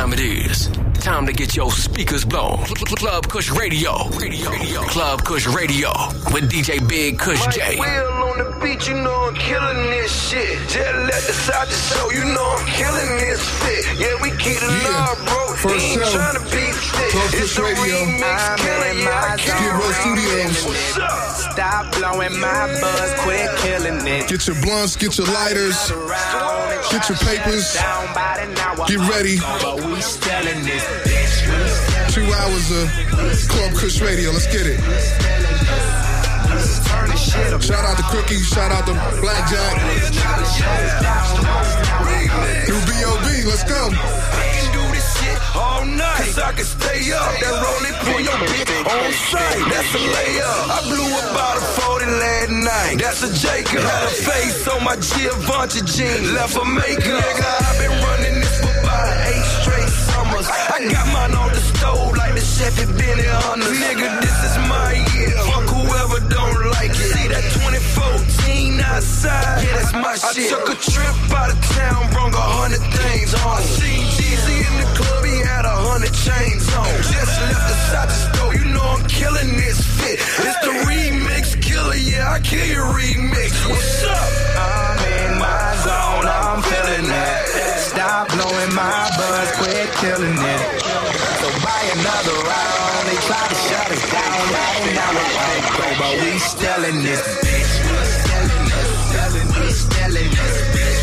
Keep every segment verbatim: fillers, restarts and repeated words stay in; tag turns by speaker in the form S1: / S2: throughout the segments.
S1: time it is. Time to get your speakers blown. Club Kush Radio. Radio. Club Kush Radio with D J Big Kush J.
S2: Mike Will on the beat, you know I'm killing this shit. Just let the side show, you know I'm killing this shit. Yeah, we keep the
S3: yeah.
S2: love, bro.
S3: First
S2: ain't
S3: show.
S2: trying to be sick.
S3: Club
S2: It's
S3: Kush
S2: the
S3: Radio.
S2: remix killer, yeah, I
S3: Skid Row Studios.
S2: What's up?
S4: Stop blowing my buzz, quit killing it.
S3: Get your blunts, get your lighters, get your papers. Get ready. Two hours of Club Kush Radio. Let's get it. Shout out to Cookie. Shout out to Blackjack. New B O B. Let's go.
S2: All night, cause I can stay up. That rolling, pull your bitch on sight. That's a layup. I blew about a forty last night. That's a Jacob. Had a face on my Givenchy jeans. Left a makeup. Nigga, I've been running this for about eight straight summers. I got mine on the stove like the chef had been in honors. Nigga, this is my year. Fuck whoever don't like it. See that twenty fourteen outside? Yeah, that's my shit. I took a trip out of town, brung a hundred things on. I seen Jeezy in the club, he had a hundred chains on. Just left the side to store, you know I'm killing this fit. It's the remix killer, yeah, I kill your remix. What's up?
S4: I'm in my zone, I'm feeling it. Stop blowing my buzz, quit killing it. So buy another round, they try to shut us down. Right now we're like, go, but we still in this bitch. We still in this, we still in this bitch.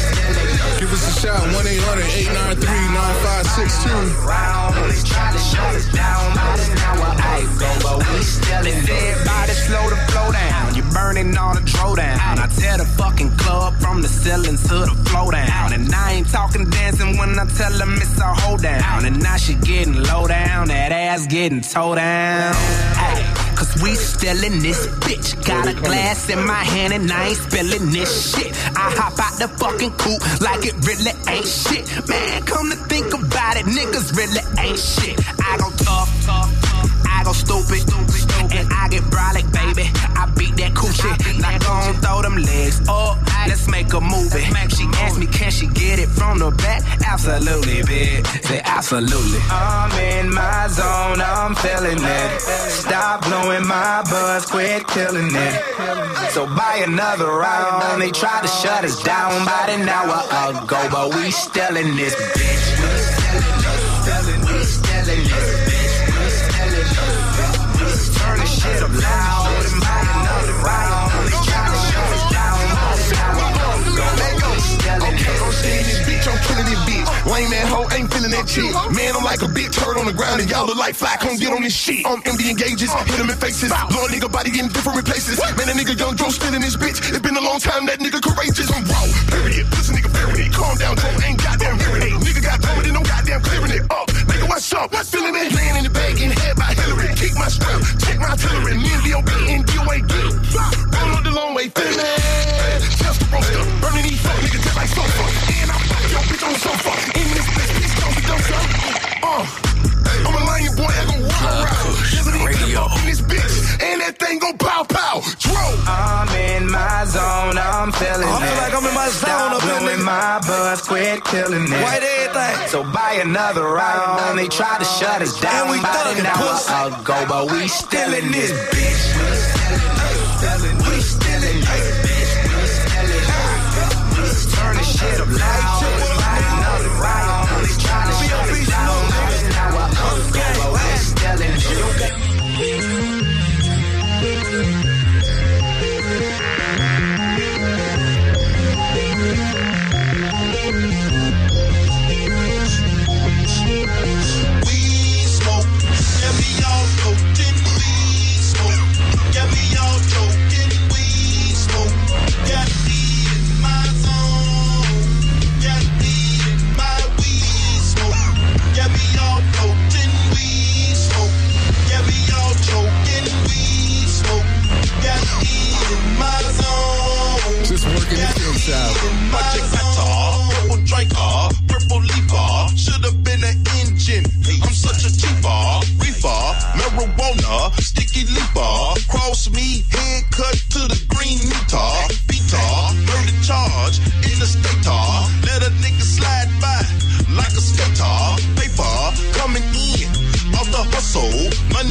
S3: Give us a shout, one eight hundred, eight nine three, nine five six two.
S4: They try to shut us down, but now we're like, go, but we still in this. Everybody slow to flow down, you burning all the dro down. I tear the fucking club from the ceiling to the floor down. And I ain't talking dancing when I tell them it's a hold down. And now she getting low down, that ass getting toe down. Ay, cause we still in this bitch. Got a glass in my hand and I ain't spilling this shit. I hop out the fucking coupe like it really ain't shit. Man, come to think about it, niggas really ain't shit. I go tough, tough, tough. I go stupid, stupid, stupid. And I get brolic, baby. I beat that coochie. Now gon' throw them legs up. Let's make a movie. She asked me, can she get it from the back? Absolutely, bitch. Say absolutely. I'm in my zone, I'm feeling it. Stop blowing my buzz, quit killing it. So buy another round. They try to shut us down about an hour ago, but we still in this bitch. We still in this, we still in this bitch. We still in this. Turn the shit up loud and buy another round. They try to shut us down about an hour ago, but we still in this.
S5: Okay, this bitch, I'm killing this bitch. Lame man hoe, ain't feeling that shit. Man, I'm like a big turd on the ground, and y'all look like fly, come get on this shit. I'm empty engages, hit him in faces. Lord, nigga body in different places. Man, that nigga young Joe still in this bitch. It's been a long time, that nigga courageous. I'm raw, period. Pussy nigga, period. Calm down, Joe, ain't goddamn hearing it. Nigga got told it, no goddamn clearing it up. Nigga, what's up? What's feeling it? Laying in the bag, getting head by Hillary. Kick my strap, check my artillery. Me and D O B and D O A get. Roll up the long way, feeling it. Just the roaster, burning these fuck niggas just like sofa. And I fuck your bitch on the sofa. In this bitch, bitch, don't be dumb, son. Uh, I'm a lion boy, I go wild around. Radio. In this bitch, and that thing go pow pow. Dro.
S4: I'm in my zone, I'm feeling
S2: I
S4: it.
S2: feel like I'm in my zone
S4: Stop
S2: up in
S4: blowing
S2: this.
S4: my buzz, quit killing it.
S2: White everything.
S4: So buy another round. They try to shut us down
S2: And we
S4: about an
S2: thuggin'
S4: hour ago, but we still in this bitch. We still in this. We still in this bitch. We still in this. Turn the shit up loud. Buy another round. They try to shut us down about an hour ago, but we still in this.
S6: We smoke, yeah, we all smoking. We smoke, yeah, we all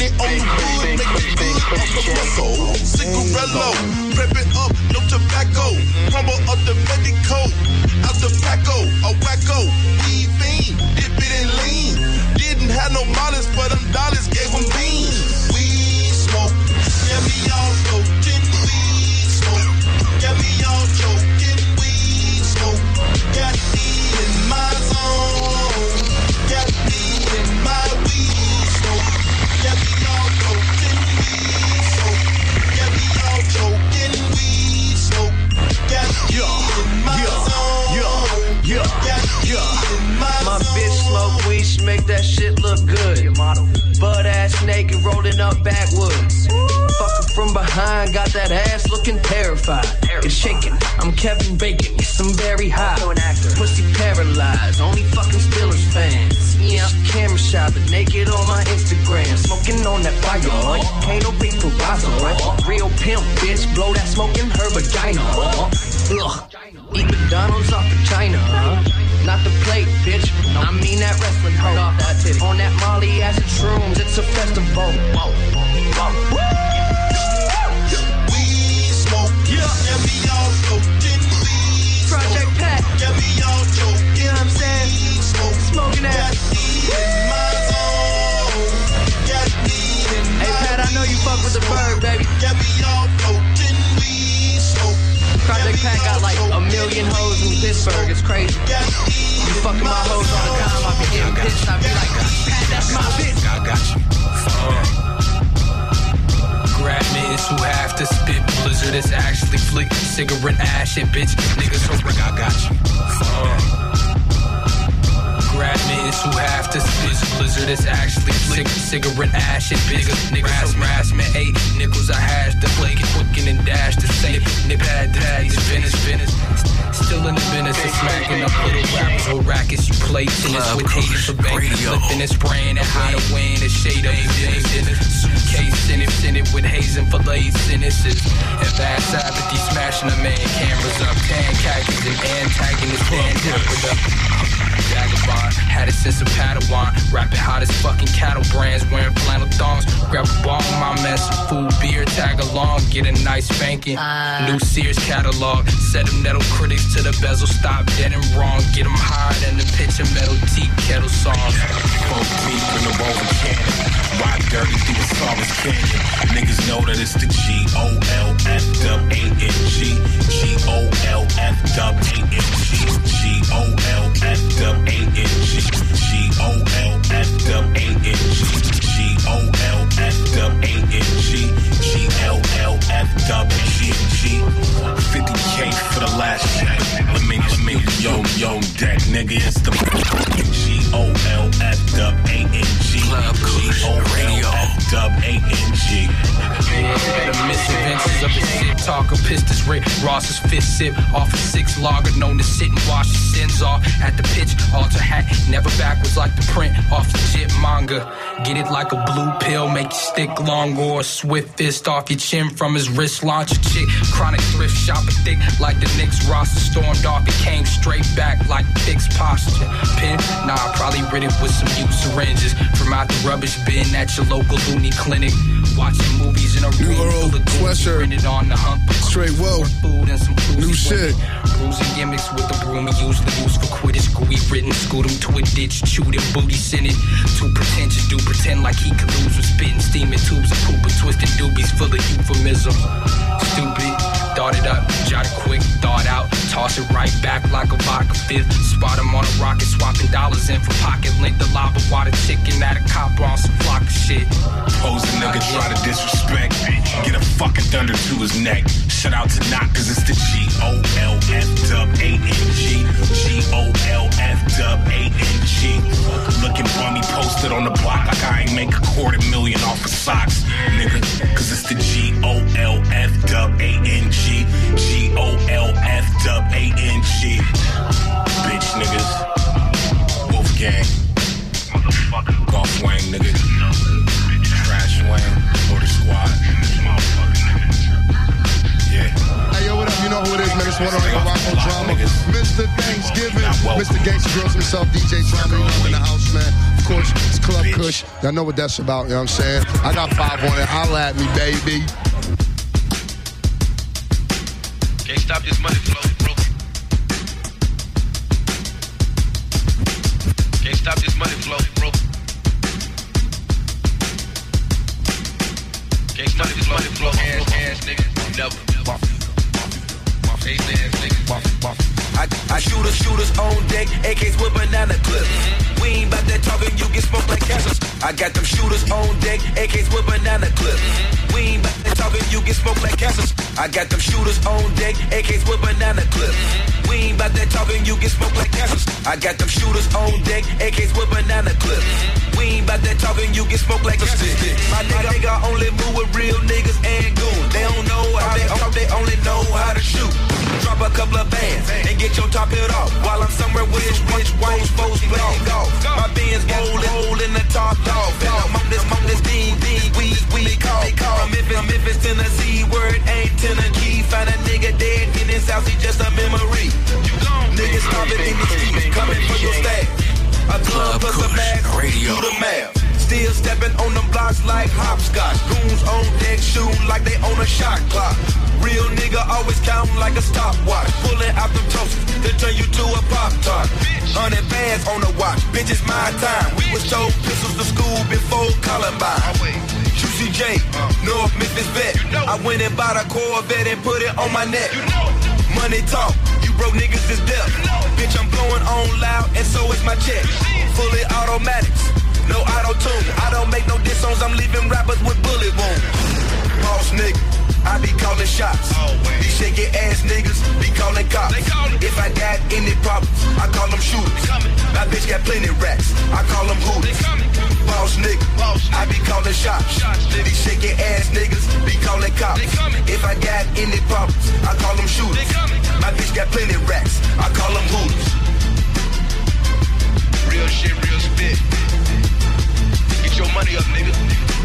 S5: it on the wood, make the good off the muscle. Cigarello, rip it up, no tobacco. Humble up the Medico, out the Paco, a wacko. We fiend, dip it and lean. Didn't have no models, but them dollars gave them beans. We smoke, yeah, me all joking. We smoke, yeah, me all joking. We smoke, got me in my zone. Got me in my weed smoke. Got me all joking. We smoke, got me all joking. We smoke, got me in my zone.
S4: Yeah,
S5: Got me
S4: yeah.
S5: in my
S4: My
S5: zone.
S4: bitch smoke weed, she make that shit look good. Butt ass naked, rolling up backwoods. Fucking from behind, got that ass looking terrified. It's shaking, I'm Kevin Bacon, yes, I'm very high. Pussy paralyzed, only fucking Steelers fans. Yeah, camera shy, but naked on my Instagram. Smoking on that fire, ain't no big paparazzo. Real pimp, bitch, blow that smoke in her vagina. Ugh. Eat McDonald's off of China, huh? Not the plate, bitch. No, I mean that wrestling hoe. Off that titty. On that Molly acid shrooms, it's a festival. Whoa, whoa.
S5: We smoke, yeah, yeah, we all joking. We
S4: Project
S5: smoke,
S4: Pat.
S5: yeah, we all joking.
S4: You know what I'm saying?
S5: We smoke,
S4: Smoking
S5: got
S4: ass.
S5: me in my zone. Got me in my
S4: Hey Pat, I know you fuck with the bird, baby.
S5: Yeah, we all joking. We smoke.
S4: Project Pat got like a million hoes in Pittsburgh. It's crazy. You fucking my hoes all the time. I be getting pissed. I be like, Pat, that's my bitch.
S1: I got you. Uh. Grab mittens who have to spit. Blizzard is actually flick. Cigarette ash shit, bitch. Niggas hope I got you. Uh. Grab mittens who have to spit. Blizzard is actually flick. Cigarette ash shit, bitch. Niggas harassment. Eight nickels I hash the flake. Quicken and dash the same. Nip had that. It's Venice, Venice. Still in the business of smacking up little rappers or rackets. You play tennis with haters for banging, flipping and spraying and how to win a shade of things in it. Suitcase in it, in it with haze and fillets sentences. And fast apathy smashing a man, cameras up, tan khakis and antagonists, stand up with up. Vagabond, had it since a Padawan. Rapping hot as fucking cattle brands, wearing flannel thongs. Grab a ball, my mess, some food, beer, tag along, get a nice spanking. Uh. New Sears catalog, set them metal critics to the bezel, stop dead and wrong. Get them higher than the pitch of metal tea kettle songs.
S6: Folk deep in the woven cannon, ride dirty through the Sawers Canyon. Niggas know that it's the G O L F W A N G, G O L F W A N G, G O L F W A N G, G O L F W A N G, G O L F W A N G, G L L F W A N G. fifty K for the last check. Let me, let me, yo, yo, deck, nigga, it's the G O L F W A N G,
S1: Club Kush Radio.
S6: W A N G.
S1: The misadventures of his shit talker, pissed his Rick Ross's fifth sip off a six lager, known to sit and wash his sins off at the pitch, alter hat, never backwards like the print off the jit manga. Get it like a blue pill, make you stick long, or a swift fist off your chin from his wrist, launch a chick, chronic thrift shopper thick like the Knicks roster, stormed off and came straight back like fixed posture. Pin, nah, I probably rid it with some used syringes from out the rubbish bin at your local loony clinic. Watching movies in a
S3: New
S1: room
S3: Earl
S1: full of
S3: Quesher.
S1: printed on the hump.
S3: Straight whoa.
S1: Food and some
S3: New shit.
S1: Bruising gimmicks with the broom we usually use for quitters. Gooey written, scoot him to a ditch, chewed him, booty sent it. Too pretentious, do pretend like he could lose with spitting, steaming tubes of poop and twisted doobies full of euphemism. Stupid, thought it up, jot it quick, thought out, toss it right back like a vodka fifth. Spot him on a rocket, swapping dollars in for pocket lint. The lava water chicken at a copper on some flock of shit.
S6: Pose a nigga try to disrespect, get a fucking thunder to his neck. Shout out to Knock, cause it's the G O L F W A N G, G O L F W A N G. Looking bummy posted on the block like I ain't make a quarter million off of socks, nigga, cause it's the G O L F W A N G, G O L F W A N G. Bitch niggas, Wolfgang, Golf Wang nigga, Trash Wang, Motor Squad. Yeah.
S3: Hey, yo, what up? You know who it is, man. It's one on Morocco Drama. Mister Thanksgiving, Mister Gangsta Grills himself, D J Drama, you know, in the house, man. Of course, it's Club Kush. Y'all know what that's about, you know what I'm saying? I got five on it. Holla at me, baby.
S7: Can't stop this money flow, bro. Can't stop this money flow, bro. Can't stop this money flow, ass, ass nigga. Never.
S2: I, I shoot a shooters on deck, A Ks with banana clips. Mm-hmm. We ain't bout that talking, you get smoked like castles. I got them shooters on deck, A Ks with banana clips. Mm-hmm. We ain't bout that talking, you get smoked like castles. I got them shooters on deck, A Ks with banana clips. Mm-hmm. We ain't bout that talking, you get smoked like castles. I got them shooters on deck, A Ks with banana clips. Mm-hmm. We ain't bout that talking, you get smoked like castles. My nigga, my nigga only move with real niggas and goons. They don't know how they, they only know how to shoot. Drop a couple of bands and get your top hit off while I'm somewhere with this rich white folks playing golf. My Benz rolling, rolling the top off. I'm on this, on this D, D, we, we call, call. I'm Memphis, Memphis, Tennessee, word ain't Tennessee. Find a nigga dead in his house, he just a memory. Niggas stomping in the streets, coming for your stack. A club plus a bag, do the math. Still stepping on them blocks like hopscotch. Goons on deck shooting like they own a shot clock. Real nigga always counting like a stopwatch. Pulling out them toasters to turn you to a Pop-Tart. Hundred bands on the watch, bitch, it's my time. We was told pistols to school before Columbine. U C J, North Memphis vet. I went and bought a Corvette and put it on my neck. Money talk, you broke niggas is deaf. Bitch, I'm blowing on loud and so is my check. Fully automatics, no auto-tune. I don't make no diss songs, I'm leaving rappers with bullet wounds. Boss nigga, I be calling shots. These shaky ass niggas be calling cops. If I got any problems, I call them shooters. My bitch got plenty racks, I call them hooters. Boss nigga, I be calling shots. These shaky ass niggas be calling cops. If I got any problems, I call them shooters. My bitch got plenty racks, I call them hooters.
S7: Real shit, real spit. Get your money up, nigga.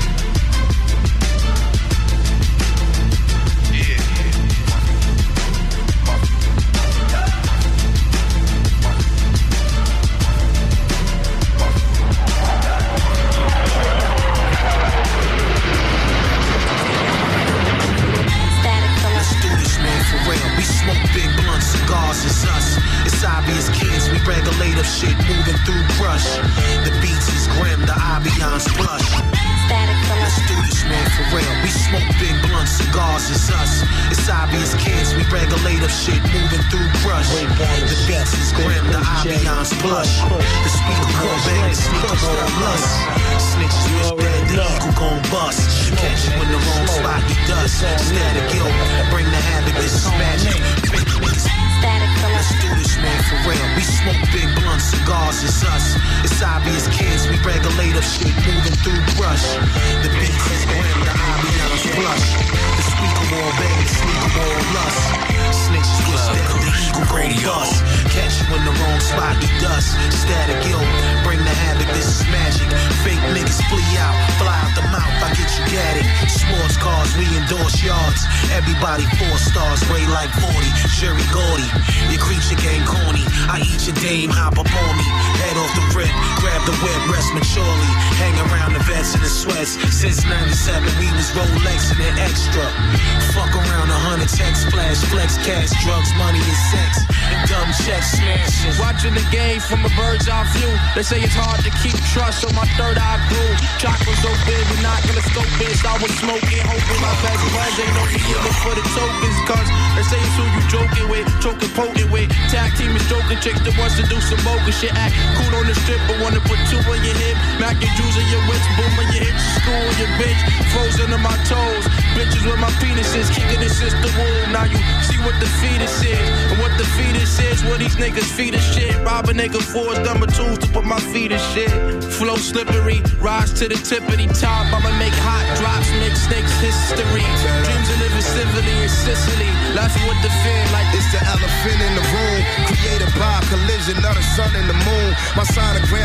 S8: We smoke big blunt cigars, it's us. It's obvious kids, we regulate up shit, moving through crush. The beats is grim, the ambiance plush. Let's do this, man, for real. We smoke big blunt cigars, it's us. It's obvious kids, we regulate up shit, moving through crush. The beats is grim, the ambiance plush. The speaker gon' bang, the sneaker gon' lust. Snitches wish dead, the eagle gon' bust. Catch you in the wrong spot, he does. Static guilt, bring the havoc, this is magic. Let's do this, man, for real. We smoke big blunt cigars, it's us. It's obvious kids, we regulate up shit, moving through brush. The beats is grim, the ambiance plush. The speaker won't bang, the sneaker won't lust. Snitches wish that the eagle gon' bust. Catch you in the wrong spot, he does. Static guilt, bring the havoc, this is magic. Fake niggas flee out, fly out the mouth, I get you gatted. Sports cars, we endorse yards. Everybody four stars, Ray like forty. Sherry Gordy, your creature game corny. I eat your dame, hop up on me. Head off the rip, grab the whip, rest maturely. Hang around the vets in the sweats. Since ninety-seven, we was Rolexing it extra. Fuck around a hundred text flash, flex cash, drugs, money, and sex. And dumb checks smashing.
S1: Watching the game from a bird's eye view. They say it's hard to keep trust, so my third eye grew. Chakras so big, we not gonna scope this. I was smoking, hoping my best friends ain't no feeling for the tokens. Cause they say it's who you joking with, choking potent with. Tag team is joking chicks that wants to do some bogus shit. Act cool on the strip, but wanna put two on your hip. Mac your Jews on your wits, boom on your hips. School on your bitch, frozen on my toes. Bitches with my penises, kicking the sister womb. Now you see what the fetus is, and what the fetus is. What these niggas feed is shit. Rob a nigga for his number twos to put my feet in shit. Flow slippery, rise to the tippity top. I'ma make hot drops, make snakes history. Dreams of living civilly in Sicily. Laughing with the fear like
S9: it's the elephant in the room. Created by a collision of the sun and the moon. My sonogram is the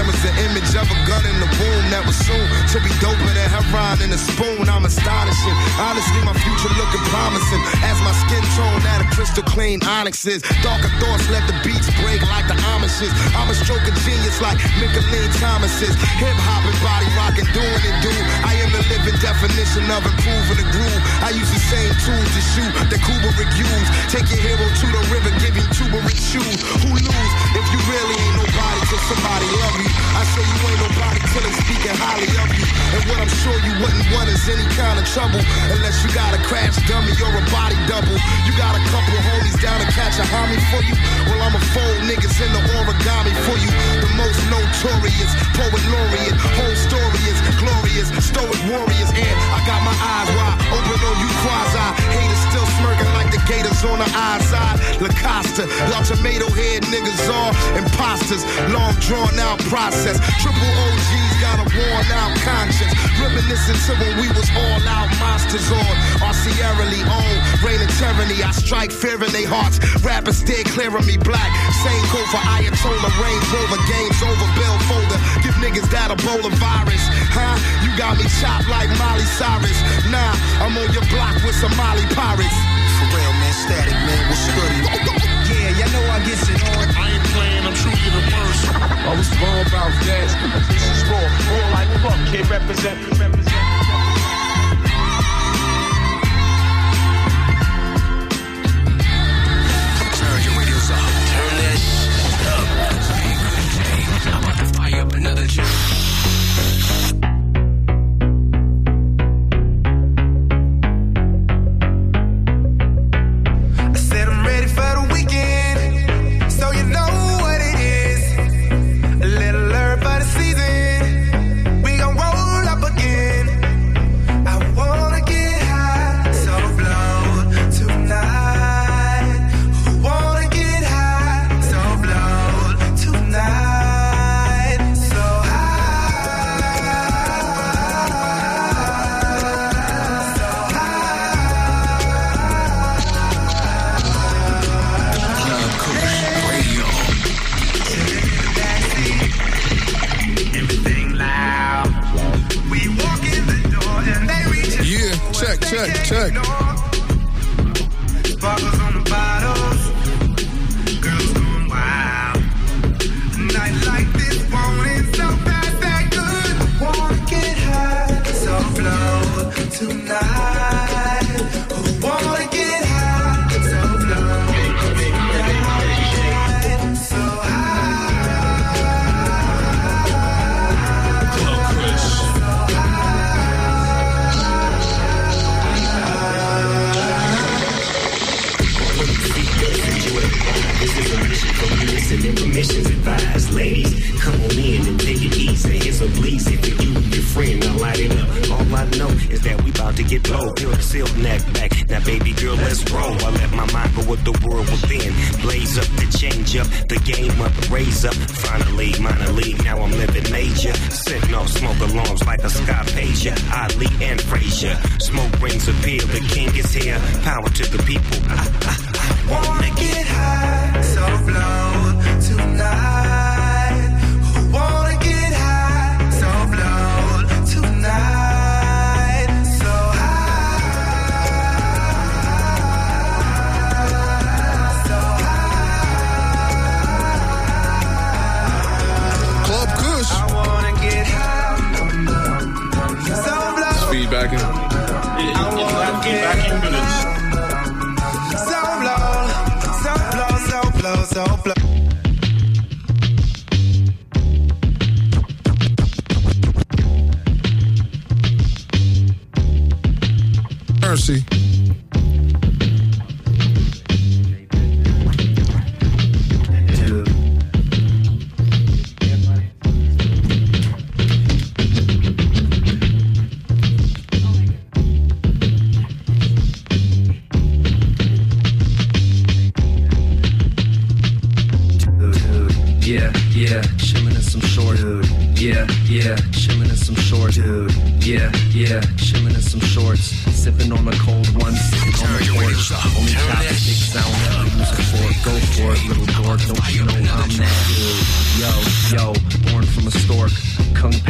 S5: image of a gun in the womb that was soon to be doper than heroin in a spoon. I'm astonishing. Honestly, my future looking promising as my skin tone that a crystal clean onyx is. Darker thoughts let the beats break like the Amishes. I'm a stroke of genius like Micheline Thomas's. Hip hop and body rockin', doing it, dude. I am the living definition of improving the groove. I use the same tools to shoot that Kubrick used. Take your hero to the river, give him turmeric shoes. Who lose if you really ain't nobody till somebody love you? I say you ain't nobody till they speaking highly of you. And what I'm sure you wouldn't want is any kind of trouble, unless you got a crash dummy or a body double. You got a couple homies down to catch a homie for you. Well, I'ma fold niggas in the origami for you. The most notorious poet laureate. Whole story is glorious, stoic warriors. And I got my eyes wide open on you quasi. Haters still smirking like the gators on the outside. Lacosta, y'all tomato head niggas are imposters. Long drawn out process. Triple O Gs got a worn out conscience. Reminiscing to when we was all out monsters on our Sierra Leone. Reign of tyranny, I strike fear in their hearts. Rappers stare clear of me black. Same code for Ayatollah, Range Rover, games over, bill folder. Give niggas that Ebola virus. Huh? You got me chopped like Miley Cyrus. Nah, I'm on your block with Somali pirates.
S8: For real, man, static, man, what's good?
S4: Yeah, y'all know I get it on.
S6: I ain't playing, I'm truly the first.
S9: I was born about that. This is raw, raw like fuck, kid, represent, represent.
S1: Turn your radios up, turn that shit up. I'm about to fire up another jam.
S3: Check, check.
S4: Sparkles on the bottles, girls going wild. A night like this, want it so fast that good. Wanna get high, so flow tonight. Who wanna get high, so flow tonight. So high.
S6: Club Chris.
S10: This is a mission for police and information's advised. Ladies, come on in and take it easy. Here's a blaze if you and your friend, I'll light it up. All I know is that we about to get low. Peel the silk neck back. Now, baby girl, let's roll. I let my mind go with the world within. Blaze up the change up, the game up, raise up. Finally, minor league, now I'm living major. Setting off smoke alarms like a Scott Pager. Ali and Frazier. Smoke rings appeal, the king is here. Power to the people. I, I, I
S4: wanna get high, so flow tonight. Who wanna get high, so flow tonight. So high, so high.
S3: Club Kush.
S4: I wanna get high, so flow.
S9: Feedback in.
S4: I wanna get high. So flow.
S3: Mercy.
S11: Yeah, yeah, shimming in some short. Dude. Yeah, yeah, shimming in some short. Dude. Yeah, yeah, shimming in some shorts. Sipping on a cold one, sitting on the porch. Only chopstick sound that we use it for. Go for it, little dork. Don't you know I'm that dude? Yo, yo, born from a stork.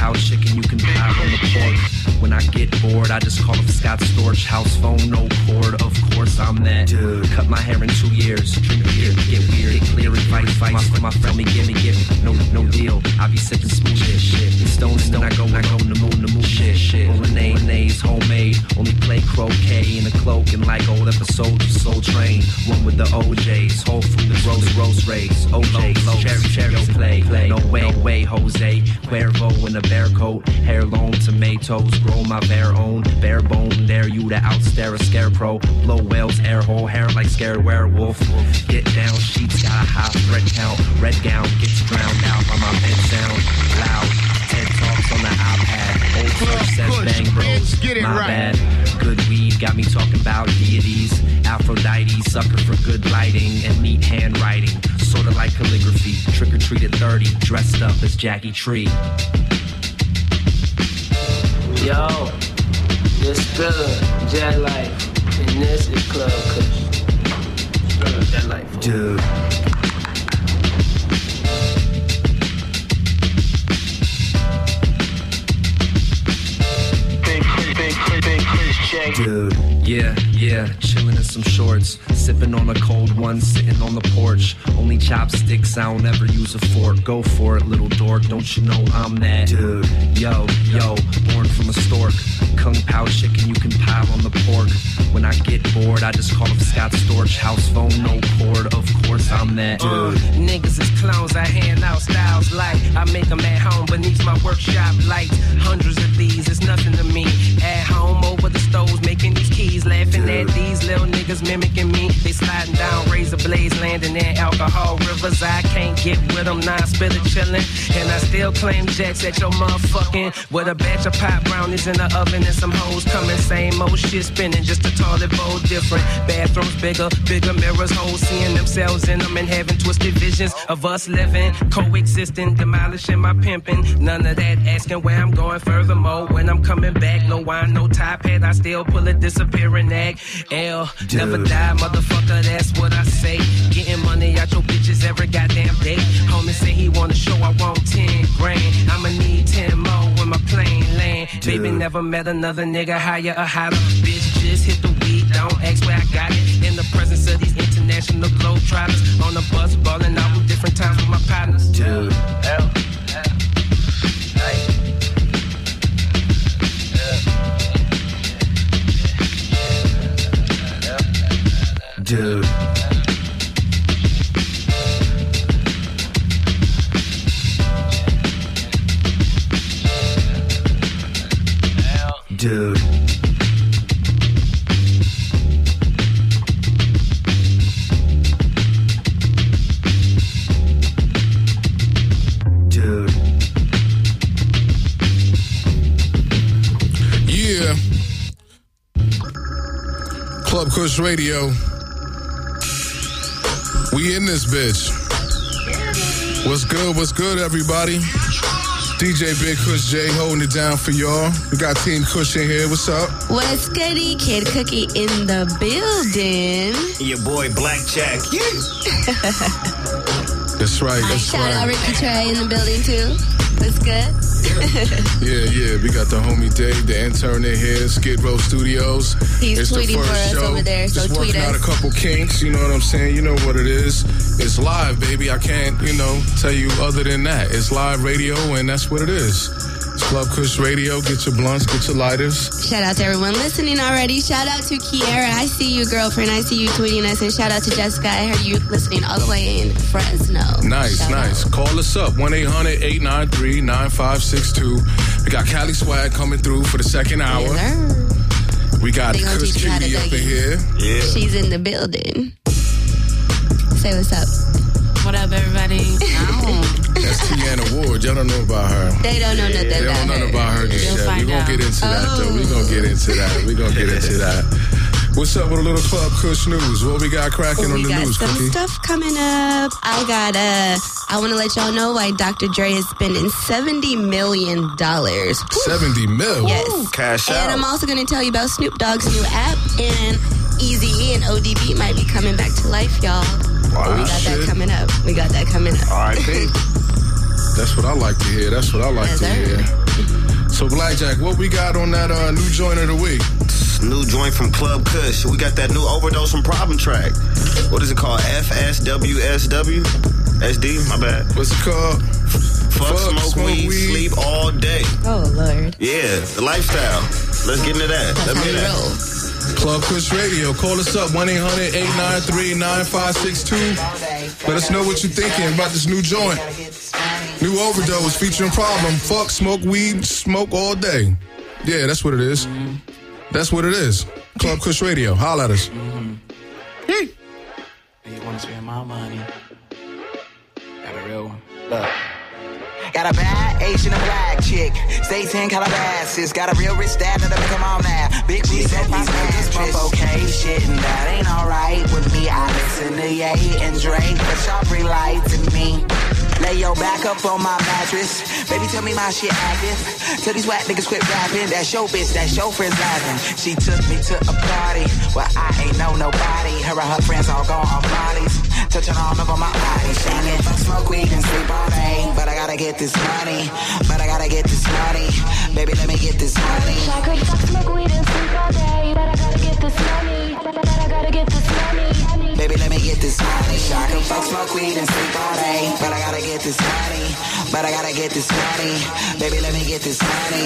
S11: pound chicken, you can pile on the pork. When I get bored, I just call up Scott Storch. House phone, no cord, of course I'm that dude. Cut my hair in two years, drink beer, get weird, get clear, invite fights. My, my friend, me, give me, give me, no, no deal. I be sipping smooth shit, shit. And stone, stone, I go, I go, the moon, the moon, shit, shit. Bolognese, homemade, only play croquet in a cloak and like old episodes of Soul Train. One with the O Js, Whole Foods, Rose, Rose Rays, O Js, Cherry, Cherry, play, play. No way, no way, Jose, Cuervo in a bear coat, hair long tomatoes, grow my bare own, bare bone, dare you to outstare a scarecrow, blow whales, air hole, hair like scared werewolf, get down, sheets got a high thread count, red gown gets drowned out by my bed sound, loud, TED Talks on the iPad, old church says bang bros,
S3: get it
S11: my
S3: right.
S11: bad, good weed got me talking about deities, Aphrodite, sucker for good lighting, and neat handwriting, sorta like calligraphy, trick or treat at thirty, dressed up as Jackie Tree.
S12: Yo, this Spiller, Jet Life, and this is Club Kush. Spiller, Jet Life.
S11: Dude.
S12: Big, big, big, big Chris J.
S11: Dude, yeah, yeah, chillin' in some shorts, sippin' on a cold one, sitting on the porch. Only chopsticks, I don't ever use a fork. Go for it, little dork, don't you know I'm that dude? Yo, yo, born from a stork. Kung Pao chicken, you can pile on the pork. When I get bored, I just call up Scott Storch. House phone, no cord, of course I'm that dude.
S12: Uh, niggas is clones, I hand out styles like I make them at home beneath my workshop lights. Hundreds of these, it's nothing to me. At home over the stoves, making these keys, laughing at these little niggas mimicking me. They sliding down razor blades, landing in alcohol rivers. I can't get with them, nah, spitter chillin'. And I still claim jacks at your motherfucking with a batch of pot brownies in the oven and some hoes coming. Same old shit spinning, just a toilet bowl different. Bathrooms bigger, bigger mirrors, hoes seeing themselves in them and having twisted visions of us living, coexisting, demolishing my pimping. None of that asking where I'm going. Furthermore, when I'm coming back, no wine, no top hat, I still pull a disappearing act. L,
S11: Dude.
S12: never die, motherfucker, that's what I say. Getting money out your bitches every goddamn day. Homie say he want a show, I want ten grand. I'ma need ten more when my plane land. Dude. Baby never met another nigga higher or hotter. Bitch just hit the weed, don't ask where I got it. In the presence of these international globetrotters. On the bus, ballin' out with different times with my partners.
S11: Dude.
S12: L, L, hey.
S11: Dude. Dude. Dude.
S13: Yeah. Club Kush Radio. We in this bitch. What's good? What's good, everybody? D J Big Kush J holding it down for y'all. We got Team Kush in here. What's up?
S14: What's goody? Kid Cookie in the building.
S10: Your boy Blackjack.
S13: That's right. That's
S14: Shout
S13: right.
S14: out Ricky Trey in the building too. What's good?
S13: Yeah, yeah. We got the homie Dave, the intern in here, Skid Row Studios.
S14: He's
S13: it's
S14: tweeting
S13: the
S14: for
S13: first
S14: us
S13: show.
S14: over there, so
S13: Just
S14: tweet
S13: working out
S14: us.
S13: a couple kinks, you know what I'm saying? You know what it is. It's live, baby. I can't, you know, tell you other than that. It's live radio, and that's what it is. It's Club Kush Radio. Get your blunts, get your lighters.
S14: Shout out to everyone listening already. Shout out to Kiera. I see you, girlfriend. I see you tweeting us. And shout out to Jessica. I heard you listening all the way in Fresno.
S13: Nice,
S14: Shout
S13: nice.
S14: out.
S13: Call us up, one eight hundred eight nine three nine five six two. We got Cali Swag coming through for the second hour.
S14: Yes,
S13: we got
S14: They gonna
S13: Kush
S14: teach you how to
S13: Cutie up in
S14: dougie.
S13: here. Yeah.
S14: She's in the building. Say what's up.
S15: What up, everybody?
S13: That's Tiana Ward. Y'all don't know about her.
S14: They don't know nothing
S13: They
S14: about
S13: don't know
S14: her.
S13: about her just
S15: You'll
S13: yet.
S15: find
S13: We're going to
S15: out.
S13: get into that, though. We're going to get into that. We're going to get into that. What's up with a little Club Kush news? What we got cracking on
S14: We
S13: the
S14: got
S13: news,
S14: some
S13: Cookie?
S14: stuff coming up. I got uh I want to let y'all know why Doctor Dre is spending seventy million dollars.
S13: seventy mil?
S14: Yes.
S5: Cash
S14: And
S5: out.
S14: I'm also going to tell you about Snoop Dogg's new app, and Eazy-E and O D B might be coming back to life, y'all.
S5: Wow,
S14: we got
S5: shit.
S14: that coming up. We got that coming up.
S5: R I P
S13: That's what I like to hear. That's what I like to hear. So, Blackjack, what we got on that uh, new joint of the week?
S16: New joint from Club Kush. We got that new Overdose from Problem track. What is it called? F S W S W? S D, my bad.
S13: What's it called?
S16: Fuck, Fuck smoke, smoke weed, weed, sleep all day.
S14: Oh, Lord.
S16: Yeah, the lifestyle. Let's get into that.
S14: That's
S16: Let
S14: how
S16: me
S14: we
S16: that.
S14: roll.
S13: Club Kush Radio. Call us up, one eight hundred eight nine three nine five six two. Let us know what you're thinking about this new joint. New Overdose featuring Problem. Fuck, smoke weed, smoke all day. Yeah, that's what it is. Mm-hmm. That's what it is. Club Kush Radio. Holla at us.
S12: Mm-hmm.
S13: Hey.
S12: You want to spend my money? Got a real one. Look.
S17: Got a bad Asian and black chick. Stay ten Calabasas. Got a real rich dad that'll come on now. Big booty said these niggas bump okay. Shit, and that ain't alright with me. I listen to Ye and Drake, but y'all bring light to me. Lay your back up on my mattress. Baby, tell me my shit active. Tell these whack niggas quit rapping. That's your bitch, that's your friends laughing. She took me to a party where I ain't know nobody. Her and her friends all gone on bodies. Touching all over my body. Singing, fuck, smoke weed and sleep all day. But I gotta get this money. But I gotta get this money. Baby, let me get this money.
S18: I could fuck, smoke weed and sleep all day. But I gotta get this money. But I gotta get this money.
S17: Baby, let me get this money. I can fuck, smoke weed and sleep all day. But I gotta get this money. But I gotta get this money. Baby, let me get this money.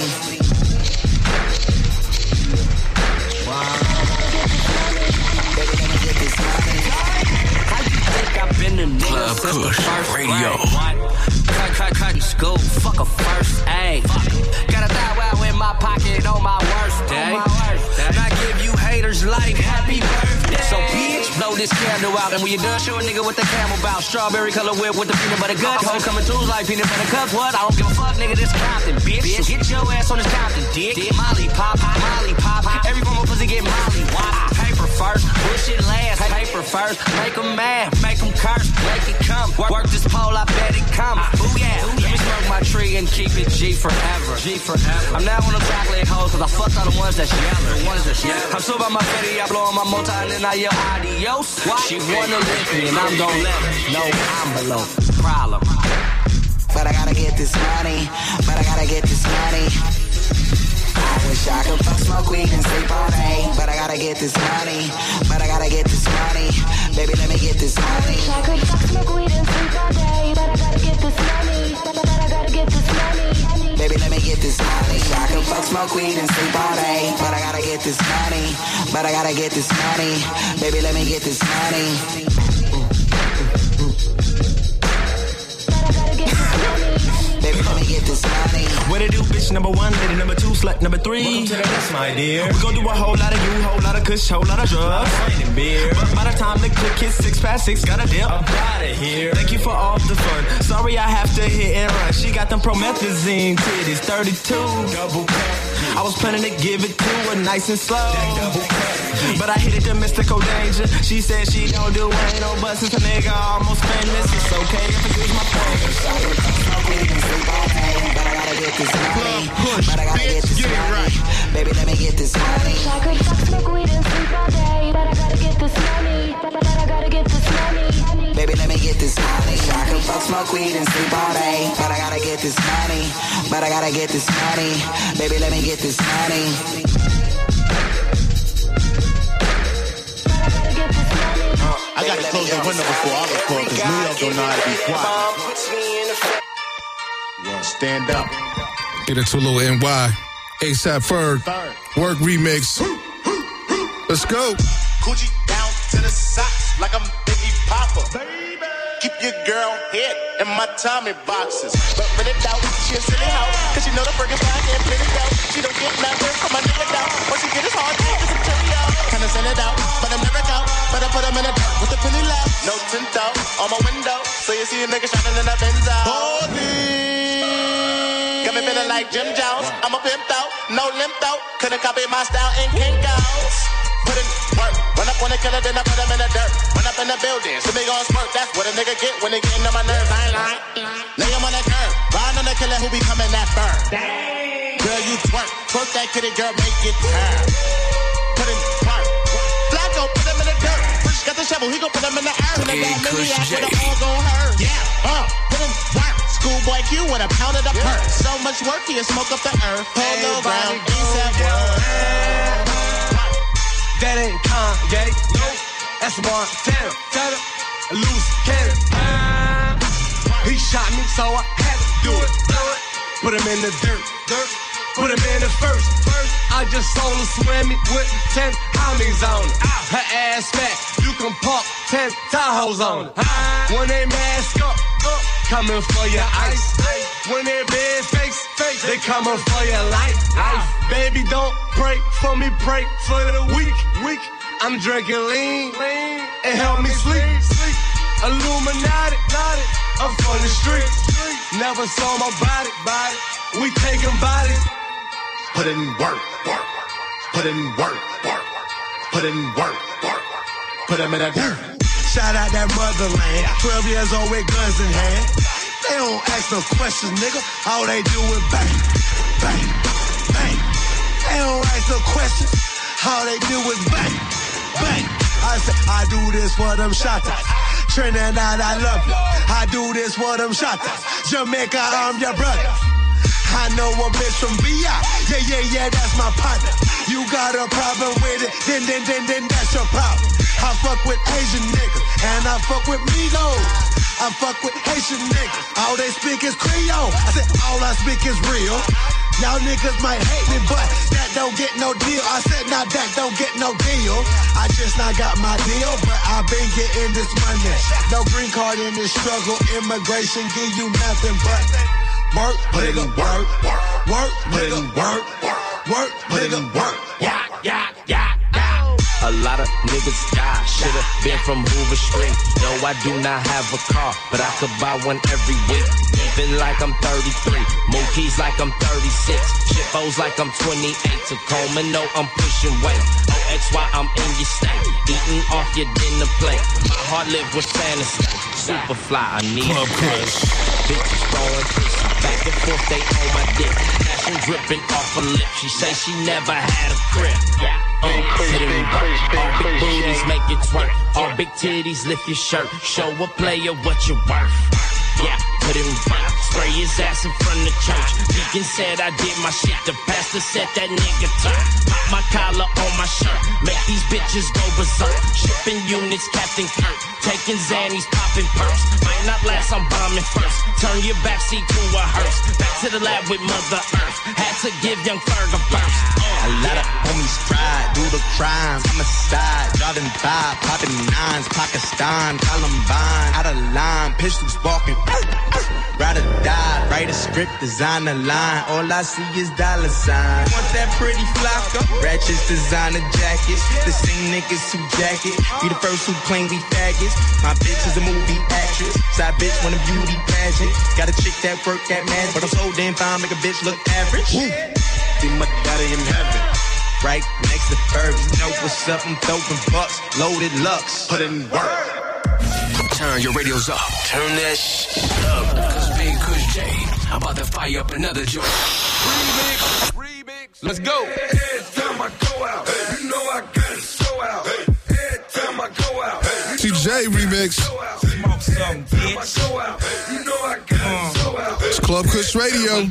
S17: Wow. Baby, let me get this money.
S12: How you think I've been a nigga since the first radio? Cut, cut, cut in school. Fuck a first aid. Got a thou wow in my pocket on my worst day. And I give you haters life. Happy birthday. So bitch, blow this candle out. And when you done, show a nigga with the camel bout. Strawberry color whip with the peanut butter gut. Home coming through like peanut butter cup. What? I don't give a fuck, nigga. This Compton, bitch. So get your ass on this Compton, dick. Molly pop, Molly pop. Every form of pussy get Molly. Why? Paper first, bullshit last. Paper first, make them mad, make them curse, make it come. Work, work this pole, I bet it come. Ooh yeah, let me smoke my tree and keep it G forever. G forever. I'm now on them chocolate hoes, cause I fucked all the ones that's yellow. The ones that's yellow. I'm so by my fetty, I blow on my multi, and then I yell adios. What? She wanna lick me, and I'm gon' let her. No envelope, problem.
S17: But I gotta get this money. But I gotta get this money. I wish I could fuck, smoke weed and sleep all day. But I gotta get this money. But I gotta get this money. Baby, let me get this money.
S18: I could fuck, smoke weed and sleep all day. But I gotta get this money. But I gotta get this money.
S17: Baby, let me get this money. I could fuck, smoke weed and sleep all day. But I gotta get this money. But I gotta get this money. Baby, let me get this money. Baby, let me get this money.
S19: What it do, bitch? Number one, lady number two, slut number three. Welcome to the list, my dear. We gon' do a whole lot of you, whole lot of kush, whole lot of drugs, and beer. But by the time the click hits six past six, got a deal. I'm out of here. Thank you for all the fun. Sorry, I have to hit and run. She got them promethazine titties, thirty-two. Double cup. I was planning to give it to her nice and slow, but I hit it to mystical danger. She said she don't do ain't no but since a nigga almost famous. It's okay if I use my phone.
S17: But I gotta get this money. But I gotta get this money. Baby, let me get this money.
S18: I could fuck, smoke weed and sleep all day. But I gotta get this money. But I gotta get this money.
S17: Baby, let me get this money. I can fuck, smoke weed and sleep all day. But I gotta get this money. But I gotta get this money. Baby, let me get this money.
S20: I gotta close the window before I record, cause New York don't know how to be quiet. Yeah, stand up.
S13: Get into a little N Y. ASAP Ferg. Work remix. Let's go.
S20: Coochie down to the socks like I'm Biggie Papa. Keep your girl head in my Tommy boxes. But when it out, she a silly hoe. Cause she know the Fergus line can't play it out. She don't get nothing from my nigga down. What she get is hard to get some cheerio. Kinda send it out, but I'm never out. But I put them in a dirt with the penny left. No tint out on my window. So you see a nigga shining in a Benz out. Holy. Got me feeling like Jim Jones. I'm a pimped out, no limped out. Couldn't copy my style in kink outs. Put in work. Run up on the killer, then I put him in the dirt. Run up in the building, so they gon' smirk. That's what a nigga get when they getting on my nerves. I ain't lying. Lay him on the curb. Ride on the killer who be coming that burn. Girl, you twerk. Twerk that kitty, girl, make it turn. Put in work. Flacco, put him in the dirt. Push got the shovel, he gon' put him in the earth. And that maniac with the all gon' hurt. Yeah, uh, put in work. Schoolboy Q with a pound of the perk. So much work, he'll smoke up the earth. Hold the ground, ASAP word.
S9: That ain't Kanye, no, that's Montana. A loose cannon. He shot me, so I had to do it. Put him in the dirt, dirt. Put him in the first, first. I just saw her swimming with ten homies on it. Her ass fat, you can park ten Tahoes on it. When they mask up, up, coming for your ice. When they bad face, face, they coming for your life. Baby, don't pray for me, pray for the weak, weak. I'm drinking lean, lean, and help me sleep, sleep. Illuminati, I'm from the streets. Never saw my body, body. We taking bodies.
S5: Put in work, work, put in work, work, put in work, work, put him in that dirt.
S8: Shout out that motherland, twelve years old with guns in hand. They don't ask no questions, nigga. All they do is bang, bang, bang. They don't ask no questions. All they do is bang, bang. I say, I do this for them shotters. Trinidad, I love you. I do this for them shotters. Jamaica, I'm your brother. I know a bitch from V I. Yeah, yeah, yeah, that's my partner. You got a problem with it, then, then, then, then that's your problem. I fuck with Asian niggas, and I fuck with Migos. I fuck with Haitian niggas. All they speak is Creole. I said, all I speak is real. Y'all niggas might hate me, but that don't get no deal. I said, now that don't get no deal. I just not got my deal, but I've been getting this money. No green card in this struggle. Immigration give you nothing but work, nigga, work, work, work, nigga, work, work, work, nigga, work.
S19: Yeah, yeah, yeah, yeah. A lot of niggas die. Should've been from Hoover Street. No, I do not have a car, but I could buy one every week. Even like I'm thirty-three. Mookie's like I'm thirty-six. Shitfo's like I'm twenty-eight. Tacoma, no, I'm pushing weight. O X Y, I'm in your state. Eating off your dinner plate. My heart live with fantasy. Super fly, I need Club Kush. Bitches throwing pussy back and forth, they on my dick. Passion dripping off her lip. She say she never had a grip. Yeah. Uh, sit in work. All big booties make it twerk. All big titties lift your shirt. Show a player what you're worth. Yeah, put him work. Spray his ass in front of church. Deacon said I did my shit. The pastor said that nigga turn. Pop my collar on my shirt. Make these bitches go berserk. Shipping units, Captain Kirk. Taking Xannies, popping perks. Might not last, I'm bombing first. Turn your backseat to a hearse. Back to the lab with Mother Earth. Had to give young Ferg a burst.
S21: A lot of homies tried, do the crimes. I'm a side, driving by, popping nines. Pakistan, Columbine, out of line, pistols walking. Ride or die, write a script, design a line. All I see is dollar signs. Want that pretty flocka? Ratchets, designer jackets. The same niggas who jacket. Be the first who claim we faggots. My bitch is a movie actress. Side bitch want a beauty pageant. Got a chick that work at man, but I'm so damn fine, make a bitch look average. Woo. See my daddy in heaven. Right next to Fergie. Know what's up, I'm throwing bucks. Loaded Lux. Put in work.
S1: Turn your radios up. Turn that shit up. Cause Big Kush J, I'm about to fire up another joint. Remix. Remix. Let's go.
S2: Every time I go out, hey, you know I got it so out. Hey, every time I go out, hey,
S13: T J remix.
S2: Smoke some, bitch. I go out, hey, you know I got uh, it so out.
S13: It's Club Kush Radio.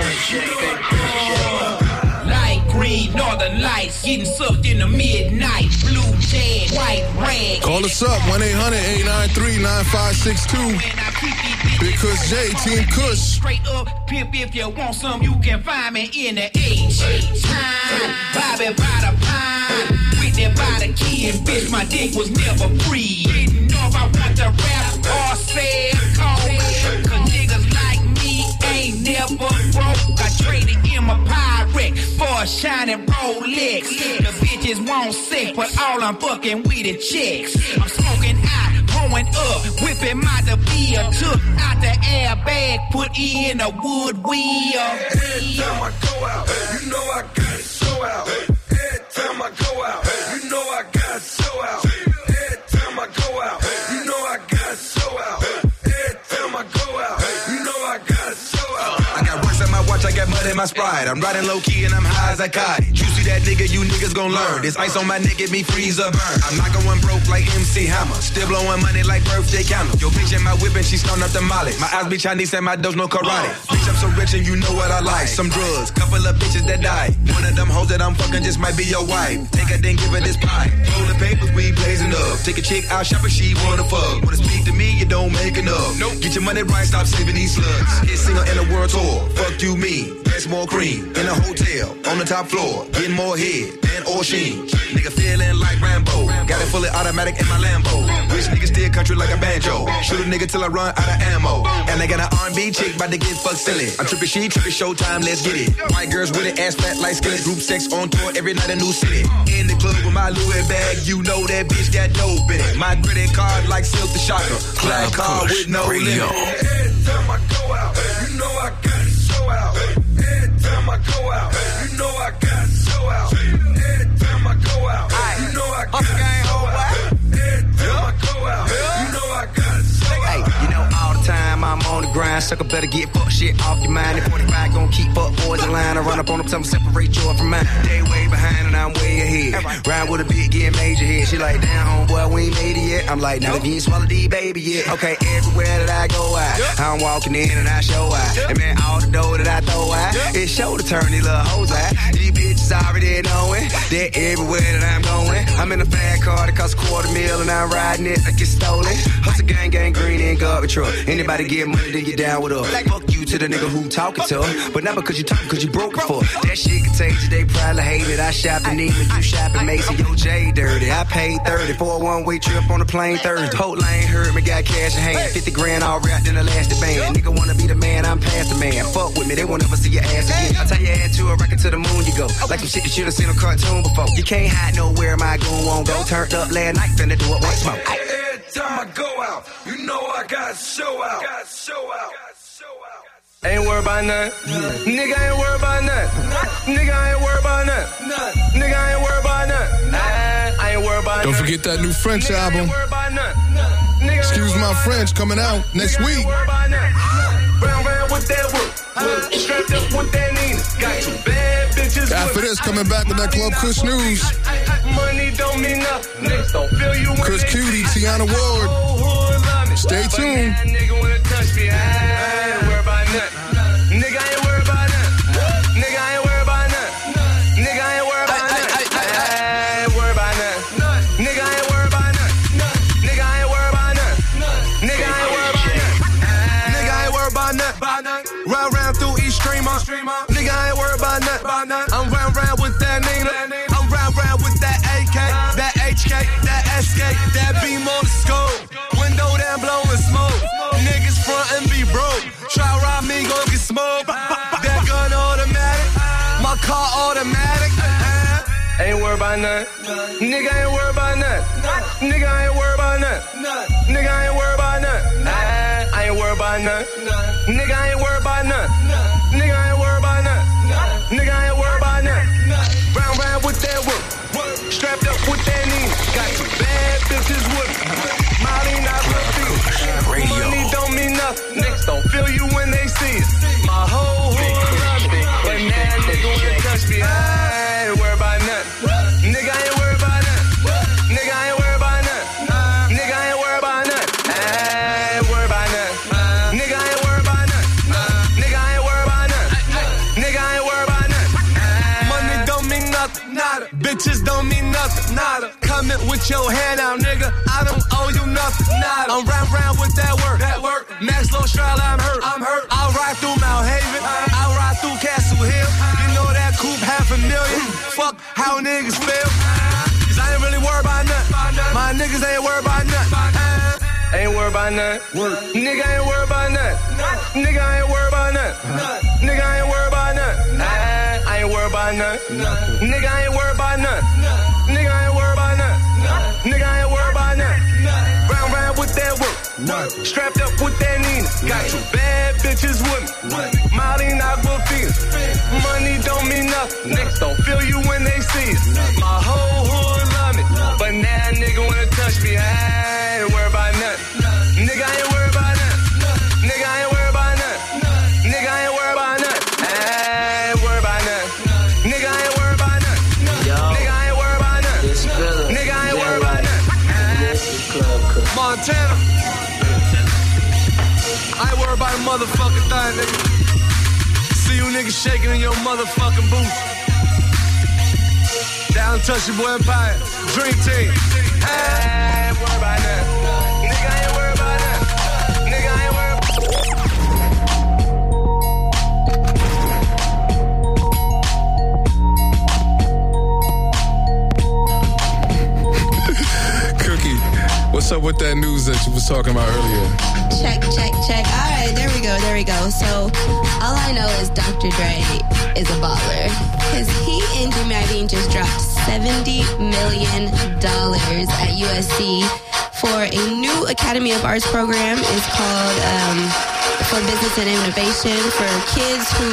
S22: Light green, northern lights, getting sucked in the midnight. Blue jet, white rag.
S13: Call us up, one eight hundred, eight nine three, nine five six two. Big Kush J, Team Kush.
S22: Straight up, pimp, if you want some, you can find me in the H. Time, Bobby by the pine. With that by the key and bitch, my dick was never free. Didn't know if I want to rap or say cold. Cause niggas like me ain't never broke. I traded in my pirate for a shining Rolex. The bitches want sex, but all I'm fucking with is chicks. I'm smoking out, pouring up, whipping my the beer. Took out the airbag, put in a wood wheel.
S2: Every time I go out, hey, you know I got it so out. Hey, every time I go out, hey, you know I got it so out. Every time I go out, hey, you know I got it so out. Every time I go out, hey, you know I got it so out.
S23: I got works at my
S6: my watch, I got mud in my Sprite. I'm riding low key and I'm high as I kite. You see that nigga, you niggas gon' learn. This ice on my neck, get me freeze or burn. I'm not going broke like M C Hammer. Still blowing money like birthday candle. Yo, bitch in my whip and she stoned up the molly. My eyes be Chinese and my does no karate. Bitch, I'm so rich and you know what I like. Some drugs, couple of bitches that die. One of them hoes that I'm fucking just might be your wife. Take her, then give her this pie. Roll the papers, we blazing up. Take a chick out shopping, she wanna fuck. Wanna speak to me, you don't make enough. Nope. Get your money right, stop saving these slugs. Hit single in a world tour. Fuck you, me. That's more cream. In a hotel, on the top floor. Getting more head than Ocean. Nigga feeling like Rambo. Got it fully automatic in my Lambo. Rich nigga steer country like a banjo. Shoot a nigga till I run out of ammo. And I got an R and B chick about to get fucked silly. I'm tripping, she tripping, showtime, let's get it. White girls with it, ass flat like skillet. Group sex on tour every night, a new city. In the club with my Louis bag, you know that bitch got dope in it. My credit card like Silk the Shocker. Black car with no limit. Every time I go out, you know I got to show out. Every time I go out, you know I got to show out. Every time I go out, you know I got to show out. Every time I go out, you know I got to show out.
S17: Hey, you know all the time I'm on the grind. Sucker better get fuck shit off your mind. At forty-five gon' keep fuck boys in line. I run up on them, tell them separate joy from mine. They way behind and I'm way ahead. Ride with a big, getting major head. She like, damn, homeboy, we ain't made it yet. I'm like, not if you ain't swallowed D, baby, yet. Okay, everywhere that I go out, I'm walking in and I show out. And man, all the dough that I throw out, it's show to turn these little hoes out. These bitches already knowing that everywhere that I'm going, I'm in a fat car that costs a quarter mil and I'm riding it like it's stolen. Hustle gang, gang, green and garbage truck. Anybody get money, then get down with us. Like, fuck you to the nigga who talking to her. But not because you talking, because you broke it for. That shit contagious, they probably hate it. I shop in Neiman, you shop in Macy, yo J dirty. I paid thirty for a one-way trip on the plane Thursday. Whole lane heard me, got cash in hand. fifty grand all wrapped in elastic band. Nigga wanna be the man, I'm past the man. Fuck with me, they won't ever see your ass again. I tie your head to a record to the moon you go. Like some shit that you done seen on cartoon before. You can't hide nowhere, my goon won't go. Turned up last night, finna do it one smoke.
S6: Every time I go out, you know I got to show out. Got to show out.
S9: Ain't worried about nothing. Nigga ain't worried about nothing. Nigga ain't worried about nothing. Nigga ain't worried about nothing. I ain't worried about nothing.
S13: Don't forget that new French album. Excuse my French, coming out next week.
S9: Brown round with that work. Strapped up with that Nina. Got two bad bitches.
S13: After this, coming back with that Club Kush news.
S9: Money don't mean nothing. Niggas don't feel you.
S13: Chris Cutie, Tiana Ward. Stay tuned.
S9: Nigga wanna touch me. I ain't worried about nothing. Nigga ain't worried about nothing. Nigga ain't worried about nothing. Nigga ain't worried about nothing. I ain't worried about nothing. Nigga ain't worried about nothing. Nigga ain't worried about nothing. Nigga ain't worried about nothing. Nigga ain't worried about nothing. Round round through East Streamer. Nigga ain't worried about nothing. I'm round round with that Nina. I'm round round with that A K, that H K, that S K, that beam on the scope. Window down blowing smoke. Niggas front and be broke. Try rob me, gon' get smoked. That gun automatic. My car automatic. Ain't worried about nothing. Nigga ain't worried about nothing. Nigga ain't worried about nothing. Nigga ain't worried about nothing. I ain't worried about nothing. Nigga ain't worried about nothing. Nigga ain't worried about nothing. Nigga ain't worried about nothing. Round round with that work. Strapped up with that Nina. Got two bad bitches with me. Molly not real. Money don't mean nothing. Niggas don't feel you when they see it. My whole hood love me. But now nigga wanna touch me. I ain't worried about nothing. Nigga ain't worried about nothing. Nigga ain't worried about nothing. Nigga ain't worried about nothing. I ain't worried about nothing. Nigga ain't worried about nothing. Nigga ain't worried about nothing. Nigga ain't worried about nothing. Money don't mean nothing. Nada. Bitches don't mean nothing. Nada. Coming with your hand out, nigga. I don't owe you nothing. Nada. I'm round round with that work. That work. Max Low Stroud, I'm hurt. I'm hurt. I'll ride through Mount Haven. I'll ride through Castle Hill. You know that coupe half a million. Fuck how niggas feel. Cause I ain't really worried about nothing. My niggas ain't worried about nothing. Ain't worried about nothing. Nigga ain't worried about nothing. Nigga ain't worried about nothing. Nigga ain't worried about nothing. I ain't worried about nothing. Nigga ain't worried about nothing. Nigga ain't worried about nothing. Nigga ain't worried about nothing. Round round with that work. Strapped up with that Nina. Got two bad bitches with me. Molly not Aquafina. Money don't mean nothing. Niggas don't feel you when they see it. My whole hood love me. But now nigga wanna touch me. I ain't worried about nothing. Nigga ain't worried about nothing. Nigga ain't worried about nothing. Nigga ain't worried about nothing.
S4: motherfucking thing, nigga. See you niggas shaking in your motherfucking boots. Down touch your boy Empire. Dream team. Hey, ain't worried about that. Nigga, I ain't worried about that. Nigga, I ain't worried
S13: What's up with that news that you was talking about earlier?
S14: Check, check, check. All right, there we go, there we go. So, all I know is Doctor Dre is a baller. Because he and Jimmy Iovine just dropped seventy million dollars at U S C for a new Academy of Arts program. It's called um, For Business and Innovation for kids who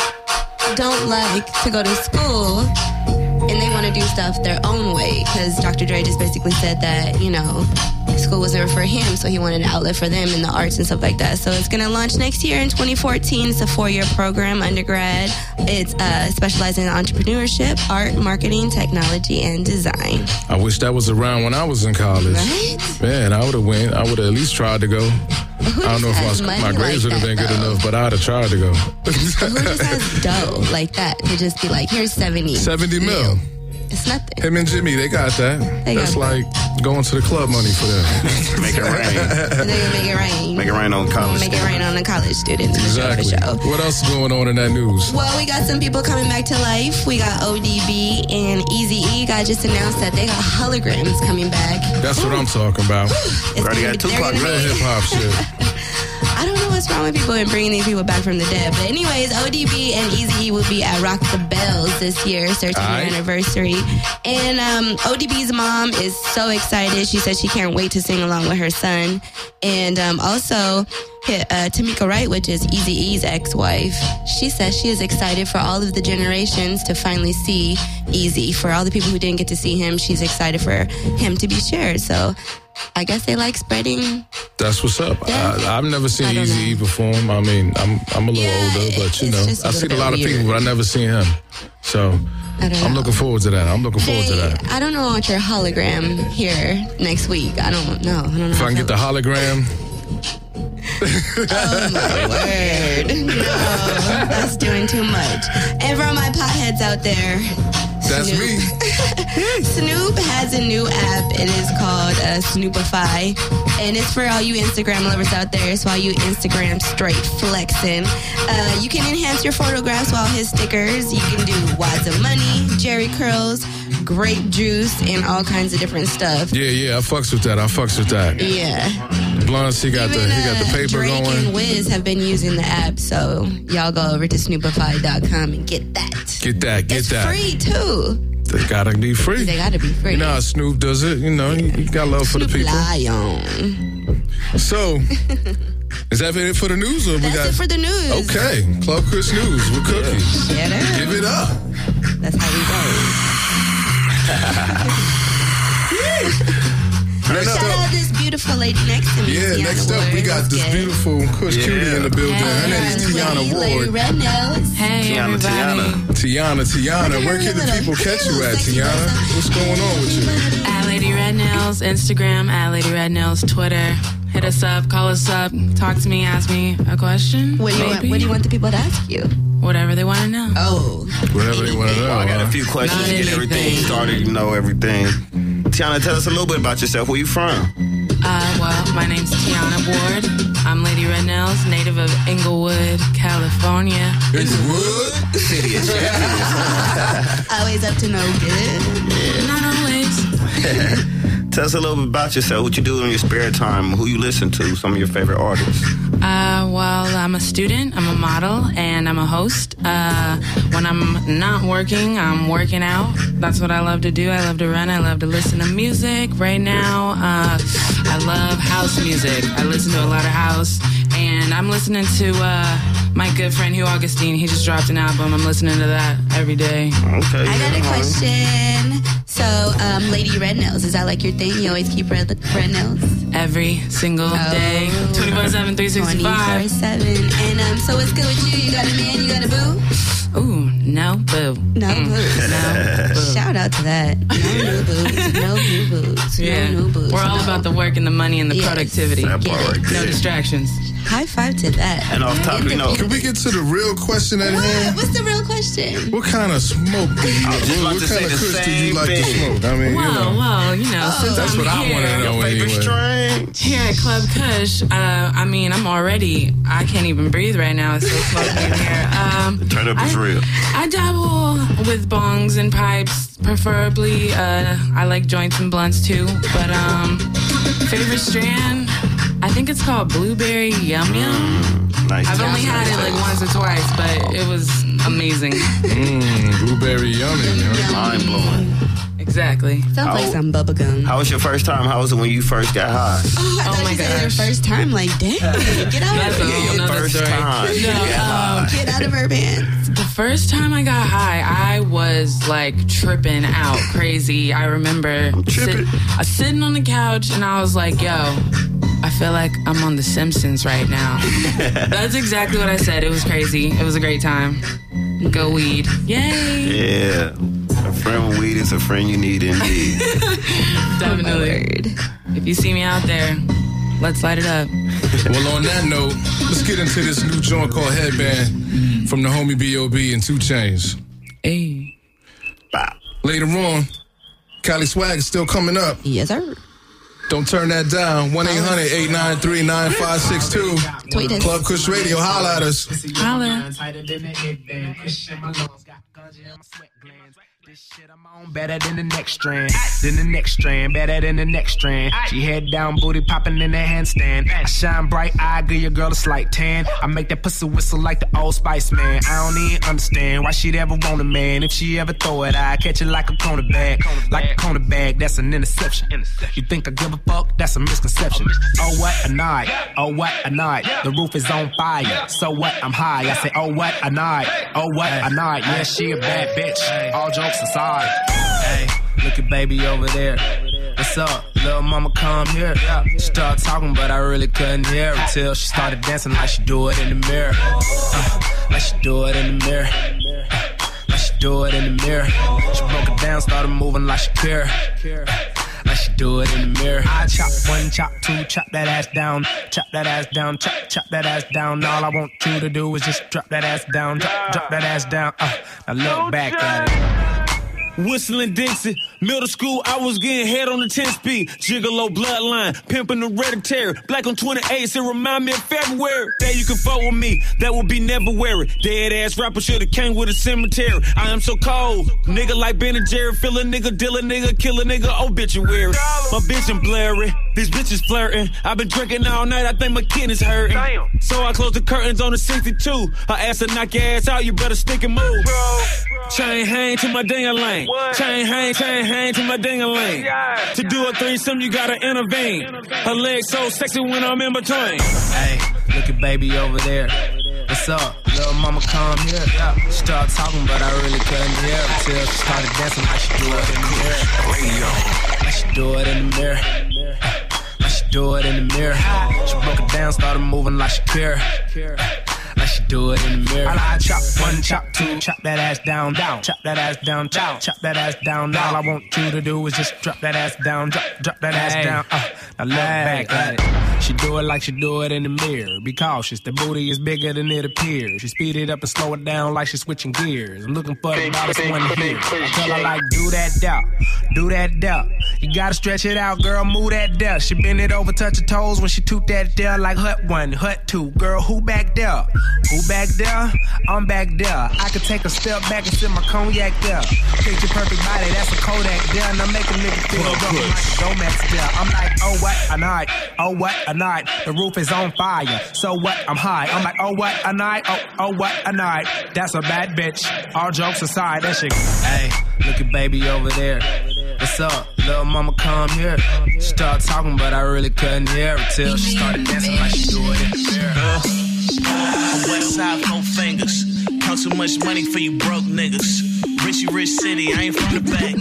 S14: don't like to go to school and they want to do stuff their own way, because Doctor Dre just basically said that, you know, school was never for him, so he wanted an outlet for them in the arts and stuff like that. So it's going to launch next year in twenty fourteen. It's a four-year program, undergrad. It's uh, specializing in entrepreneurship, art, marketing, technology, and design.
S13: I wish that was around when I was in college.
S14: Right?
S13: Man, I would have went. I would have at least tried to go.
S14: Who
S13: I don't know if my, my grades
S14: like
S13: would have been
S14: that,
S13: good
S14: though?
S13: enough, but I'd have tried to go.
S14: Who just has dough like that to just be like, here's seventy.
S13: seventy mil.
S14: It's nothing.
S13: Him and Jimmy, they got that.
S14: They
S13: That's
S14: got
S13: like going to the club money for them.
S16: Make it rain.
S14: They're gonna make it rain.
S16: Make it rain on college.
S14: Make it rain on the college students.
S13: Exactly.
S14: For show.
S13: What else is going on in that news?
S14: Well, we got some people coming back to life. We got O D B and Eazy-E. Got just announced that they got holograms coming back.
S13: That's what I'm talking about.
S14: It's
S13: Already
S14: gonna
S13: got
S14: be-
S13: Tupac,
S14: they're gonna
S13: real
S14: be-
S13: hip hop shit.
S14: I don't know what's wrong with people and bringing these people back from the dead. But anyways, O D B and Eazy-E will be at Rock the Bells this year. It's their ten-year
S13: Aight.
S14: anniversary. And um, O D B's mom is so excited. She said she can't wait to sing along with her son. And um, also, uh, Tamika Wright, which is Eazy-E's ex-wife, she says she is excited for all of the generations to finally see Eazy. For all the people who didn't get to see him, she's excited for him to be shared. So I guess they like spreading.
S13: That's what's up.
S14: Yeah.
S13: I, I've never seen
S14: I don't
S13: Eazy-E perform. I mean, I'm I'm a little older, but you
S14: it's
S13: know,
S14: just a
S13: I've seen a
S14: little
S13: lot
S14: bit
S13: of people,
S14: weird.
S13: but I never seen him. So
S14: I don't
S13: I'm
S14: know.
S13: looking forward to that. I'm looking forward to
S14: Hey,
S13: that.
S14: I don't know about your hologram here next week. I don't know. I don't know.
S13: If I can get the hologram,
S14: Oh my word. No, that's doing too much. And for all my potheads out there,
S13: that's
S14: Snoop.
S13: me.
S14: Snoop has a new app. It is called uh, Snoopify. And it's for all you Instagram lovers out there. It's for all you Instagram straight flexing. Uh, you can enhance your photographs while his stickers. You can do wads of money, Jerry curls, grape juice, and all kinds of different stuff.
S13: Yeah, yeah, I fucks with that. I fucks with that.
S14: Yeah.
S13: Blunts, he got the he got the paper
S14: Drake
S13: going.
S14: and Wiz have been using the app, so y'all go over to snoopify dot com and get that.
S13: Get that, get
S14: It's
S13: that.
S14: free too.
S13: They gotta be free.
S14: They gotta be free.
S13: You know how Snoop does it. You know, he, he got love for the people.
S14: Lion.
S13: So, is that it for the news? Or we
S14: That's
S13: got
S14: it for the news.
S13: Okay, Club Chris News with Cookie.
S14: Shut up.
S13: Give it up.
S14: That's how we go.
S13: Next
S14: Shout
S13: up.
S14: out this beautiful lady next to me.
S13: Yeah,
S14: Tiana
S13: next up we
S14: Ward.
S13: got this
S14: What's good?
S13: beautiful Kush
S14: Yeah.
S13: Cutie in the building. Her name is
S14: Lady-
S13: Tiana
S14: Lady
S13: Ward.
S14: Red Nose.
S15: Hey,
S16: Tiana,
S15: everybody.
S13: Tiana, Tiana, where can the people catch you at, Tiana? What's going on with you?
S15: At Lady Red Nails, Instagram, at Lady Red Nails, Twitter. Hit us up, call us up, talk to me, ask me a question.
S14: What do you want?
S15: maybe.
S14: What do you want the people to ask you?
S15: Whatever they want to know.
S14: Oh.
S13: Whatever they want to know.
S16: I got
S13: huh?
S16: a few questions
S15: Not
S16: to get everything
S15: anything.
S16: started. You know everything. Tiana, tell us a little bit about yourself. Where you from?
S15: Uh, well, my name's Tiana Ward. I'm Lady Red Nails, native of Inglewood, California.
S13: Inglewood?
S16: City of champions.
S14: Always up to no good.
S15: Not always.
S16: Tell us a little bit about yourself. What you do in your spare time. Who you listen to. Some of your favorite artists.
S15: Uh, well, I'm a student, I'm a model, and I'm a host. Uh, when I'm not working, I'm working out. That's what I love to do. I love to run. I love to listen to music. Right now, uh, I love house music. I listen to a lot of house, and I'm listening to uh, my good friend Hugh Augustine. He just dropped an album. I'm listening to that every day.
S16: Okay.
S14: I got a question. So, um, Lady Red Nails, is that like your thing? You always keep red, red nails?
S15: Every single day, twenty-four seven, three sixty-five.
S14: twenty-four seven. And um, so what's good with you? You got a man? You got a boo?
S15: Ooh, no boo.
S14: No boo.
S15: No boo.
S14: Shout out to that. No new boobs. No new boobs.
S15: Yeah.
S14: No new boobs.
S15: We're all
S14: no.
S15: about the work and the money and the
S14: Yes.
S15: productivity.
S14: That part right
S15: No
S14: there.
S15: distractions.
S14: High five to that.
S16: And off topic, no.
S13: Can we get to the real question at
S14: What?
S13: hand?
S14: What's the real question?
S13: What kind of smoke do you
S16: I was just
S13: what,
S16: about
S13: what
S16: to
S13: kind
S16: say
S13: of
S16: the
S13: kush do you
S16: same
S13: like to
S16: thing.
S13: smoke? I mean,
S15: Well,
S13: you know.
S15: well, you know, since
S13: That's
S15: I'm
S13: what I
S15: here,
S13: want to know
S16: Your favorite
S13: anyway.
S16: strain?
S15: here at Club Kush, uh, I mean, I'm already, I can't even breathe right now. It's so smoky in here. Um,
S16: The turn up is
S15: I,
S16: real.
S15: I dabble with bongs and pipes, preferably. Uh, I like joints and blunts too. But um, favorite strand, I think it's called Blueberry Yum Yum.
S16: Nice.
S15: I've only had it like once or twice, but it was amazing.
S13: Mmm, blueberry yummy. Huh?
S16: Mind blowing.
S15: Exactly.
S14: Sounds like
S16: How-
S14: some bubble gum.
S16: How was your first time? How was it when you first got high?
S14: Oh, I
S15: Oh
S14: thought
S15: my
S14: you said your
S15: gosh.
S14: first time. Like, damn, get out
S15: That's
S14: of
S15: a whole
S14: here.
S15: nother
S16: First
S15: story.
S16: time. you
S15: No,
S16: got
S15: um,
S16: high.
S14: Get out of our pants.
S15: The first time I got high, I was like tripping out crazy. I remember
S16: tripping.
S15: sit- I was sitting on the couch and I was like, yo, I feel like I'm on The Simpsons right now. That's exactly what I said. It was crazy. It was a great time. Go weed. Yay.
S16: Yeah. A friend with weed is a friend you need indeed.
S15: Definitely. If you see me out there, let's light it up.
S13: Well, on that note, let's get into this new joint called Headband from the homie B O B and two Chainz.
S15: Hey.
S16: Bop.
S13: Later on, Cali Swag is still coming up.
S14: Yes, sir.
S13: Don't turn that down. one eight hundred, eight nine three, nine five six two.
S14: Tweet us.
S13: Club Kush Radio, holla at us.
S15: Holla.
S22: This shit I'm on better than the next strand, than the next strand, better than the next strand. She head down, booty popping in the handstand. I shine bright, eye, give your girl a slight tan. I make that pussy whistle like the Old Spice man. I don't even understand why she'd ever want a man. If she ever throw it, I catch it like a corner bag, like a corner bag. That's an interception. You think I give a fuck? That's a misconception. Oh what a night, oh what a night. The roof is on fire. So what? I'm high. I say oh what a night, oh what a night. Yeah, she a bad bitch. All jokes aside. Hey, look at baby over there. What's up? Little mama come here. She started talking, but I really couldn't hear her till she started dancing like she do it in the mirror. Uh, like she do it in the mirror. Uh, like she do it in the mirror. She broke it down, started moving like Shakira. Like she do it in the mirror. I chop one, chop two, chop that ass down. Chop that ass down, chop, chop that ass down. All I want you to do is just drop that ass down. Drop, drop that ass down. Uh, now look back at it.
S3: Whistling Dixie, middle school, I was getting head on the ten speed. Gigolo bloodline, pimping the hereditary. Black on twenty-eights, it remind me of February. That you can fuck with me, that would be never weary. Dead ass rapper should've came with a cemetery. I am so cold, nigga like Ben and Jerry. Fill a nigga, deal a nigga, kill a nigga, obituary. My bitch and blurry, these bitches flirting. I've been drinking all night, I think my kidneys hurting. Damn. So I closed the curtains on the sixty-two. Her ass will knock your ass out, you better stick and move. Chain hang to my ding-a-ling. Chain hang, chain hang to my ding-a-ling. To do a threesome, you gotta intervene. Her legs so sexy when I'm in between.
S22: Hey, look at baby over there. What's up? Little mama come here. She started talking, but I really couldn't hear her till she started dancing like she do it in the mirror. Radio. Like she do it in the mirror. Like she do it in the mirror. She broke it down, started moving like Shakira. Like she do it in the mirror. I, I chop one, chop two, chop that ass down, down. Chop that ass down, chop, chop that ass down. All I want you to do is just drop that ass down, drop, drop that ass Hey. down. Uh, now look back at it. She do it like she do it in the mirror. Be cautious, the booty is bigger than it appears. She speed it up and slow it down like she's switching gears. I'm looking for the loudest one here. I tell her like, do that doubt, do that doubt. You gotta stretch it out, girl, move that there. She bend it over, touch her toes when she toot that there like hut one, hut two. Girl, who back there? Who back there? I'm back there. I could take a step back and sip my cognac there. Picture perfect body, that's a Kodak there. Now make a nigga feel rough like Domex there. I'm like, oh what a night, oh what a night. The roof is on fire, so what? I'm high. I'm like, oh what a night, oh oh what a night. That's a bad bitch. All jokes aside, that shit. Hey, look at baby over there. What's up? Little mama come here. She started talking, but I really couldn't hear her till she started dancing like she do it in the mirror.
S3: I'm west side, four fingers. Count too much money for you broke niggas. Richie Rich City, I ain't from the back.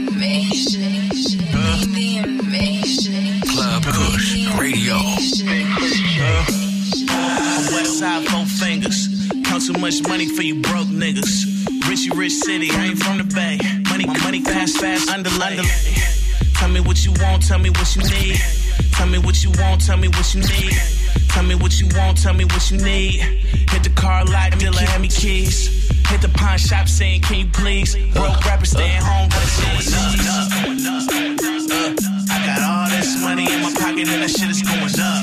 S3: Uh,
S2: Club Kush Radio.
S3: Uh, I'm west side, four fingers. Count too much money for you broke niggas. Richie Rich City, I ain't from the back.
S7: money, my money fast, fast, under, under. Tell me what you want, tell me what you need. Tell me what you want, tell me what you need. Tell me what you want, tell me what you need. Hit the car lot, dealer, hand me keys. Hit the pawn shop saying, can you please? Broke rapper staying home, but it's going up, going up, up. I got all this money in my pocket and that shit is going up.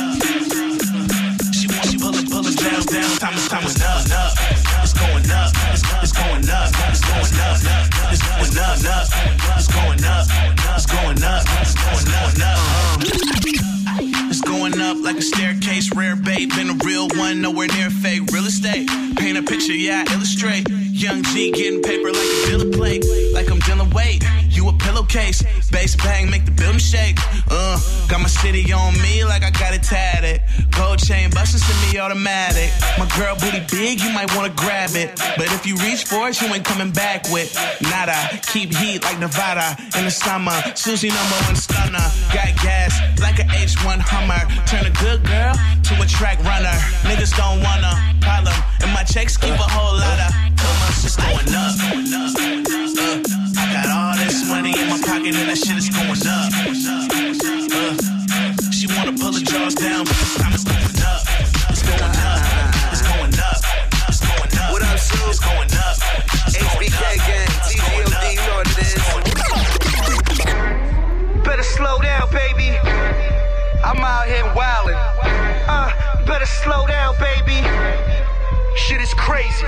S7: She want, she pullin', pullin' down, down. Time is, time is up, up. It's going up, it's, it's going up, it's going up, it's going up, up. It's going up, it's going up, it's going up, up. It's going up like a staircase, rare bait, been a real one, nowhere near fake. Real estate, paint a picture, yeah, I illustrate. Young G getting paper like a bill of plate, like I'm dealing weight. You a pillowcase, bass bang, make the building shake. Uh, got my city on me like I got it tatted. Gold chain bustin', send me automatic. My girl booty big, you might wanna grab it, but if you reach for it, you ain't coming back with nada. Keep heat like Nevada in the summer. Susie number one stunner, got gas like an H one Hummer. Turn a good girl to a track runner. Niggas don't wanna problem, and my checks keep a whole lot of commas. It's going up, uh, I got all this money in my pocket and that shit is going up. Uh, she wanna pull the jaws down, but this time it's going up. It's going up, it's going up, it's going up. What up, Sue? It's going up.
S11: H B K gang, T G O D, you know what it is. Better slow down, baby. I'm out here wildin'. Uh, better slow down, baby. Shit is crazy.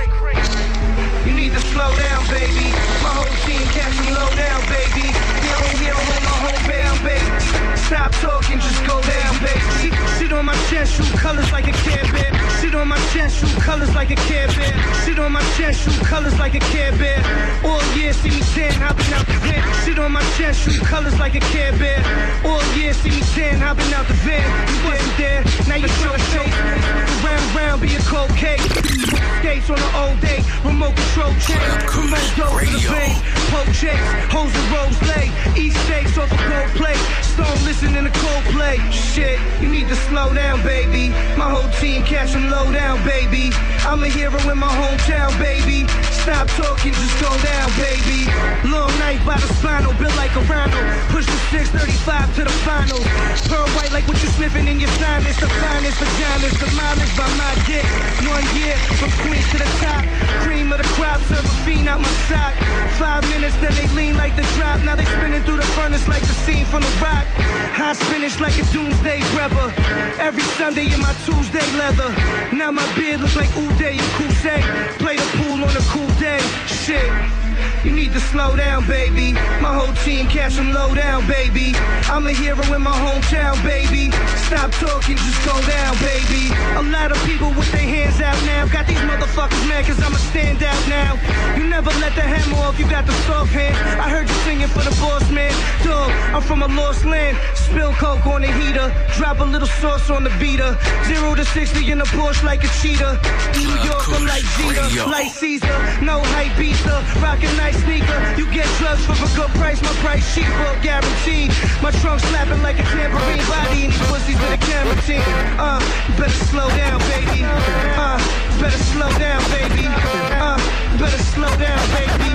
S11: You need to slow down, baby. My whole team catch me low down, baby. You don't hear on my homebound, baby. Stop talking, just go down, baby. Sit, sit on my chest, shoot colors like a Care Bear. Sit on my chest, shoot colors like a Care Bear. Sit on my chest, shoot colors like a Care Bear. All year, see me tan, hopping out the van. Sit on my chest, shoot colors like a Care Bear. All year, see me tan, hopping out the van. You wasn't there, now you tryna show. Round, round, be a cold cake. Skates on an old day, remote control chain. Remote doors in the bank, poke checks, hoes and rose lay. Eat steaks off a gold plate. Stone listening to Coldplay. Shit, you need to slow down, baby. My whole team catch them low down, baby. I'm a hero in my hometown, baby. Stop talking, just go down, baby. Long night by the spinal, built like a rhino. Push the six thirty-five to the finals. Pearl white like what you sniffing in your sinus. The finest vaginas, the mileage by my dick. One year from Queens to the top. Cream of the crop, serve a fiend out my sock. Five minutes, then they lean like the drop. Now they spinning through the furnace like the scene from the rock. Hot spinach like a doomsday prepper. Every Sunday in my Tuesday leather. Now my beard looks like Uday and Kusei. Play the pool on a cool day. Shit. You need to slow down, baby. My whole team catch them low down, baby. I'm a hero in my hometown, baby. Stop talking, just go down, baby. A lot of people with their hands out now. Got these motherfuckers mad cause I'm a standout now. You never let the hammer off, you got the soft hand. I heard you singing for the boss, man. Dog, I'm from a lost land. Spill coke on the heater. Drop a little sauce on the beater. Zero to sixty in a Porsche like a cheetah. New York, I'm like Jeter, like Caesar. No hype beater, rockin' nice sneaker. You get drugs for a good price, my price cheaper, guaranteed. My trunk slapping like a tambourine. Body and these pussies in a camera team. Uh, better slow down, baby. Uh, better slow down, baby. Uh, better slow down, baby.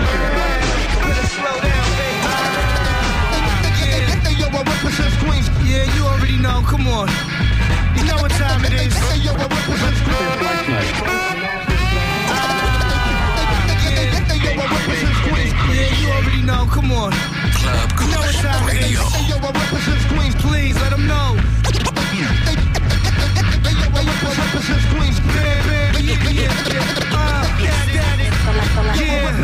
S11: Better slow down, baby. Hey, yo, I represent Queens. Yeah, you already know, come on. You know what time it is. Hey, yo, I represent Queens. Yeah, you already know, come on. Club you know what time it is. Hey, yo, I represent Queens. Please, let them know. Hey, yo, I represent Queens. Yeah, yeah, yeah, yeah. Uh, yeah, daddy. Yeah.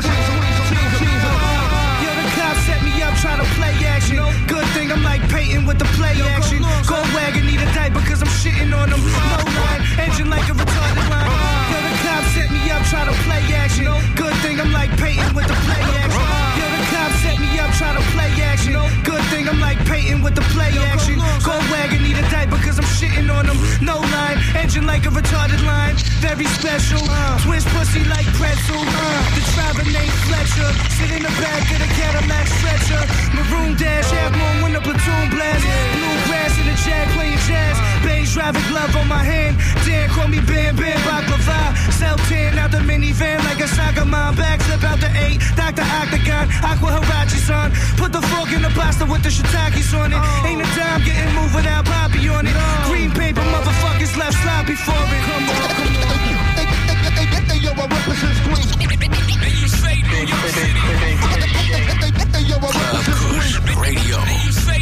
S11: Yo, the cops set me up trying to play action. Good thing I'm like Peyton with the play action. Go wagon, need a diaper cause I'm shitting on them. No line, engine like a retarded line. Yo, the cops set me up trying to play action. Good thing I'm like Peyton with the play action. Yo, the cops set me up trying to play action. Good thing I'm like Peyton with the play action. Go wagon, need a diaper cause I'm shitting on them. No line, engine like a retarded line. Very special, twist pussy like pretzel. The driver named Fletcher. Sit in the back of the Cadillac stretcher. Maroon dash, half moon when the platoon blast. Blue grass in the jag playing jazz. Beige driving glove on my hand. Dan call me Bam Bam Baklava. Sell ten out the minivan like a soccer mom. Backflip out the eight. Doctor Octagon.
S10: Aqua Hirachi, son. Put the fork in the pasta with the shiitakes on it. Ain't a dime getting moved without Poppy on it. Green paper, motherfuckers left sloppy for it. Come on, come on. Hey, yo, I represent Queens.
S1: And you say New York City.
S10: Hey, yo, I represent Queens.
S1: Radio. And you say.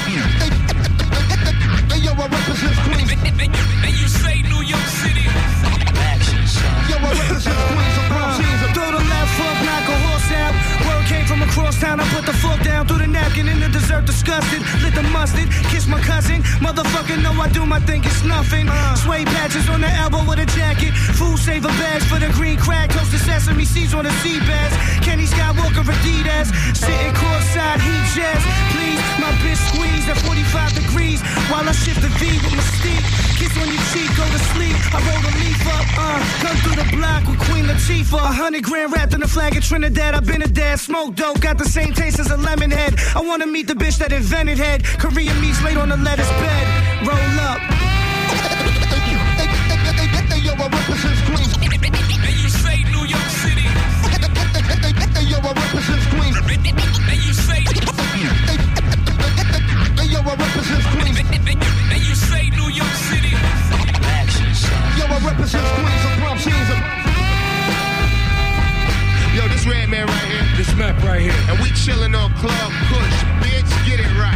S10: Hey, yo, I represent Queens.
S1: And you say New York City.
S10: Yo, I represent Queens. Throw the left foot, knock a horse out. Word came from across town. I put the fork down through the napkin in the dessert. Disgusted, lit the mustard, kiss my cousin. Motherfucker, know I do my thing. It's nothing. Suede patches on the elbow with a jacket. Food saver bags for the green crack. Toasted sesame seeds on the sea bass. Kenny Skywalker Adidas. Sitting courtside, heat jazz. Please, my bitch squeeze at forty-five degrees while I shift the V with Mystique. Kiss on your cheek, go to sleep. I roll the leaf up, uh, come through the block with Queen Latifah. A hundred grand wrapped in the flag of Trinidad. I've been a dad, smoke dope, got the same taste as a lemon head. I wanna meet the bitch that invented head. Korean meats laid on the lettuce bed. Roll up. Hey, yo, I represent Queens.
S1: And you say New York City.
S10: Hey, yo, I represent Queens.
S1: And you say.
S10: Hey, yo, I represent Queens.
S1: And you say New York City.
S10: Yo, I represent Queens. I'm from Caesar.
S4: Yo, this Red Man right here.
S3: This map right here.
S4: And we chillin' on Club Kush. Bitch, get it right.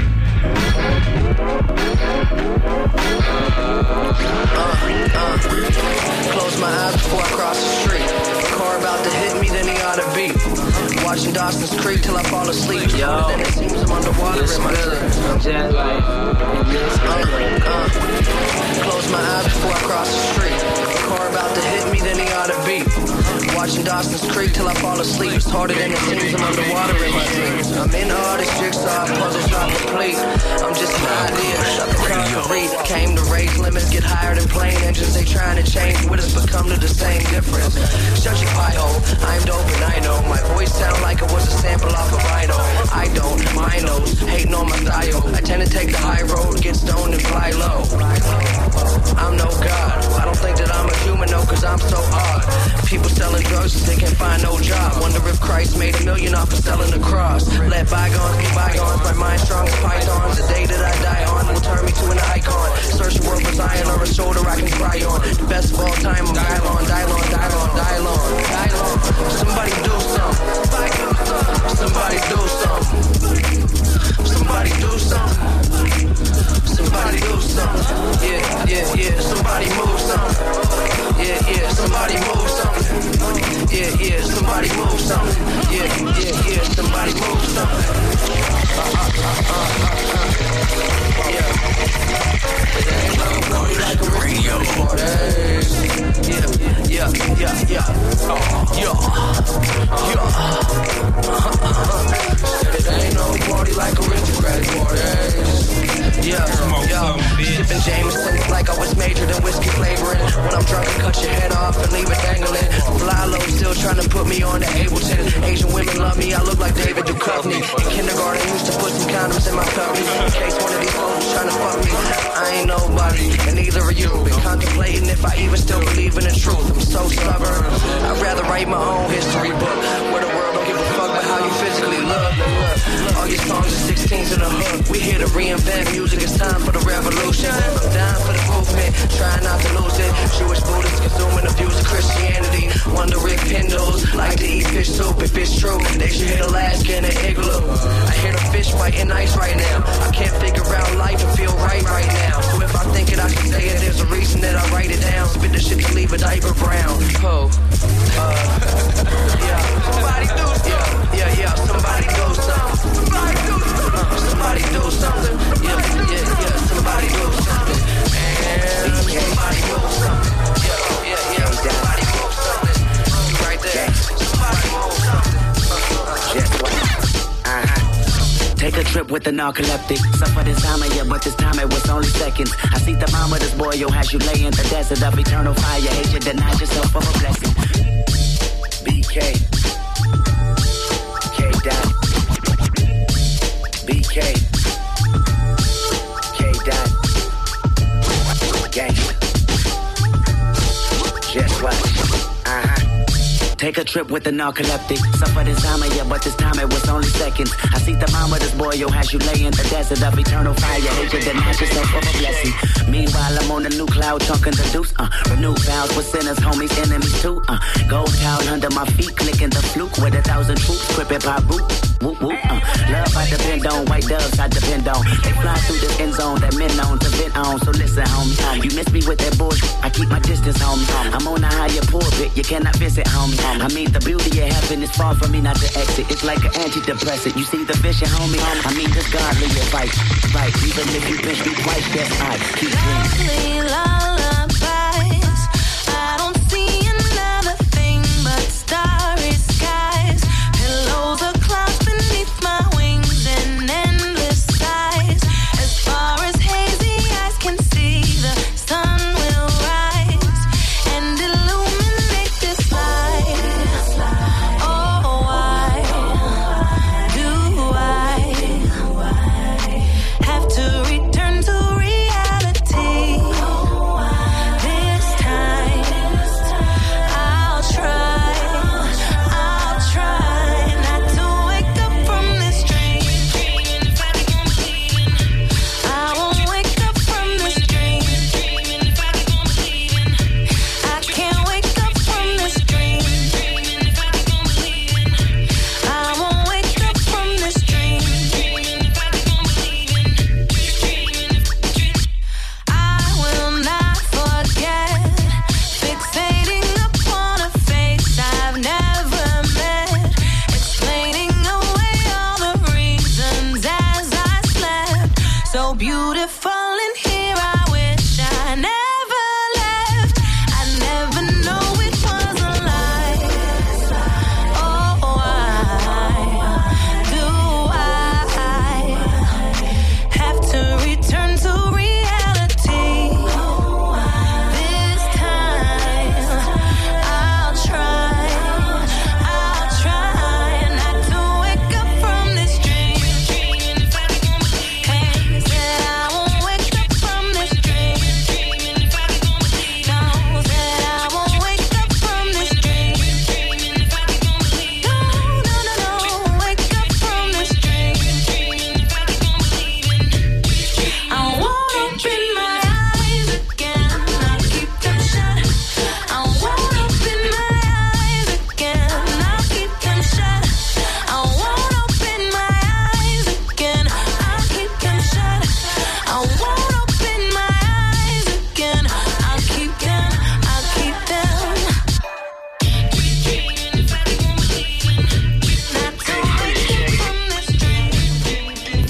S12: Uh, uh, close my eyes before I cross the street. Car about to hit me, then he ought to beat. Watching Dawson's Creek till I fall asleep. Yo, then it seems I'm underwater in my dreams. Jet life. Uh, uh, close my eyes before I cross the street. Car about to hit me, then he ought to beat. Watching Dawson's Creek till I fall asleep. It's harder than it seems, I'm underwater in my dreams. I'm in all this jigsaw, puzzles not complete. I'm just an idea, shut the concrete. Came to raise limits, get higher than plane engines. They trying to change with us, but come to the same difference. Shut your pie hole, I'm dope and I know. My voice sound like it was a sample off a rhino. I don't, my nose, hating on my thio. I tend to take the high road, get stoned and fly low. I'm no god, I don't think that I'm a human, no, cause I'm so odd. People selling drugs cause they can't find no job. Wonder if Christ made a million off of selling the cross. Let bygones be bygones, my mind strong as pythons. The day that I die on will turn me to an icon. Search the world for Zion or a shoulder I can cry on. The best of all time, I'm Dylon, Dylon, Dylon, Dylon, Dylon. Somebody do something. Somebody do something. Somebody do something. Somebody do something. Yeah, yeah, yeah. Somebody move something. Yeah, yeah. Somebody move something. Yeah, yeah. Somebody move something. Yeah, yeah, yeah. Somebody move something. Uh, uh, uh, uh, uh. Yeah. Like a radio. Yeah, yeah, yeah, yeah. Oh, yeah, yeah. It ain't no party like a aristocrat party. Yeah, yeah. Sipping Jameson like I was majored in whiskey flavoring. When I'm drunk, I cut your head off and leave it dangling. Fly low, still trying to put me on the Ableton. Asian women love me, I look like David Duchovny. In kindergarten, used to put some condoms in my pelvis in case one of these hoes was trying to fuck me. I ain't nobody, and neither are you. Been contemplating if I even still believe in the truth. I'm so stubborn. I'd rather write my own history book where the world don't give a fuck about how you physically look. All your songs are sixteens in the hook. We here to reinvent music. It's time for the revolution. I'm down for the movement, trying not to lose it. Jewish Buddhists consuming the views of Christianity. Wonder if Hindus like to eat fish soup. If it's true, they should hit Alaska in an igloo. I hear the fish fighting ice right now. I can't figure out life and feel right right now. So if I think it, I should say it. There's a reason that I write it down. Spit the shit to leave a diaper brown. Oh, uh, yeah. Somebody do something. Yeah, yeah, yeah. Somebody do something. Somebody do something. Uh, somebody do something. Yeah, yeah, yeah. Somebody do something. Man, somebody do something. Yeah, yeah, yeah. Somebody do something. Right there. Somebody do something.
S23: Uh-huh. Take a trip with the narcoleptic. Suffer this time of year, but this time it was only seconds. I see the thermometers boil as you lay in the desert of eternal fire. Hate you, deny yourself for a blessing. B K. K dot. B K. K dot. Gangsta. Just watch. Uh-huh. Take Take a trip with the narcoleptic. Suffered insomnia, but this time it was only seconds. I see thermometers boil, yo, as you lay in the desert of eternal fire. Hate you, deny yourself of a blessing. Meanwhile, I'm on a new cloud, chunking the deuce. Uh, renew vows with sinners, homies, enemies too. Uh, gold towel under my feet, clicking the fluke with a thousand troops, crippin' by boot. Whoop, whoop, uh. Love I depend on, white doves I depend on. They fly through this end zone that men known to vent on. So listen, homie, uh, you miss me with that bullshit. I keep my distance, homie. I'm on a higher pulpit, you cannot visit, homie. I mean, the beauty of heaven is far from me not to exit. It's like an antidepressant. You see the vision, homie? I mean, this godly advice. Right, even if you pinch me twice, yes, I keep dreaming.
S5: Lullabies. I don't see another thing but starry skies. Pillows of clouds beneath my wings and endless skies. As far as hazy eyes can see, the sun will rise and illuminate this life. Oh, why do I have to return to reality? This time I'll try, I'll try not to wake up from this dream. I won't wake up from this dream. I can't wake up from this dream. I won't wake up from this dream. I will not forget fixating upon a face I've never met, explaining away all the reasons as I slept. So beautiful in here, I wish I never left. I never know it was a lie. Oh, why do I have to return to reality? This time I'll try, I'll try not to wake up from this dream. Hey, said I won't wake up from this dream. No, said I won't wake up from this dream. No, no, no, no, wake up from this dream. I won't open my eyes again. I'll keep them shut. I won't open my eyes again. I'll keep them shut. I won't open my eyes again. I'll keep them shut. I won't open my eyes again. I'll keep them. I'll keep them. Not to wake up from this dream.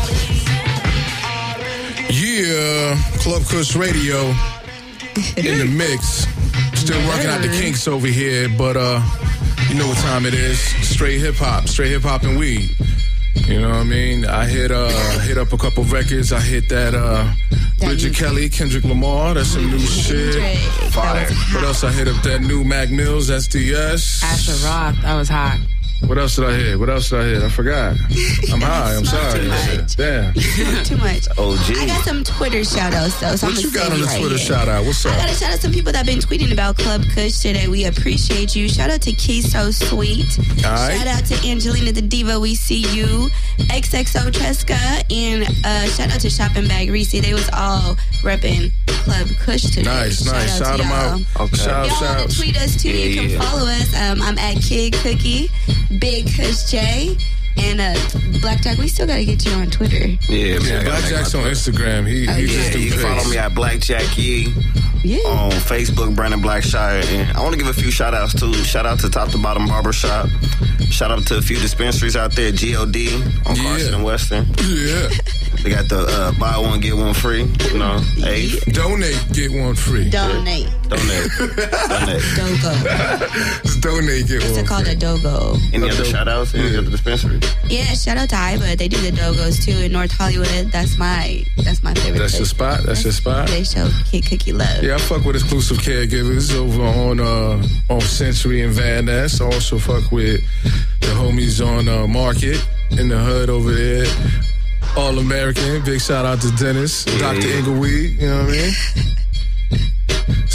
S13: Yeah, Club Kush Radio in the mix. Still working out the kinks over here, but uh, you know what time it is. Straight hip hop, straight hip hop and weed. You know what I mean? I hit uh hit up a couple records. I hit that uh Bridget Kelly, Kendrick Lamar. That's some new shit. Fire. What else I hit up? That new Mac Mills, S D S.
S15: Asher Roth, that was hot.
S13: What else did I hit? What else did I hit? I forgot. I'm high. I'm sorry. Damn.
S14: Too much.
S13: O G.
S14: I got some Twitter shout outs though. So
S13: What
S14: I'm
S13: you
S14: gonna
S13: got on the
S14: right
S13: Twitter
S14: here.
S13: shout out? What's up?
S14: I gotta shout out some people that have been tweeting about Club Kush today. We appreciate you. Shout out to Key So Sweet.
S13: All right.
S14: Shout out to Angelina the Diva. We see you. X X O Cheska. And uh, shout out to Shopping Bag Reese. They was all repping Club Kush today.
S13: Nice, nice. Shout them out. Okay. Shout,
S14: Y'all
S13: shout.
S14: wanna tweet us too.
S13: Yeah,
S14: you can
S13: yeah.
S14: follow us. Um, I'm at Kid Cookie, Big Kush J, and uh, Blackjack. We still gotta get you on Twitter.
S16: Yeah, man.
S13: Blackjack's on Instagram. He,
S14: Oh,
S13: he
S14: yeah.
S13: just do
S16: You can follow
S13: pics.
S16: me at Blackjack Yee.
S14: Yeah.
S16: On Facebook, Brandon Blackshire. And I want to give a few shout outs too. Shout out to Top to Bottom Barbershop. Shout out to a few dispensaries out there. G O D on Carson and Western.
S13: Yeah.
S16: They got the uh, buy one, get one free. You know, eighth.
S13: Donate, get one free.
S14: Donate.
S16: Donate. Donate.
S14: Dogo.
S13: Just donate, get
S14: It's
S13: one
S14: called
S13: free.
S14: a Dogo.
S16: Any other shout outs? Any other dispensary?
S14: Yeah, shout out to Iba. They do the Dogos too in North Hollywood. That's my that's my favorite.
S13: That's your
S14: place.
S13: spot? That's your spot?
S14: They show Kid Cookie love.
S13: Yeah, I fuck with exclusive caregivers over on uh, on Century and Van Ness. I also fuck with the homies on uh, Market in the hood over there. All American. Big shout out to Dennis,
S16: Yeah,
S13: Doctor
S16: yeah.
S13: Ingleweed. You know what I mean?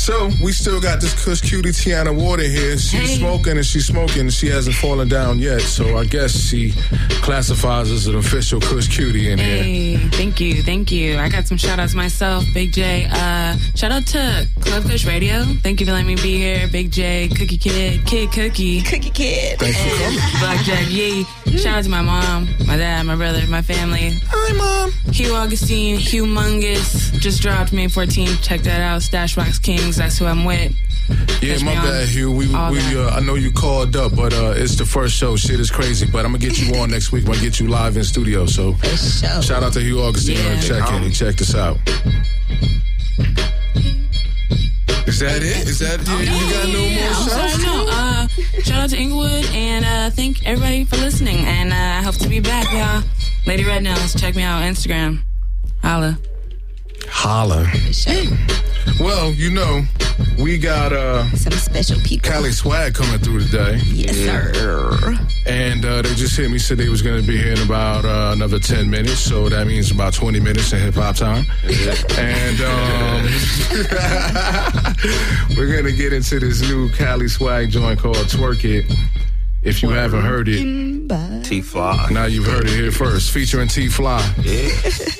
S13: So, we still got this Kush Cutie Tiana Water here. She's hey. smoking and she's smoking and she hasn't fallen down yet. So, I guess she classifies as an official Kush Cutie in
S15: hey,
S13: here.
S15: Hey, thank you, thank you. I got some shout outs myself. Big J, uh, shout out to Club Kush Radio. Thank you for letting me be here. Big J, Cookie Kid, Kid Cookie.
S14: Cookie Kid.
S13: Thanks for coming.
S15: Blackjack Yee. Shout out to my mom, my dad, my brother, my family.
S13: Hi, Mom.
S15: Hugh Augustine, Humongous. Just dropped May fourteenth. Check that out. Stashbox Kings. That's who I'm with.
S13: Yeah,
S15: Catch
S13: my bad, Hugh. We, we uh, I know you called up, but uh, it's the first show. Shit is crazy, but I'm gonna get you on next week. I'm gonna get you live in studio. So, shout out to Hugh Augustine
S15: Yeah.
S13: on check in. He checked us out. Is that it? Is that it?
S15: Oh,
S13: You got no
S15: yeah,
S13: more
S15: I'm
S13: shots?
S15: sorry, no. Uh, shout out to Inglewood, and uh, thank everybody for listening. And uh, I hope to be back, y'all. Lady Red Nails, check me out on Instagram. Holla.
S13: Holla. Well, you know, we got uh,
S14: some special people.
S13: Cali Swag coming through today.
S14: Yes, sir.
S13: And uh, they just hit me, said they was going to be here in about uh, another ten minutes. So that means about twenty minutes in hip hop time. And um, we're going to get into this new Cali Swag joint called Twerk It. If you haven't heard it,
S16: T-Fly.
S13: Now you've heard it here first, featuring T-Fly.
S16: Yeah.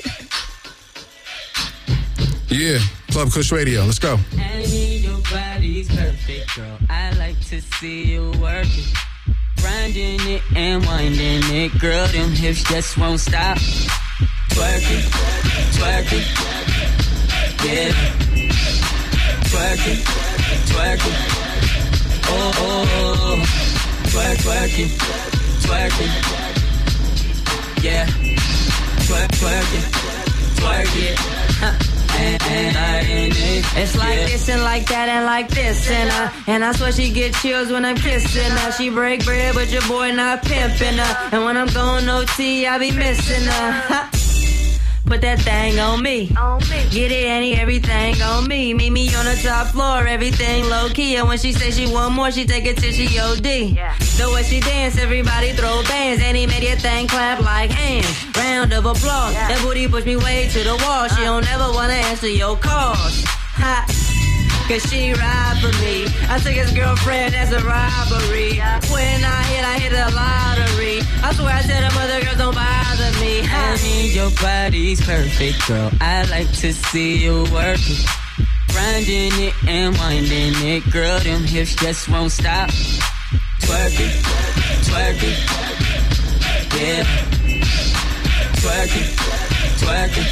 S13: Yeah, Club Kush Radio. Let's go.
S8: I mean, your body's perfect, girl. I like to see you work it. Grinding it and winding it. Girl, them hips just won't stop. Twerk it, twerk it, yeah. Twerk it, twerk it, oh, oh, oh. Twerk, twerk it, twerk it, yeah. Twerk, twerk it, twerk it, huh. And, and I, and it,
S18: It's like
S8: yeah.
S18: this and like that and like this and uh and I swear she get chills when I'm kissing her. She break bread but your boy not pimping her. And when I'm going O T I be missing her. Put that thing on me. On me. Get it, Annie, everything on me. Meet me on the top floor, everything low key. And when she say she want more, she take it till she O D. Yeah. The way she dance, everybody throw bands. Annie made your thing clap like hands. Round of applause. Yeah. That booty push me way to the wall. She don't ever wanna answer your calls. Ha. Cause she ride for me. I took his girlfriend as a robbery. When I hit, I hit the lottery. I swear I tell them other girls don't bother me.
S8: I mean, your body's perfect, girl. I like to see you work it. Grinding it and winding it. Girl, them hips just won't stop. Twerk it, twerk it, yeah. Twerk it, twerk it,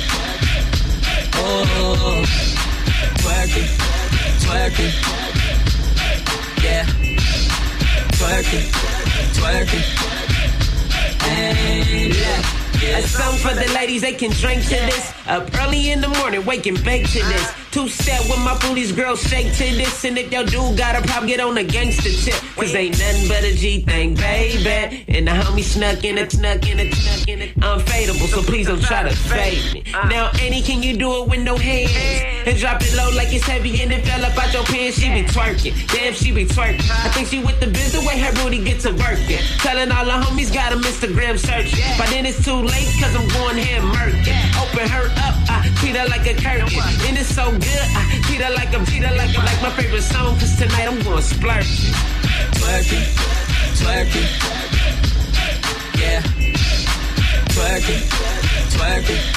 S8: oh. Twerk it, twerk it, yeah. Twerk it, twerk it, and yeah.
S20: A song for the ladies, they can drink to this. Up early in the morning, wake and bake to this. Two step with my foolies, girls shake to this. And if your dude got a problem, get on a gangster tip. Cause ain't nothing but a G thing, baby. And the homie snuck in it, snuck in it, snuck in it. Unfadable, so please don't try to fade me. Now, Annie, can you do it with no hands? And drop it low like it's heavy and it fell up out your pants. She be twerking, damn, she be twerking. I think she with the biz the way her booty gets to working. Telling all the homies got them Instagram search. But then it's too late cause I'm going here murking. Open her up, I treat her like a curtain. And it's so good, I treat her like a, treat her like a, like my favorite song. Cause tonight I'm going splurge.
S8: Twerk it, twerk it, yeah. Twerk it, twerk it,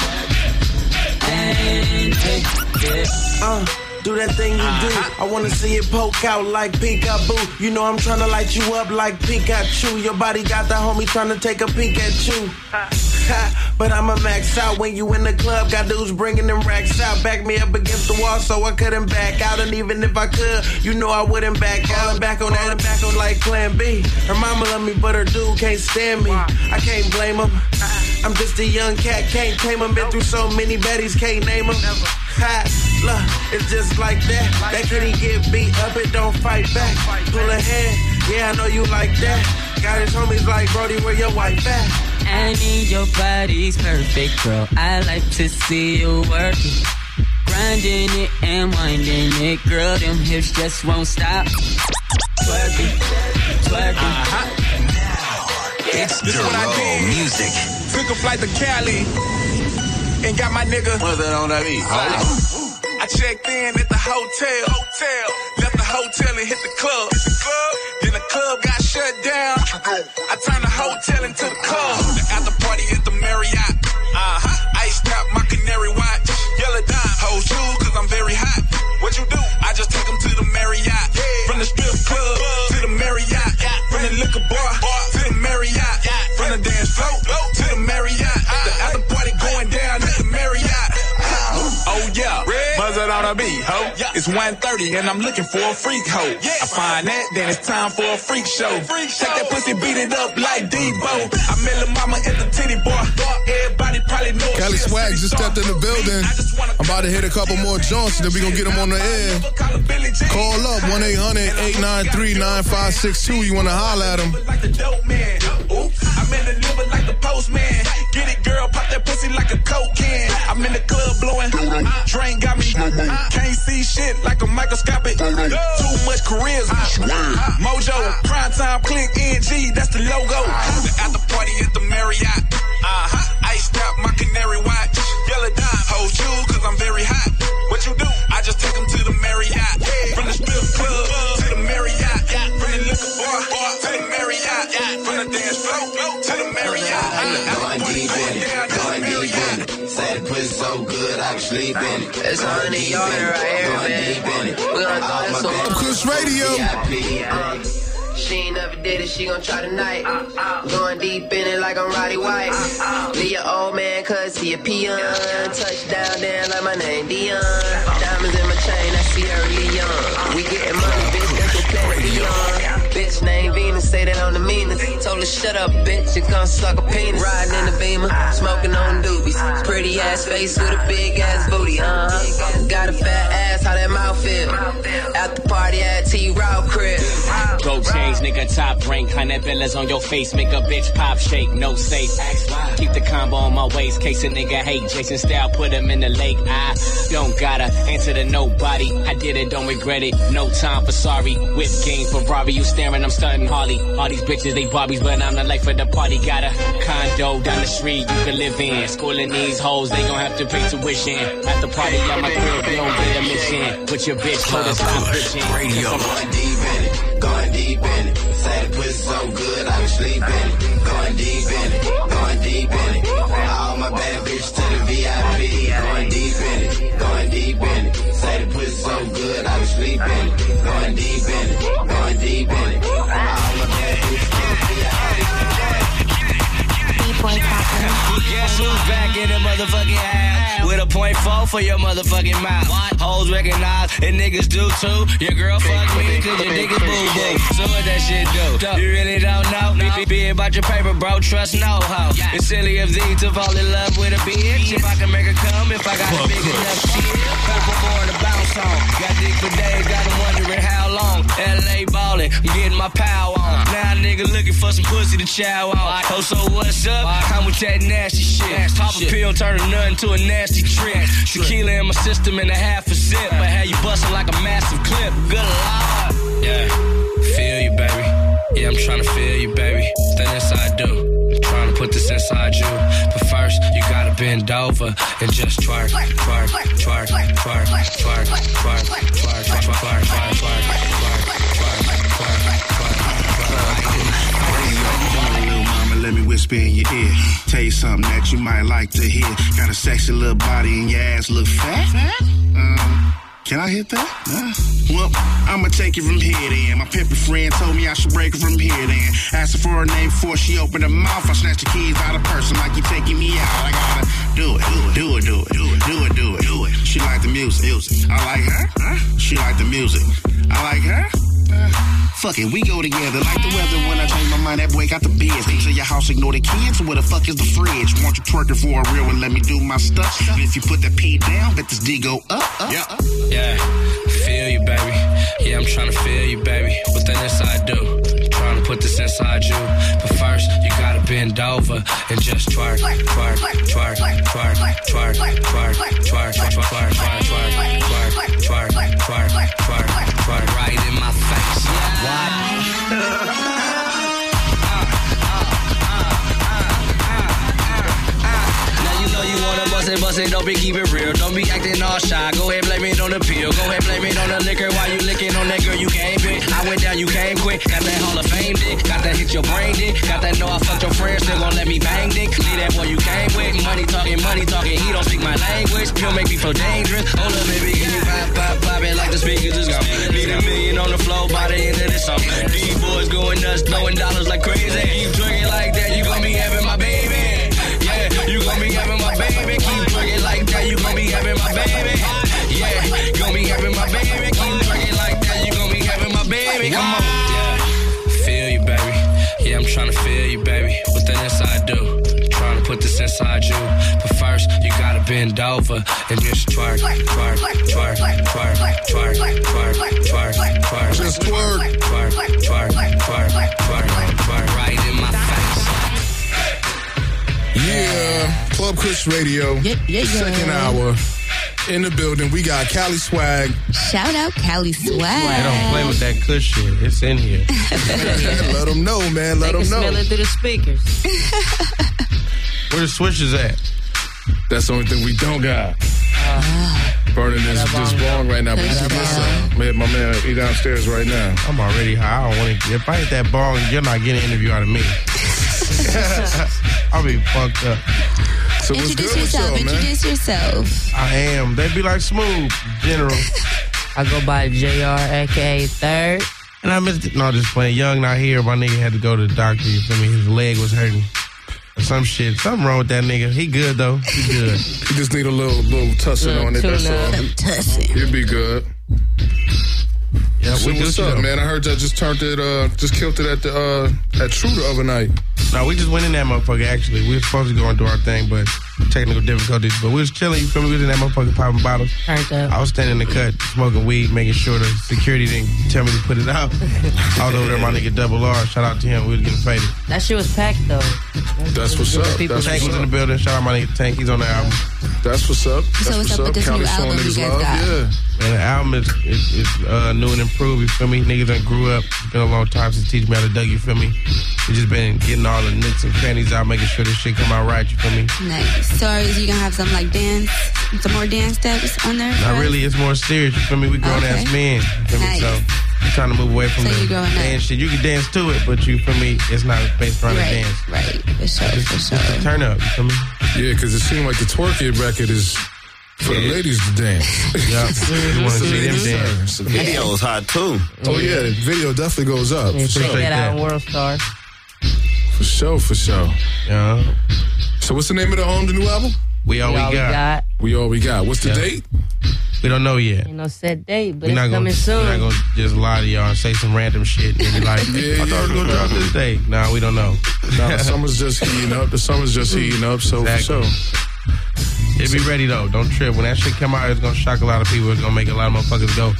S8: and take it.
S11: Uh. Do that thing you do. I wanna see it poke out like peekaboo. You know I'm tryna light you up like Pikachu. Your body got the homie tryna take a peek at you. But I'ma max out when you in the club. Got dudes bringing them racks out. Back me up against the wall so I couldn't back out. And even if I could, you know I wouldn't back out. Back on that and back on like Plan B. Her mama love me, but her dude can't stand me. I can't blame him. I'm just a young cat, can't tame him. Been through so many baddies, can't name him. Ha, look, it's just like that. That kitty get beat up, it don't fight back. Pull a hand, yeah, I know you like that. Got his homies like, Brody, where your wife at?
S8: I mean, your body's perfect, girl. I like to see you work it. Grinding it and winding it. Girl, them hips just won't stop. Twerk it, twerk it.
S11: Uh-huh.
S8: Yeah.
S11: This is what I did.
S8: Music.
S11: Took a flight to Cali and got my nigga.
S16: What's that on that beat?
S11: I
S17: checked in at the hotel. Hotel. Left the hotel and hit the club. Hit the club. Then the club got shut down. I turned the hotel into the club. The after party at the Marriott. Uh-huh. Iced out my canary watch. Yellow dime. Hold shoes cause I'm very hot. What you do? I just took them to the Marriott. From the strip club to the Marriott. From the liquor bar to the Marriott. From the dance floor to the Marriott. The after party going down at the Marriott. Oh yeah, buzz it on a beat, ho. It's one thirty and I'm looking for a freak hoe. I find that, then it's time for a freak show. Take that pussy, beat it up like Debo. I met Lil' Mama at the titty bar. Everybody probably knows.
S13: Cali Swag just stepped in the building. I'm about to hit a couple more joints, then we gonna get them on the air. Call up one eight hundred, eight nine three, nine five six two. You wanna holler at them?
S17: Like the dope man. Ooh, I'm in the liver like the postman. Get it, girl, pop that pussy like a coke can. I'm in the club blowing. Drain got me. Can't see shit like a microscopic. Too much charisma. Mojo, prime time, click N G, that's the logo. The after party at the Marriott. Uh-huh. Iced out my canary watch. Yellow dime. Hold shoes cause I'm very hot. What you do? I just take them to the Marriott. From the strip club to the Marriott. From the liquor bar to the Marriott. From the dance floor to the Marriott.
S19: Going deep in it, going deep in it. Say the pussy so good, I can sleep in it.
S12: It's honey yard right here, man. We gonna throw this on
S13: Kush Radio.
S12: Uh, she ain't never did it, she gon' try tonight. Going deep in it like I'm Roddy White. Leave your old man cause he a peon. Touchdown down like my name Dion. Diamonds in my chain, I see early young. We getting money, bitch, that's what play Dion. Bitch named Venus, say that on the meanest. Told her shut up, bitch, you gon' suck a penis. Riding in the Beamer, smoking on doobies. Pretty ass face with a big ass booty, uh-huh. Got a fat ass, how that mouth feel? At the party at T-Raw crib.
S21: Gold chains, nigga, top rank. Hundred villas on your face, make a bitch pop shake, no safe. Keep the combo on my waist, case a nigga hate. Jason style, put him in the lake. I don't gotta answer to nobody. I did it, don't regret it. No time for sorry. Whip game, Ferrari, you staring, I'm stunting Harley. All these bitches, they Barbies, but I'm the life of the party. Got a condo down the street you can live in. Schooling these hoes, they gon' have to pay tuition. At the party, at my crib, you don't get a mission. With your bitch, told her stop bitching.
S19: Radio. Going deep in it, going deep in it. Say the pussy so good, I can sleep in it. Going deep in it, going deep in it. All my bad bitches to the V I P. Going deep in it, going deep in it. Say the pussy so good, I can sleep in it. Going deep in it, going deep in it. All my bad bitches to the V I P.
S24: Guess who's back in the motherfucking house with a point four for your motherfucking mouth? Hoes recognize and niggas do too. Your girl fuck me cause your dick is boo boo. So what that shit do? You really don't know? Be, be about your paper, bro. Trust no hoe. It's silly of thee to fall in love with a bitch. If I can make her come, if I got a big enough shit. Purple boy to bounce on. Got dick for days, got them wondering how long. L A ballin', I'm getting my power on. Now nigga looking for some pussy to chow on. Oh, so what's up? I'm with that nasty shit. Pop a pill, turn a nut into a nasty trick. Tequila in my system and a half a sip. But how you bustin' like a massive clip. Good lord. Yeah, feel you, baby. Yeah, I'm tryna feel you, baby. That inside do. I'm tryna put this inside you. But first, you gotta bend over and just twerk, twerk, twerk, twerk, twerk, twerk, twerk, twerk, twerk, twerk, twerk, twerk,
S25: Let me whisper in your ear. Tell you something that you might like to hear. Got a sexy little body and your ass look fat. Um, can I hit that? Uh, well, I'ma take it from here then. My pimpin' friend told me I should break it from here then. Asked her for her name before she opened her mouth. I snatched the keys out of purse. I'm like, you taking me out. I gotta do it, do it, do it, do it, do it, do it, do it. She like the music. I like her. Huh? She like the music. I like her. Uh, fuck it, we go together like the weather. When I change my mind, that boy got the biz. Come to your house, ignore the kids. Where the fuck is the fridge? Want you twerking for a real and let me do my stuff. And if you put that P down, bet this D go up, up,
S24: yeah.
S25: up.
S24: Yeah, feel you, baby. Yeah, I'm trying to feel you, baby. What that inside do? I'm trying to put this inside you. But first, you gotta bend over and just twerk, twerk, twerk, twerk, twerk, twerk, twerk, twerk, twerk, twerk, twerk, twerk, twerk, twerk, twerk, twerk, right in my face. What? bust it open, keep it real. Don't be acting all shy. Go ahead, blame it on the pill. Go ahead, blame it on the liquor while you licking on that girl you came pick. I went down, you came quick. Got that Hall of Fame dick. Got that hit your brain dick. Got that know I fucked your friends, still gon' let me bang dick. Leave that boy you came with. Money talking, money talking. He don't speak my language. He'll make me feel dangerous. Hold up, baby, can you pop, pop, pop it like the speakers is gone. Need a million on the floor by the end of this song. These boys going nuts, throwing dollars like crazy. Keep drinking like that, you gon' be having my baby. Yeah, you gon' be having my baby. Keep drinking like that, you gon' be having my baby. Yeah, you gon' be having my baby. Keep drinking like that, you gon' be having my baby. Come on. Yeah, feel you, baby. Yeah, I'm tryna feel you, baby. What that inside do? Trying to put this inside you. But first, you gotta bend over and just twerk, twerk, twerk, twerk, twerk, twerk, twerk, twerk.
S13: Just twerk.
S24: Twerk, twerk, twerk, twerk, twerk. Right in my face.
S13: Yeah, Club Kush Radio.
S14: Yeah, yeah, yeah.
S13: Second hour. In the building, we got Cali Swag.
S14: Shout out Cali Swag.
S2: They don't play with that Kush shit. It's in here.
S13: Let them know, man. Let them know.
S18: Smell it through the speakers.
S2: Where the switches at?
S13: That's the only thing we don't got. Uh, Burning this, this bong right now. But you get some. Man, my man, he downstairs right now.
S2: I'm already high. I don't want to. If I hit that bong, you're not getting an interview out of me. I'll be fucked up.
S13: So
S14: introduce yourself.
S13: Y'all,
S14: introduce yourself.
S2: I am. They be like Smooth, General.
S18: I go by J R, aka Third.
S2: And I missed it. No, just playing. Young not here. My nigga had to go to the doctor. You feel me? His leg was hurting. Or some shit. Something wrong with that nigga. He good though. He good.
S13: He just need a little little tussing on it. That's all.
S14: Tussing.
S13: He'll be good.
S2: Yeah,
S13: so
S2: we
S13: what's up,
S2: though.
S13: man? I heard y'all just turned it, uh, just killed it at the uh, at True the other night.
S2: No, we just went in that motherfucker. Actually, we were supposed to go and do our thing, but technical difficulties. But we was chilling. You feel me? We was in that motherfucker popping bottles.
S18: Turned up.
S2: I was standing in the cut, smoking weed, making sure the security didn't tell me to put it out. I was over there, my nigga Double R. Shout out to him. We was getting faded.
S18: That shit was packed though.
S13: That's what's up. That's
S2: Tank
S13: what's
S2: was
S13: up.
S2: in the building. Shout out my nigga Tank. He's on the album.
S13: That's what's up. That's
S14: So what's up with this
S13: County
S14: new
S13: showing
S14: album
S13: niggas
S14: you guys
S13: love.
S14: got?
S13: Yeah.
S2: And the album is, is, is uh, new and improved, you feel me? Niggas done grew up. It's been a long time since teaching me how to Doug, you feel me? We just been getting all the nooks and crannies out, making sure this shit come out right, you feel me?
S14: Nice. So are you gonna have some like dance, some more dance steps on there?
S2: Not really, it's more serious, you feel me? We grown
S14: Okay.
S2: ass men, you feel me?
S14: Nice.
S2: So I'm trying to move away from
S14: So
S2: the
S14: you growing up.
S2: dance shit. You can dance to it, but you feel me? It's not based around
S14: Right,
S2: the dance.
S14: right. For sure,
S2: It's,
S14: for
S2: it's
S14: sure.
S2: a turn up, you feel me?
S13: Yeah, because it seemed like the Twerk It record is for the ladies to dance.
S2: Yeah, you want to see them dance.
S16: The video is hot too.
S13: Oh yeah, the video definitely goes up.
S18: Yeah,
S13: For
S18: check
S13: sure.
S18: that out on World Star.
S13: For sure, for sure.
S2: Yeah.
S13: So what's the name of the um, the new album?
S2: We all we,
S18: All we
S2: got.
S18: got.
S13: We all we got. What's the
S2: Yeah.
S13: date?
S2: We don't know yet.
S18: Ain't no set date, but
S2: We're
S18: it's
S2: not, gonna,
S18: coming soon.
S2: we're not gonna just lie to y'all and say some random shit and be like,
S13: Yeah,
S2: I thought it was
S13: yeah.
S2: gonna drop this day. Nah, we don't know.
S13: No, the summer's just heating up. The summer's just heating up. So
S2: Exactly.
S13: for sure.
S2: It be ready though. Don't trip. When that shit come out, it's gonna shock a lot of people. It's gonna make a lot of motherfuckers go,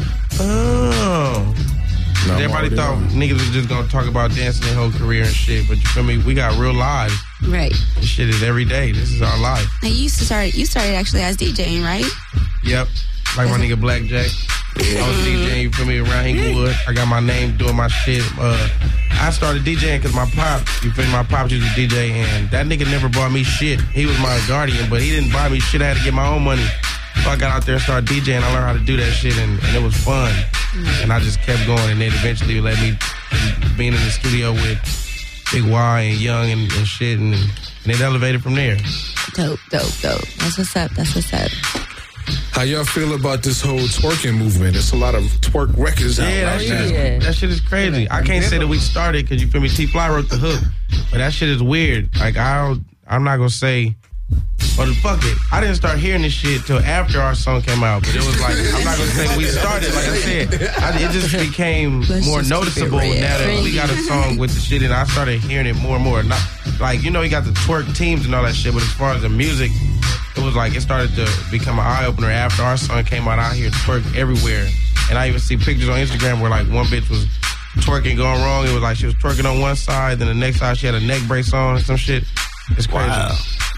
S2: oh.
S13: No, I'm
S2: Everybody
S13: already
S2: thought
S13: on.
S2: niggas was just gonna talk about dancing their whole career and shit, but you feel me? We got real lives.
S14: Right.
S2: This shit is every day. This is our life.
S14: And you used to start. You started actually as DJing, right?
S2: Yep. Like my nigga Blackjack. I was DJing, you feel me, around Inglewood. I got my name doing my shit. Uh, I started DJing because my pop, you feel me, my pop used to D J, and that nigga never bought me shit. He was my guardian, but he didn't buy me shit. I had to get my own money. So I got out there and started DJing. I learned how to do that shit, and, and it was fun. And I just kept going, and then eventually let me being in the studio with Big Y and Young and, and shit, and, and it elevated from there.
S14: Dope, dope, dope. That's what's up. That's what's up.
S13: How y'all feel about this whole twerking movement? There's a lot of twerk records out
S2: Yeah, that
S13: right
S2: shit,
S13: now.
S2: is,
S18: Yeah.
S2: that shit is crazy. I can't say that we started because you feel me. T-Fly wrote the hook, but that shit is weird. Like I, don't, I'm not gonna say, but fuck it. I didn't start hearing this shit till after our song came out. But it was like I'm not gonna say we started. Like I said, I, it just became
S14: Let's
S2: more
S14: just keep it
S2: noticeable
S14: real.
S2: now that we got a song with the shit, and I started hearing it more and more. Not like you know, you got the twerk teams and all that shit, but as far as the music. It was like it started to become an eye-opener after our song came out. I hear twerk everywhere. And I even see pictures on Instagram where like one bitch was twerking going wrong. It was like she was twerking on one side, then the next side she had a neck brace on and some shit. It's crazy.
S16: Wow.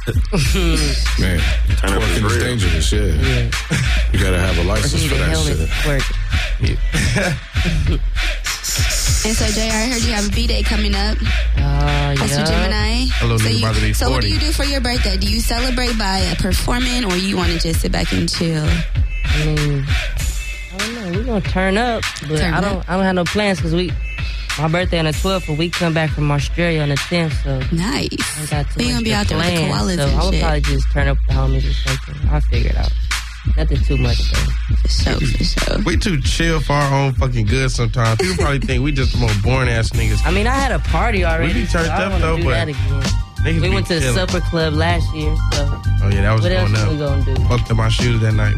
S13: Man,
S16: Turn up is
S13: twerking is
S16: real.
S13: dangerous, yeah.
S18: Yeah.
S13: You gotta have a license
S18: Need
S13: for
S18: a
S13: that
S18: helmet
S13: shit.
S18: to twerk.
S14: And so, J R, I heard you have a B-Day coming up.
S1: Uh,
S14: Mister
S1: yeah.
S14: Gemini.
S2: Hello,
S14: so
S2: nigga,
S14: you,
S2: about to be
S14: So what do
S2: forty.
S14: you do for your birthday? Do you celebrate by uh, performing, or you want to just sit back and chill?
S1: I mean, I don't know. We're gonna turn up, but
S14: Turn
S1: I don't.
S14: up.
S1: I don't have no plans because we. My birthday on the twelfth, but we come back from Australia on the tenth, so
S14: nice.
S1: I got too
S14: So you
S1: much
S14: gonna be
S1: to
S14: out there with the
S1: plan,
S14: koalas
S1: so
S14: and
S1: I'm gonna
S14: shit.
S1: probably just turn up with the homies or something. I'll figure it out. Nothing too much though.
S14: For sure, for sure.
S2: We too chill for our own fucking good sometimes. People probably think we just more boring ass niggas.
S1: I mean, I had a party already.
S2: We be turned
S1: so I
S2: up,
S1: don't wanna
S2: though,
S1: do
S2: but
S1: that again.
S2: niggas
S1: We
S2: be
S1: went to the
S2: chilling.
S1: supper club last year, so
S2: Oh yeah, that was
S1: what
S2: going
S1: else
S2: up.
S1: we gonna do?
S2: Fucked up my shoes that night.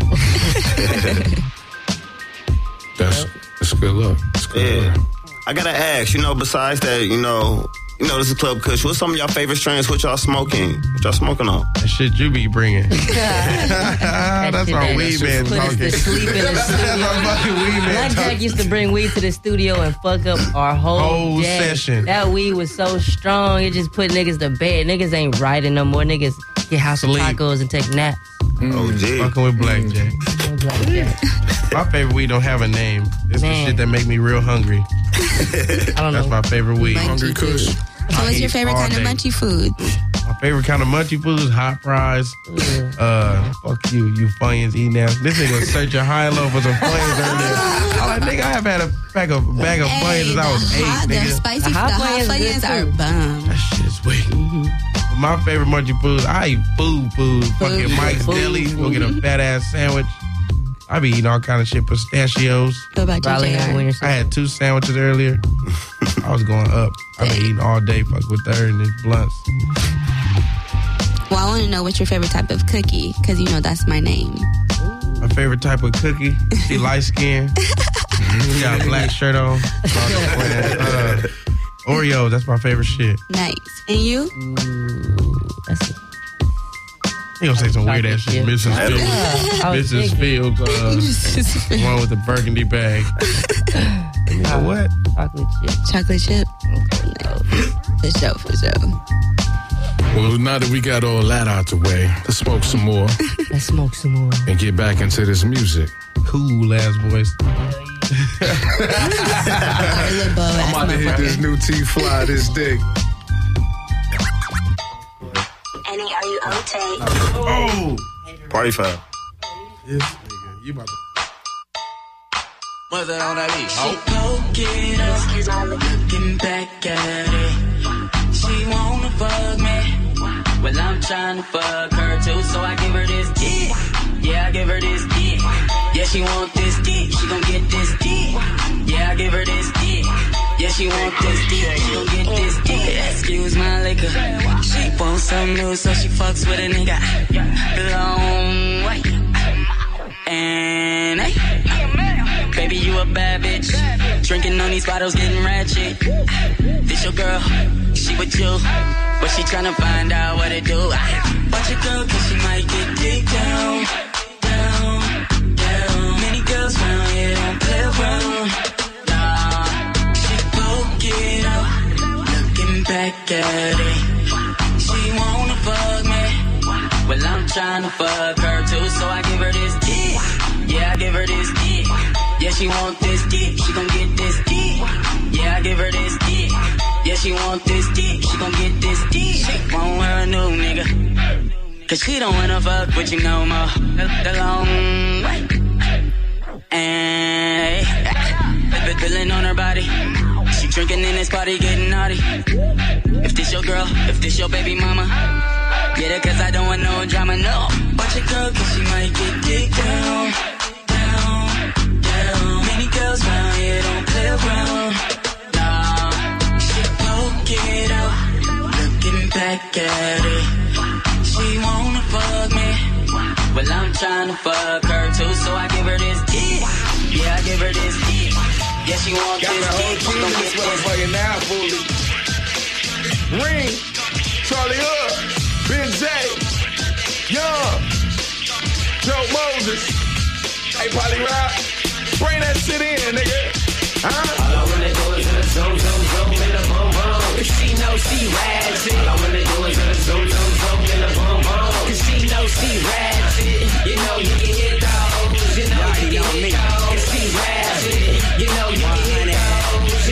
S13: That's that's good luck. That's good
S16: Yeah.
S13: luck.
S16: I gotta ask, you know, besides that, you know, you know, this is Club Kush. What's some of y'all favorite strains? What y'all smoking? What y'all smoking on?
S2: That shit you be bringing. That's our
S1: shit
S2: weed
S1: that
S2: man
S1: put us
S2: talking.
S1: to sleep in the
S2: That's our fucking weed
S1: studio.
S2: man
S1: Blackjack
S2: talking.
S1: used to bring weed to the studio and fuck up our whole,
S2: Whole
S1: day.
S2: session.
S1: That weed was so strong, it just put niggas to bed. Niggas ain't riding no more. Niggas get house of
S2: Sleep.
S1: tacos and take naps.
S16: Oh, gee.
S2: Fucking with Blackjack.
S1: Blackjack.
S2: My favorite weed don't have a name. It's
S1: Man.
S2: the shit that make me real hungry.
S1: I don't
S2: That's
S1: know.
S2: my favorite weed.
S14: Hungry Kush. So what's your favorite
S2: all
S14: kind of
S2: day.
S14: munchy food?
S2: My favorite kind of munchy food is hot fries. Uh, fuck you, you Funyuns eating ass. This nigga was searching high and low for some Funyuns earlier. I'm like, nigga, I have had a bag of bag of Funyuns since I was
S14: the
S2: eight,
S14: hot, the
S2: nigga.
S14: spicy,
S1: The
S14: the
S1: hot
S14: hot
S1: Funyuns
S14: Funyuns
S1: good
S14: are
S1: too.
S14: bomb.
S2: That shit is weak. My favorite munchy food, I eat food, food. Fucking Mike's
S1: Food,
S2: Deli, go
S1: food.
S2: get a fat ass sandwich. I be eating all kind of shit, pistachios.
S14: What about you,
S1: Probably
S14: J
S1: have
S14: R?
S1: winter
S2: I had two sandwiches earlier. I was going up. I've been eating all day, fuck with her and these blunts.
S14: Well, I want to know what's your favorite type of cookie, because you know that's my name.
S2: My favorite type of cookie, she light skin. Got a black shirt on. Uh, Oreos, that's my favorite shit.
S14: Nice. And you?
S1: That's it.
S2: You gonna say some weird ass shit. Missus
S1: Yeah,
S2: Fields.
S1: I was
S2: Missus
S1: thinking.
S2: Fields, uh, one with the burgundy bag. You know what?
S1: Chocolate chip.
S14: Chocolate chip? For sure, for sure.
S13: Well, now that we got all that out the way, let's smoke some more
S1: Let's smoke some more.
S13: and get back into this music.
S2: Cool ass voice.
S13: I'm about to hit this new T-Fly, this dick.
S5: Annie, are you okay?
S2: Oh!
S16: Party foul.
S2: This nigga, you about to.
S21: What's that on that beat?
S8: She poke it up, looking back at it. She wanna fuck me. Well, I'm trying to fuck her too, so I give her this dick. Yeah, I give her this dick. Yeah, she want this dick. She gon' get this dick. Yeah, I give her this dick. Yeah, she want this dick. She gon' get this dick. Excuse my liquor. She wants some new, so she fucks with a nigga. Long way. And hey. Baby, you a bad bitch. Drinking on these bottles, getting ratchet. This your girl, she with you. But she tryna find out what it do. Watch your girl, cause she might get dick down. Down, down. Many girls round here don't play around. Nah, she poke it out, looking back at it. She wanna fuck me. Well, I'm tryna fuck her too, so I give her this dick. Yeah, I give her this dick. Yeah, she want this dick, she gon' get this dick. Yeah, I give her this dick. Yeah, she want this dick, she gon' get this dick. She want her a new nigga, cause she don't wanna fuck with you no more. The, the long way. And hey, feeling on her body. She drinking in this party, getting naughty. If this your girl, if this your baby mama, get it cause I don't want no drama, no. Watch your girl, cause she might get dick down. Many girls round here don't play around. Nah, she poke it out, looking back at it. She wanna fuck me. Well, I'm tryna fuck her too, so I give her this dick. Yeah, I give her this dick. Yeah, she want
S4: Got
S8: this
S4: the whole
S8: dick. She
S4: team
S8: gon'
S4: in
S8: get
S4: this
S8: this.
S4: motherfucker now, fully. Ring, Charlie Hood, Ben Zay, Young, Joe Moses. Hey, Polly Rock, bring that shit in, nigga. Huh?
S21: All I wanna do is hit a zoom, zoom, zoom in the boom, boom. Cause she know she ratchet. All I wanna do is hit a zoom, zoom, zoom in the boom, boom. Cause she know she ratchet. You know you can hit those. You know you can hit those. Cause she ratchet. You know you can hit those.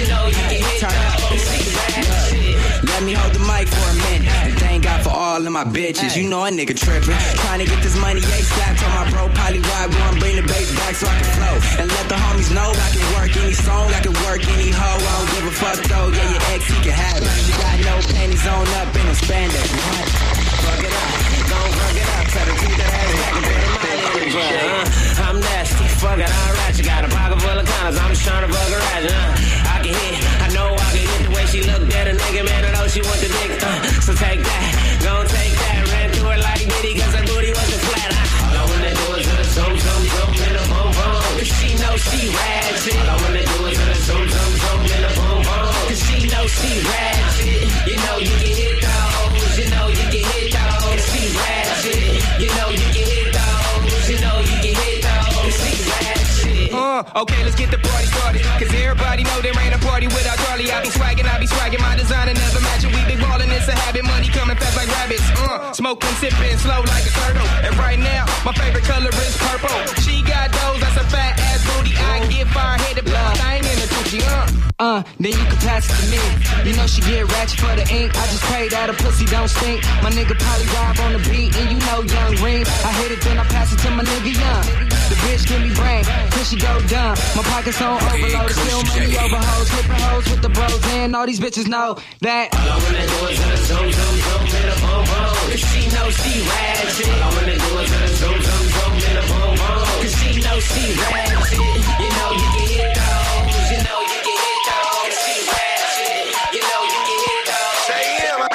S6: let me hold the mic for a minute. And thank God for all of my bitches. You know a nigga trippin'. Trying to get this money, A-Slap. Told my bro, Polly Ride, go and bring the bass back so I can flow. And let the homies know I can work any song, I can work any hoe. I don't give a fuck though, yeah, your ex, he can have it. You got no panties on up in a spandex. Fuck it up, gon' fuck it up. Try to keep that ass back and put a money in the ground. Uh, I'm nasty, fuck it, alright. You got a pocket full of condoms, I'm just trying to fuck her right. Uh, I can hit, I know I can hit the way she looked at a nigga, man, I know she want the dick. Uh, so take that, gon' take that. Ran through her like Diddy, cause her booty wasn't flat. Uh, all I wanna do is hit a zoom, zoom, zoom, in a boom, boom. Cause she know she ratchet. All I wanna do is hit a zoom, zoom, zoom, in a boom, boom. Cause she know she ratchet. You know you can hit those, you know you can hit those. She ratchet. You know you can hit those, you know you can hit those. She ratchet.
S7: Uh, okay, let's get the party started. Cause everybody know there ain't a party without Charlie. I be swaggin', I be swaggin', my designer never matchin'. We big ballin', it's a habit, money coming fast like rabbits. Uh, smoking, sippin', slow like a turtle. And right now, my favorite color is purple. She got those, that's a fat ass booty. I can get fire, hit the block, I ain't in the Gucci, uh.
S6: Uh, then you can pass it to me. You know she get ratchet for the ink. I just pray that her pussy don't stink. My nigga Polly Rob on the beat, and you know Young Ring. I hit it, then I pass it to my nigga Young. The bitch give me brain, till she go dumb. My pockets on overload, still money over hoes, flipping hoes with the bros, and all these bitches know that.
S20: All I wanna do is hit a zoom, zoom, zoom, in a boom, boom. Cause she know she ratchet. All I wanna do is hit a zoom, zoom, zoom, in a boom, boom. Cause she know she ratchet. You know you can hit those, you know you can hit those. She ratchet, you know you can hit those. Say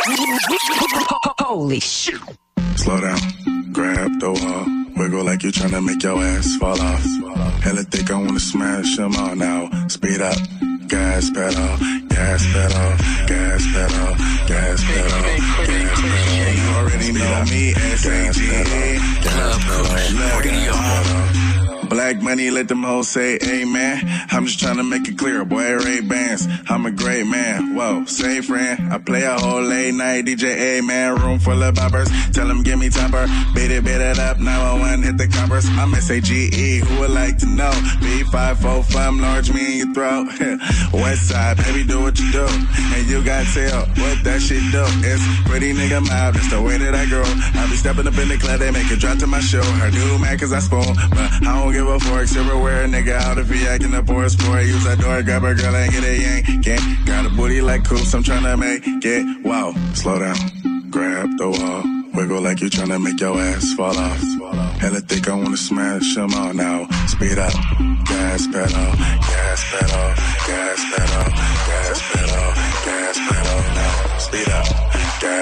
S20: yeah.
S6: Holy shit.
S25: Slow down, grab the wall, wiggle like you tryna make your ass fall off. Hella thick, I wanna smash them all now. Speed up, gas pedal, gas pedal, gas pedal, gas pedal, gas pedal. You already know me, S A G A, gas pedal, gas pedal. Black money, let them hoes say amen. I'm just trying to make it clear, boy, Ray-Bans. I'm a great man, whoa, say friend. I play a whole late night D J, A-man, room full of boppers. Tell them give me topper, beat it, beat it up, nine one one, hit the coppers. I'm S A G E, who would like to know? B five four five, large me in your throat. West side, baby, do what you do. And you got tell what that shit do. It's pretty nigga mob, that's the way that I grow. I be stepping up in the club, they make it drop to my show. Her new man, cause I spoon, but I don't give a fork, silverware, nigga out if he acting up or a sport. Use that door, grab a girl and get a yank. Can't got a booty like coops, I'm tryna make it. Wow, slow down, grab the wall, wiggle like you tryna make your ass fall off. Hella thick, I wanna smash them all now. Speed up, gas pedal, gas pedal, gas pedal, gas pedal, gas pedal. Now speed up, gas.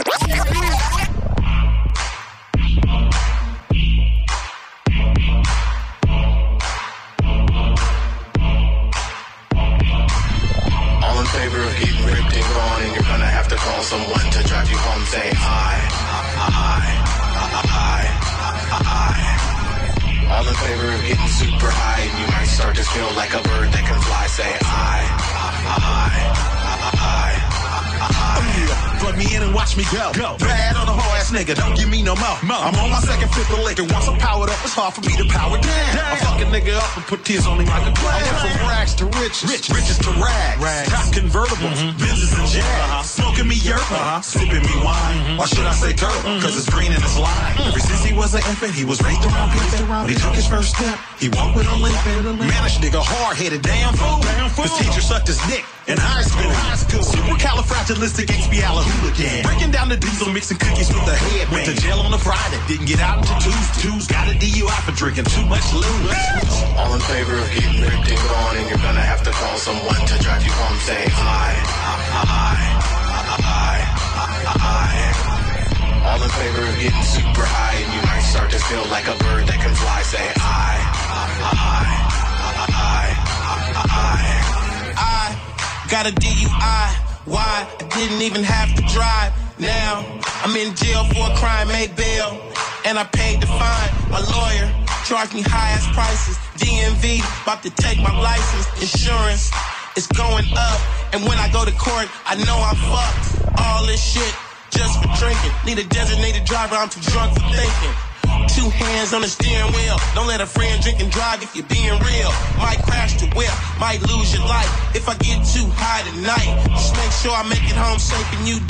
S19: All in favor of getting ripped and gone, and you're gonna have to call someone to drive you home. Say I, I, I, I, I. All in favor of getting super high, and you might start to feel like a bird that can fly. Say I, I, I, I, I.
S9: Plug me in and watch me go. go. Bad on a whole ass nigga, don't give me no more. Mo. I'm on my second fifth of liquor. Once I'm powered up, it's hard for me to power down. down. I fuck a nigga up and put tears on him like a clown. I went from rags to riches, Rich. riches to rags. rags. Top convertibles, mm-hmm. Benzes and Jags. Uh-huh. Smoking me yerba, uh-huh. sipping me wine. Mm-hmm. Or should I say turtle, mm-hmm. cause it's green and it's lime. Mm-hmm. Ever since he was an infant, he was raised around pimping. When he took his first step, he walked with a limp. Man, this nigga hard-headed, damn fool. Damn fool. His teacher sucked his dick in high school. In high school. Supercalifragilisticexpialidocious. Breaking down the diesel, mixing cookies with the head. Went to jail on a Friday, didn't get out until Tuesday. Tuesday got a D U I for drinking too much lube.
S19: All in favor of getting ripped and gone, and you're gonna have to call someone to drive you home. Say I, I, I, I, I. All in favor of getting super high, and you might start to feel like a bird that can fly. Say I, I, I, I, I.
S9: I got a D U I. Why? I didn't even have to drive. Now I'm in jail for a crime, made bail, and I paid the fine. My lawyer charged me high ass prices. D M V about to take my license. Insurance is going up, and when I go to court, I know I'm fucked. All this shit just for drinking. Need a designated driver, I'm too drunk for thinking. Two hands on the steering wheel. Don't let a friend drink and drive if you're being real. Might crash the whip, might lose your life if I get too high tonight. Just make sure I make it home safe and you do the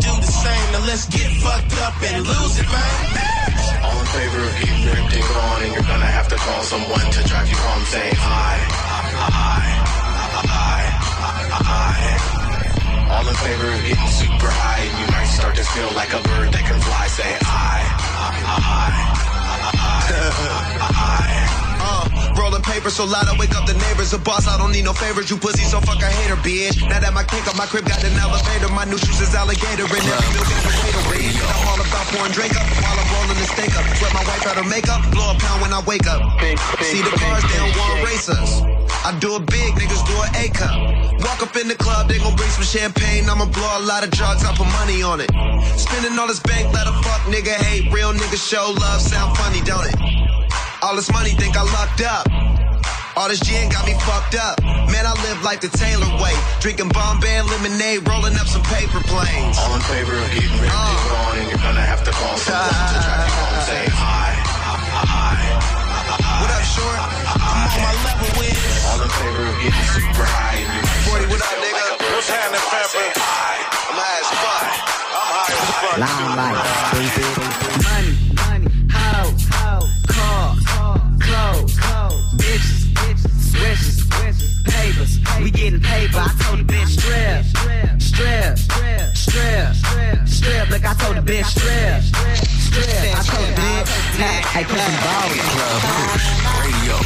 S9: same. Now let's get fucked up and lose it, man.
S19: All in favor of getting ripped and gone, and you're gonna have to call someone to drive you home. Say hi, hi, hi, hi. All in favor of getting super high, and you might start to feel like a bird that can fly. Say hi, hi, hi, hi.
S11: Uh, rolling paper so loud I wake up the neighbors. A boss, I don't need no favors. You pussy so fuck I hate her, bitch. Now that my kick up my crib got an elevator. My new shoes is alligator and every meal got a waiter. Read. I'm all about pouring drink up while I'm rolling the steak up. Sweat my wife out her makeup. Blow a pound when I wake up. See the cars, they don't want racers. I do it big, niggas do an A cup. Walk up in the club, they gon' bring some champagne. I'ma blow a lot of drugs, I put money on it. Spending all this bank, let a fuck nigga hate. Real niggas show love, sound funny, don't it? All this money think I lucked up. All this gin got me fucked up. Man, I live like the Taylor way. Drinking Bombay lemonade, rolling up some paper planes.
S19: All in favor of getting ripped uh. and gone, and you're gonna have to call someone to drive you home. Say hi, hi, hi.
S11: What up, short? I'm on my level with.
S19: All in favor of getting super high, and you might
S11: forty, what up, nigga?
S19: What's happening,
S11: Pepper? I'm high as fuck. I'm high as fuck.
S8: Limelight, money, money, hoes, cars, clothes, bitches, switches, papers. We getting paper. I told the bitch strip, strip, strip, strip. Look, I told the bitch strip, strip. I told the bitch, hey, put some balls. Club Radio.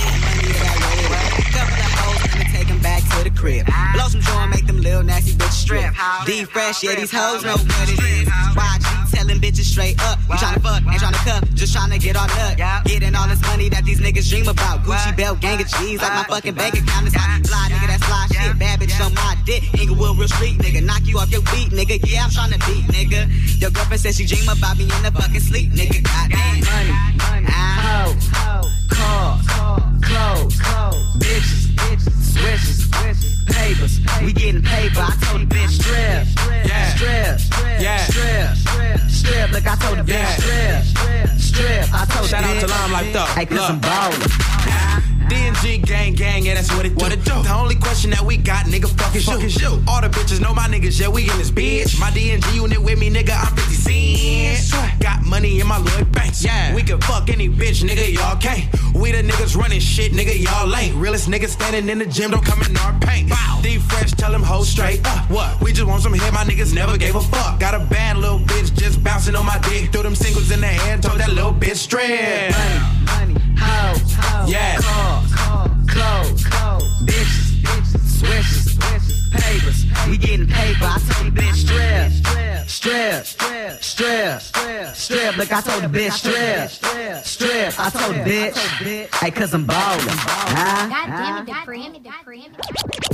S8: Take them back to the crib. Blow some joint, make them little nasty bitches strip. Deep fresh, yeah, these hoes know what it is. Y G telling bitches straight up. You tryna fuck, ain't tryna cuff, just tryna get all nut. Getting all this money that these niggas dream about. Gucci belt, gang of cheese, like my fucking bank account is hot. Fly, nigga, that's fly shit. Bad bitch on my dick. Inglewood real street, nigga. Knock you off your feet, nigga. Yeah, I'm tryna beat, nigga. Your girlfriend says she dream about me in the fucking sleep, nigga. Goddamn. Money, money, hoes, cars, clothes, bitches, switches, papers. We getting paper. I told the bitch strip, strip, strip, strip. Look, I told the bitch strip, strip. I told the bitch.
S20: Shout out to Limelight Thug.
S8: Hey, cause I'm ballin'.
S20: D N G gang gang, yeah, that's what it do. What it do. The only question that we got, nigga, fuck is you. you. All the bitches know my niggas, yeah, we in this bitch. My D N G unit with me, nigga, I'm fifty cents. Got money in my Lloyd Banks. Yeah. We can fuck any bitch, nigga, y'all can't. We the niggas running shit, nigga, y'all ain't. Realest niggas standing in the gym, don't come in our paint. Wow. D Fresh, tell them hoes straight up. What? We just want some hit, my niggas never gave a fuck. Got a bad little bitch just bouncing on my dick. Threw them singles in the air and told that little bitch strip.
S8: Money, money, hoes, hoes,
S20: yeah.
S8: Cars, clothes, bitches, switches, papers. We getting paper. I told the bitch strip, strip, strip, strip. Look, I told the bitch strip, strip. I told the bitch, hey, cause I'm ballin'. Huh?
S5: God damn it, God damn it, God damn it.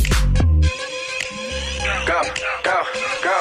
S11: Go, go, go.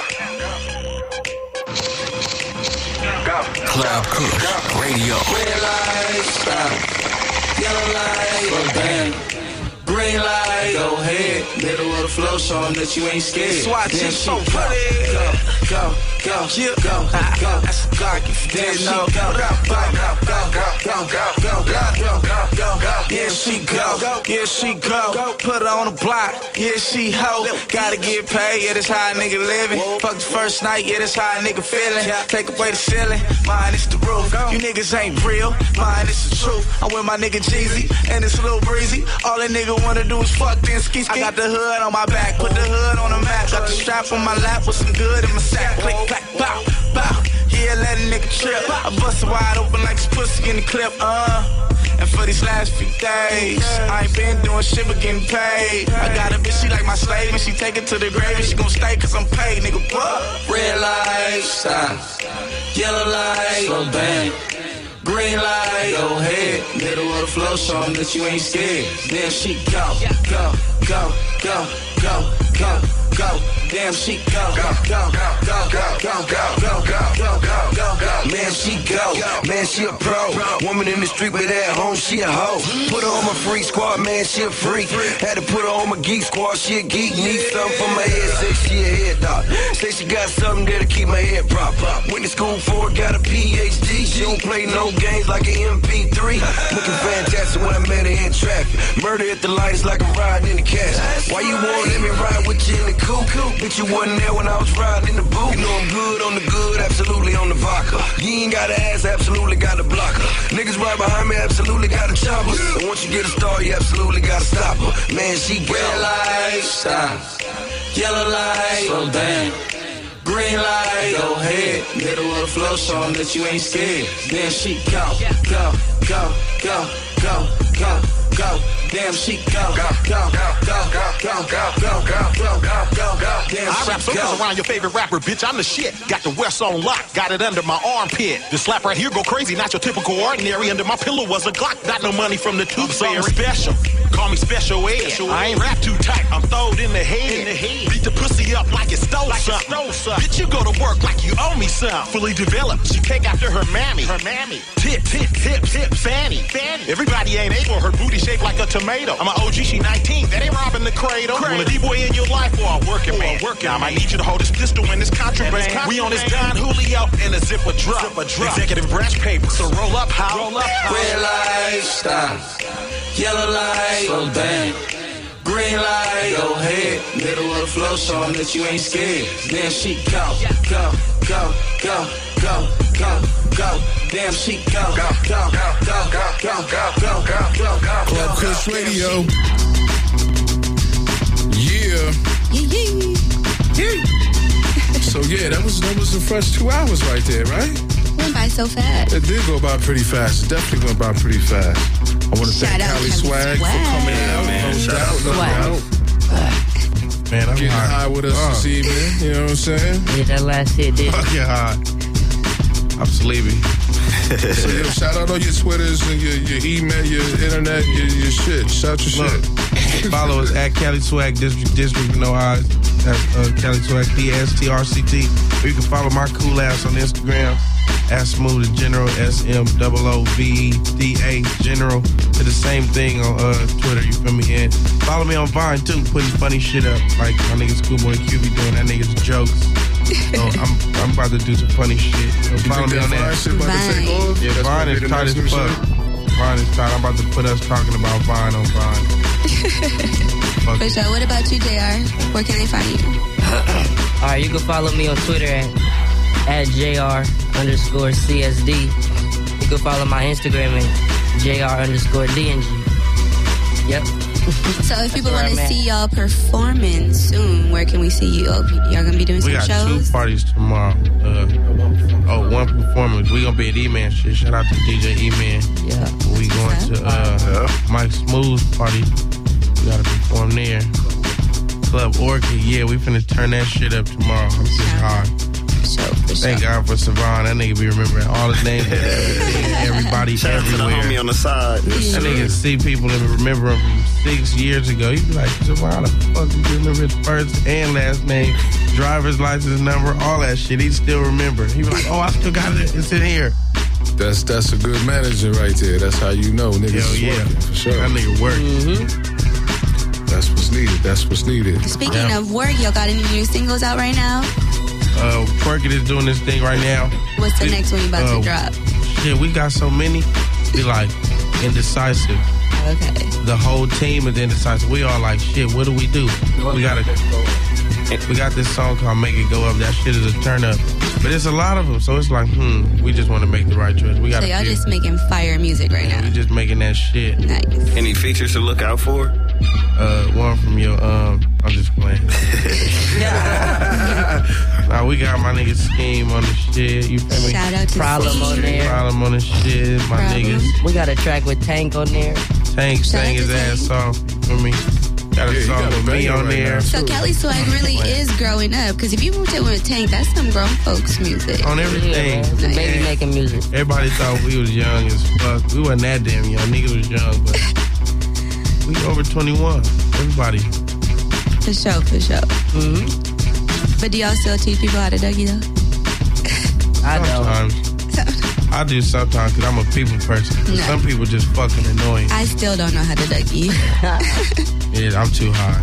S11: Go.
S3: Club Kush Radio.
S11: Red light, stop. Yellow light, go bang. Green light, go ahead. Middle of the flow, show them that you ain't scared. Swat you so pretty. Go, go, go, go, go, go. That's a dark if you didn't know. Go, go, go, go, go, go, go, go, go, go, go, go, go. Yeah, she go, yeah, she go. Put her on the block, yeah, she hoe. Gotta get paid, yeah, that's how a nigga living. Fuck the first night, yeah, that's how a nigga feeling. Take away the ceiling, mine is the roof. You niggas ain't real, mine is the truth. I'm with my nigga Jeezy, and it's a little breezy. All that nigga wanna do is fuck then ski ski. I got the hood on my back, put the hood on the map. Got the strap on my lap with some good in my sack. Click, clack, bow, bow. Yeah, let a nigga trip. I bust it wide open like this pussy in the clip, uh. And for these last few days, I ain't been doing shit but getting paid. I got a bitch, she like my slave, and she take it to the grave, and she gon' stay cause I'm paid, nigga, what? Red light, stop. Yellow light, slow bang. Green light, go ahead. Middle of the flow, show them that you ain't scared. Then she go, go, go, go, go, go, go. Damn, she go, go, go, go, go, go, go, go, go, go, go, go, go.
S19: Man, she go, man, she a pro. Woman in the street, but at home, she a hoe. Put her on my freak squad, man, she a freak. Had to put her on my geek squad, she a geek. Need something for my head, say she a head dog. Say she got something that'll keep my head prop up. Went to school for it, got a P H D. She don't play no games like an M P three. Looking fantastic when I met her in traffic. Murder at the lights like I'm riding in the cash. Why you won't let me ride with you in the coupe? Bitch, you wasn't there when I was riding in the booth. You know I'm good on the good,
S11: You ain't got an ass, absolutely got a blocker. Niggas right behind me, absolutely got a chopper. And once you get a star, you absolutely got to stop her. Man, she red light, stop. Yellow light, slow down. Green light, go ahead. Middle of the flow, show 'em that you ain't scared. Then she go, go, go, go, go, go, go. Damn, she go, go, go, go, go, go, go, go, go, go, go, go, go, go. Damn,
S10: I rap
S11: she
S10: circles
S11: go.
S10: around your favorite rapper, bitch. I'm the shit. Got the West on lock, got it under my armpit. The slap right here go crazy, not your typical ordinary. Under my pillow was a Glock, got no money from the tooth fairy. Special, call me special ed. I ain't rap too tight, I'm throwed in the head. Beat the pussy up like it stole something. Bitch, you go to work like you owe me some. Fully developed, she cake after her mammy. Her mammy. Tip, tip, tip, tip, fanny. Fanny. Everybody ain't able, her booty shaped like a tomato. I'm an O G, she nineteen, that ain't robbing the cradle. You want a D-boy in your life or a working man? Now I might need you to hold this pistol in this contraband. We on this Don Julio in a zipper drop. Executive branch paper, so roll up how? Roll up how?
S11: Red light, stop. Yellow light, slow down. Green light, go ahead. Middle of the flow, show 'em that you ain't scared. Then she go, go, go, go, go, go, go. Damn, she go, go, go, go, go, go, go, go, go, go, go, go.
S13: Club Kush Radio. Yeah. So yeah, that was that was a fresh two hours right there, right?
S14: Went by so fast.
S13: It did go by pretty fast. It definitely went by pretty fast. I want to thank
S14: Shout out
S13: Cali
S14: Cali
S13: Swag, for
S14: Swag.
S13: coming out.
S14: Man,
S13: No
S14: shout
S13: doubt,
S14: out
S13: no
S14: Swag.
S13: doubt.
S2: Man, I'm
S13: getting
S2: high.
S13: high with us
S2: Uh.
S13: this evening. You know what I'm saying?
S1: Yeah, that last hit did.
S2: Fuck yeah, high. I'm sleepy.
S13: So yo, shout out all your Twitters and your, your email, your internet, your, your shit. Shout your
S2: Look,
S13: shit.
S2: follow us at Cali Swag District District. You know how that's uh, Cali Swag D S T R C T. Or you can follow my cool ass on Instagram at Smooth General S M O O V E D A General. Do the same thing on uh, Twitter. You feel me? And follow me on Vine too, putting funny shit up like my nigga Schoolboy Q be doing that nigga's jokes. So I'm I'm about to do some funny shit. So follow me on that.
S13: Vine shit about to take off?
S2: Yeah,
S13: That's
S2: Vine
S13: gonna be
S2: is
S13: the
S2: tight
S13: next
S2: as
S13: new
S2: fuck.
S13: shit?
S2: Vine is tight. I'm about to put us talking about Vine on Vine. Fuck
S14: For
S2: it.
S14: sure. What about you, J R? Where can they find you?
S1: All right, you can follow me on Twitter at, at JR underscore CSD. You can follow my Instagram at JR underscore DNG. Yep.
S14: So if people
S1: where
S14: want
S1: I'm
S14: to
S1: at.
S14: see y'all performing soon, where can we see you? Oh, y'all gonna be doing
S2: We
S14: some
S2: got
S14: shows?
S2: two parties tomorrow. Uh, oh, one performance. We gonna be at E-Man shit. Shout out to D J E-Man.
S1: Yeah.
S2: We going to uh, Mike Smooth's party. We gotta perform there. Club Orchid. Yeah, we finna turn that shit up tomorrow. I'm just hard. Thank God for Savon. That nigga be remembering all his names and everything, everybody
S16: Shout out to the
S2: everywhere.
S16: homie on the side.
S2: That nigga see people and remember him from six years ago. You be like, Savon, how the fuck did you remember his first and last name, driver's license number, all that shit? He still remember. He be like, oh, I still got it. It's in here.
S13: That's that's a good manager right there. That's how you know niggas
S2: Hell
S13: is
S2: yeah.
S13: working, for sure.
S2: That nigga work.
S14: Mm-hmm.
S13: That's what's needed. That's what's needed.
S14: Speaking
S2: Yeah.
S14: of work, y'all got any new singles out right now?
S2: Uh, Quirkit is doing this thing right now.
S14: What's the next one you about
S2: Uh,
S14: to drop?
S2: Shit, we got so many. Be like, indecisive.
S14: Okay.
S2: The whole team is indecisive. We all like, shit, what do we do? We gotta, we got this song called Make It Go Up. That shit is a turn up. But it's a lot of them, so it's like, hmm, we just want to make the right choice. We
S14: So
S2: gotta
S14: y'all
S2: feel-
S14: just making fire music right now.
S2: we just making that shit.
S14: Nice.
S16: Any features to look out for?
S2: Uh, one from your, um, I'm just playing. Nah, we got my nigga Scheme on the shit. You feel me?
S14: Shout out to
S1: Problem on there.
S2: Problem on the shit. My
S14: Problem.
S2: niggas.
S1: We got a track with Tank on there.
S2: Tank
S14: Shout
S2: sang
S14: out
S2: his
S14: to
S2: ass off. You feel me? Got a
S13: Yeah, you
S2: song
S13: got a
S2: with me
S13: banger
S2: on
S13: right
S2: there.
S13: now.
S14: So Kelly Swag really is growing up, because if you moved in with Tank, that's some grown folks music.
S2: On
S1: Yeah,
S2: everything.
S1: man. It's a baby
S2: Man,
S1: making music.
S2: everybody thought we was young as fuck. We wasn't that damn young. Niggas was young, but we over twenty-one. Everybody.
S14: For sure, for sure.
S1: Mm-hmm.
S14: But do y'all still teach people how to Dougie though?
S1: I know.
S2: Sometimes. I do sometimes because I'm a people person.
S14: No.
S2: Some people just fucking annoying.
S14: I still don't know how to Dougie.
S2: Yeah, I'm too high.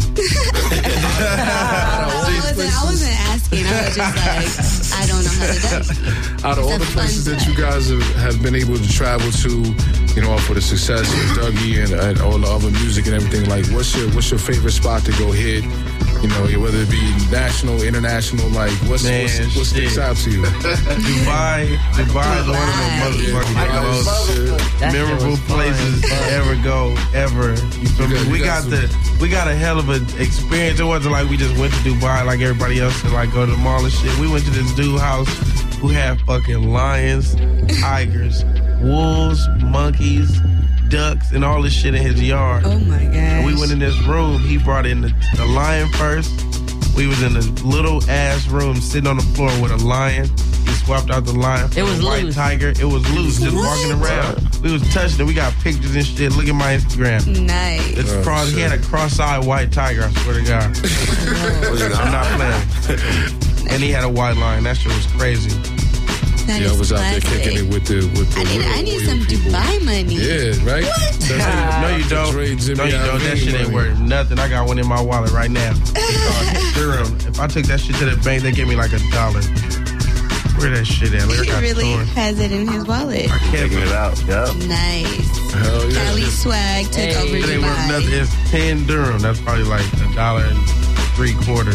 S14: I, wasn't, I wasn't asking. I was just like, I don't know how to Dougie.
S13: Out of all
S14: It's
S13: the
S14: a fun
S13: places that
S14: fact.
S13: you guys have, have been able to travel to, you know, for the success of Dougie and, and all the other music and everything, like, what's your what's your favorite spot to go hit? You know, whether it be national, international, like, what's,
S2: Man,
S13: what's, what sticks
S2: shit.
S13: out to you?
S2: Dubai, Dubai is one of the motherfucking most memorable places to ever go, ever. You feel me? We got the, we got a hell of an experience. It wasn't like we just went to Dubai like everybody else and like go to the mall and shit. We went to this dude's house who had fucking lions, tigers, wolves, monkeys, ducks, and all this shit in his yard.
S14: Oh my gosh.
S2: And we went in this room. He brought in the, the lion first. We was in a little ass room sitting on the floor with a lion. He swapped out the lion for
S1: It was
S2: a white
S1: loose.
S2: tiger. It was loose, just walking around. We was touching it. We got pictures and shit. Look at my Instagram.
S14: Nice.
S2: It's
S13: Oh,
S2: cross, he
S13: shit.
S2: had a cross-eyed white tiger, I swear to God. I'm not playing. And he had a white lion. That shit was crazy.
S14: That
S13: Yeah, I
S14: is
S13: was out there
S14: classic.
S13: kicking it with the with the
S14: I need,
S13: real
S14: I need
S13: royal
S14: some
S13: people.
S14: Dubai money.
S13: Yeah, right?
S14: What?
S2: No, you don't.
S13: Dre, Jimmy
S2: No, you don't. That
S13: Iovine
S2: shit ain't
S13: money.
S2: worth nothing. I got one in my wallet right now. It's called Durham. If I took that shit to the bank, they give me like a dollar. Where that shit at? Look, I
S14: He
S2: got
S14: really
S2: torn.
S14: has it in his wallet.
S2: I can't
S16: Taking it out. Yep.
S14: Nice.
S13: Hell yeah.
S14: Cali swag took
S1: Hey.
S14: over
S2: It ain't worth nothing.
S14: Dubai.
S2: It's ten dirham. That's probably like a dollar and three quarters.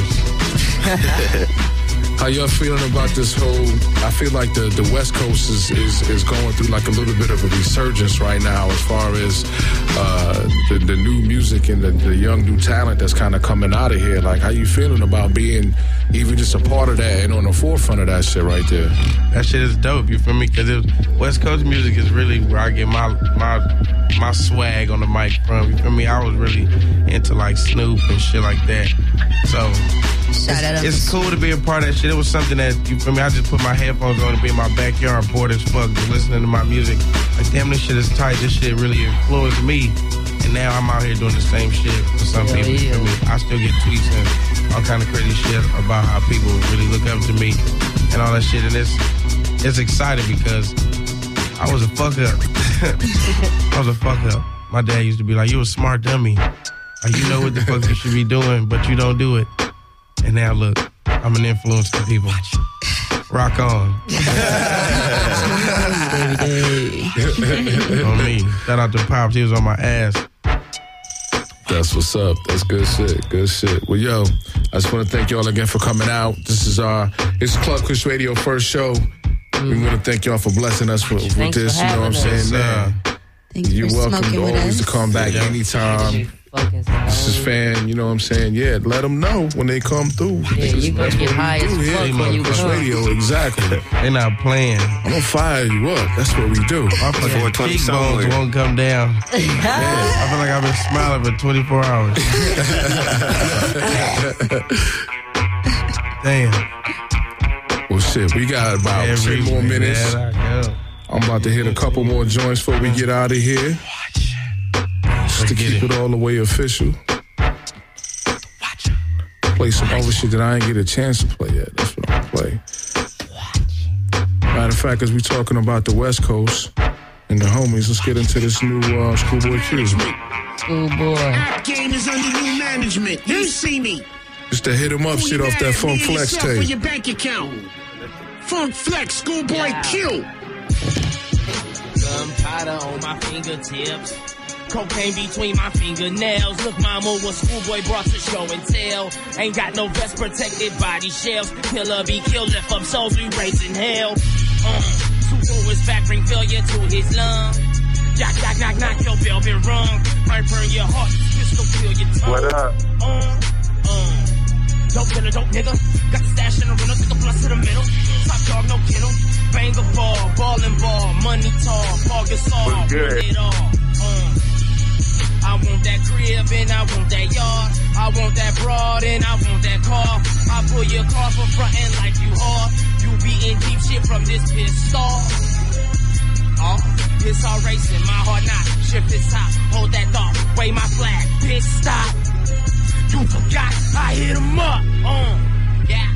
S13: How y'all feeling about this whole? I feel like the, the West Coast is, is is going through like a little bit of a resurgence right now as far as uh, the, the new music and the, the young new talent that's kind of coming out of here. Like, how you feeling about being even just a part of that and on the forefront of that shit right there?
S2: That shit is dope. You feel me? Because West Coast music is really where I get my my my swag on the mic from. You feel me? I was really into like Snoop and shit like that. So
S14: Shout out
S2: it's, it's cool to be a part of that shit. It was something that, you feel me, I just put my headphones on and be in my backyard bored as fuck just listening to my music. Like, damn, this shit is tight. This shit really influenced me. And now I'm out here doing the same shit for some
S1: Yeah,
S2: people. You feel me? I still get tweets and all kind of crazy shit about how people really look up to me and all that shit. And it's it's exciting because I was a fuck up. I was a fuck up. My dad used to be like, you a smart dummy. Like, you know what the fuck you should be doing, but you don't do it. And now look, I'm an influence to people. Rock on. On me. Shout out to Pops. He was on my ass.
S13: That's what's up. That's good shit. Good shit. Well, yo, I just want to thank y'all again for coming out. This is our it's Club Kush Radio first show. We want to thank y'all for blessing us with, with
S1: Thanks for
S13: this. You know what I'm
S1: having
S13: saying?
S2: us.
S13: Man,
S14: Thanks
S13: you're
S14: for
S13: welcome
S14: smoking with
S13: always
S14: us.
S13: to come back
S2: Yeah.
S13: anytime.
S1: Fucking
S13: This is fan, you know what I'm saying? Yeah, let them know when they come through.
S1: Yeah, you gonna get high as
S13: do
S1: fuck
S13: here,
S1: when you
S13: Kush
S1: come.
S13: Radio, exactly.
S2: They not playing.
S13: I'm gonna fire you up. That's what we do.
S2: My fucking
S16: four twenty
S2: cheekbones
S16: somewhere.
S2: won't come down. I feel like I've been smiling for twenty-four hours. Damn.
S13: Well, shit, we got about
S2: Every
S13: ten more minutes.
S2: minute I go.
S13: I'm about to hit a couple more joints before we get out of here. Just to
S2: Let's get
S13: keep
S2: it.
S13: it all the way official. Play some other shit that I ain't get a chance to play yet. That's what I'm gonna play. Matter of fact, as we talking about the West Coast and the homies, let's get into this new uh, Schoolboy Q.
S1: Schoolboy.
S12: Rap game is under new management. You see me.
S13: Just to hit him up shit off that Funk Flex
S12: For
S13: tape.
S12: your bank account. Funk Flex, Schoolboy Q.
S21: Gunpowder on my fingertips. Cocaine between my fingernails. Look, mama, what Schoolboy brought to show and tell. Ain't got no vest protected body shells. Killer be killed, lift up souls, we raising hell. Uh, two through his back, bring failure to his lung. Knock, knock, knock, knock, your bell been rung. Burn, burn your heart, pistol kill your tongue.
S16: What up?
S21: Uh, uh. Dope killer, dope nigga. Got the stash in the rental, took a plus to the middle. Top dog, no kennel. Bang a ball, ball and ball, money tall, Paul Gasol,
S16: What's good?
S21: win it all. Uh. I want that crib and I want that yard. I want that broad and I want that car. I pull your car from front end like you hard. You be in deep shit from this pistol. Oh, it's all racing, my heart not. Shift this top, hold that thought. Wave my flag, bitch stop. You forgot, I hit him up. Um, yeah.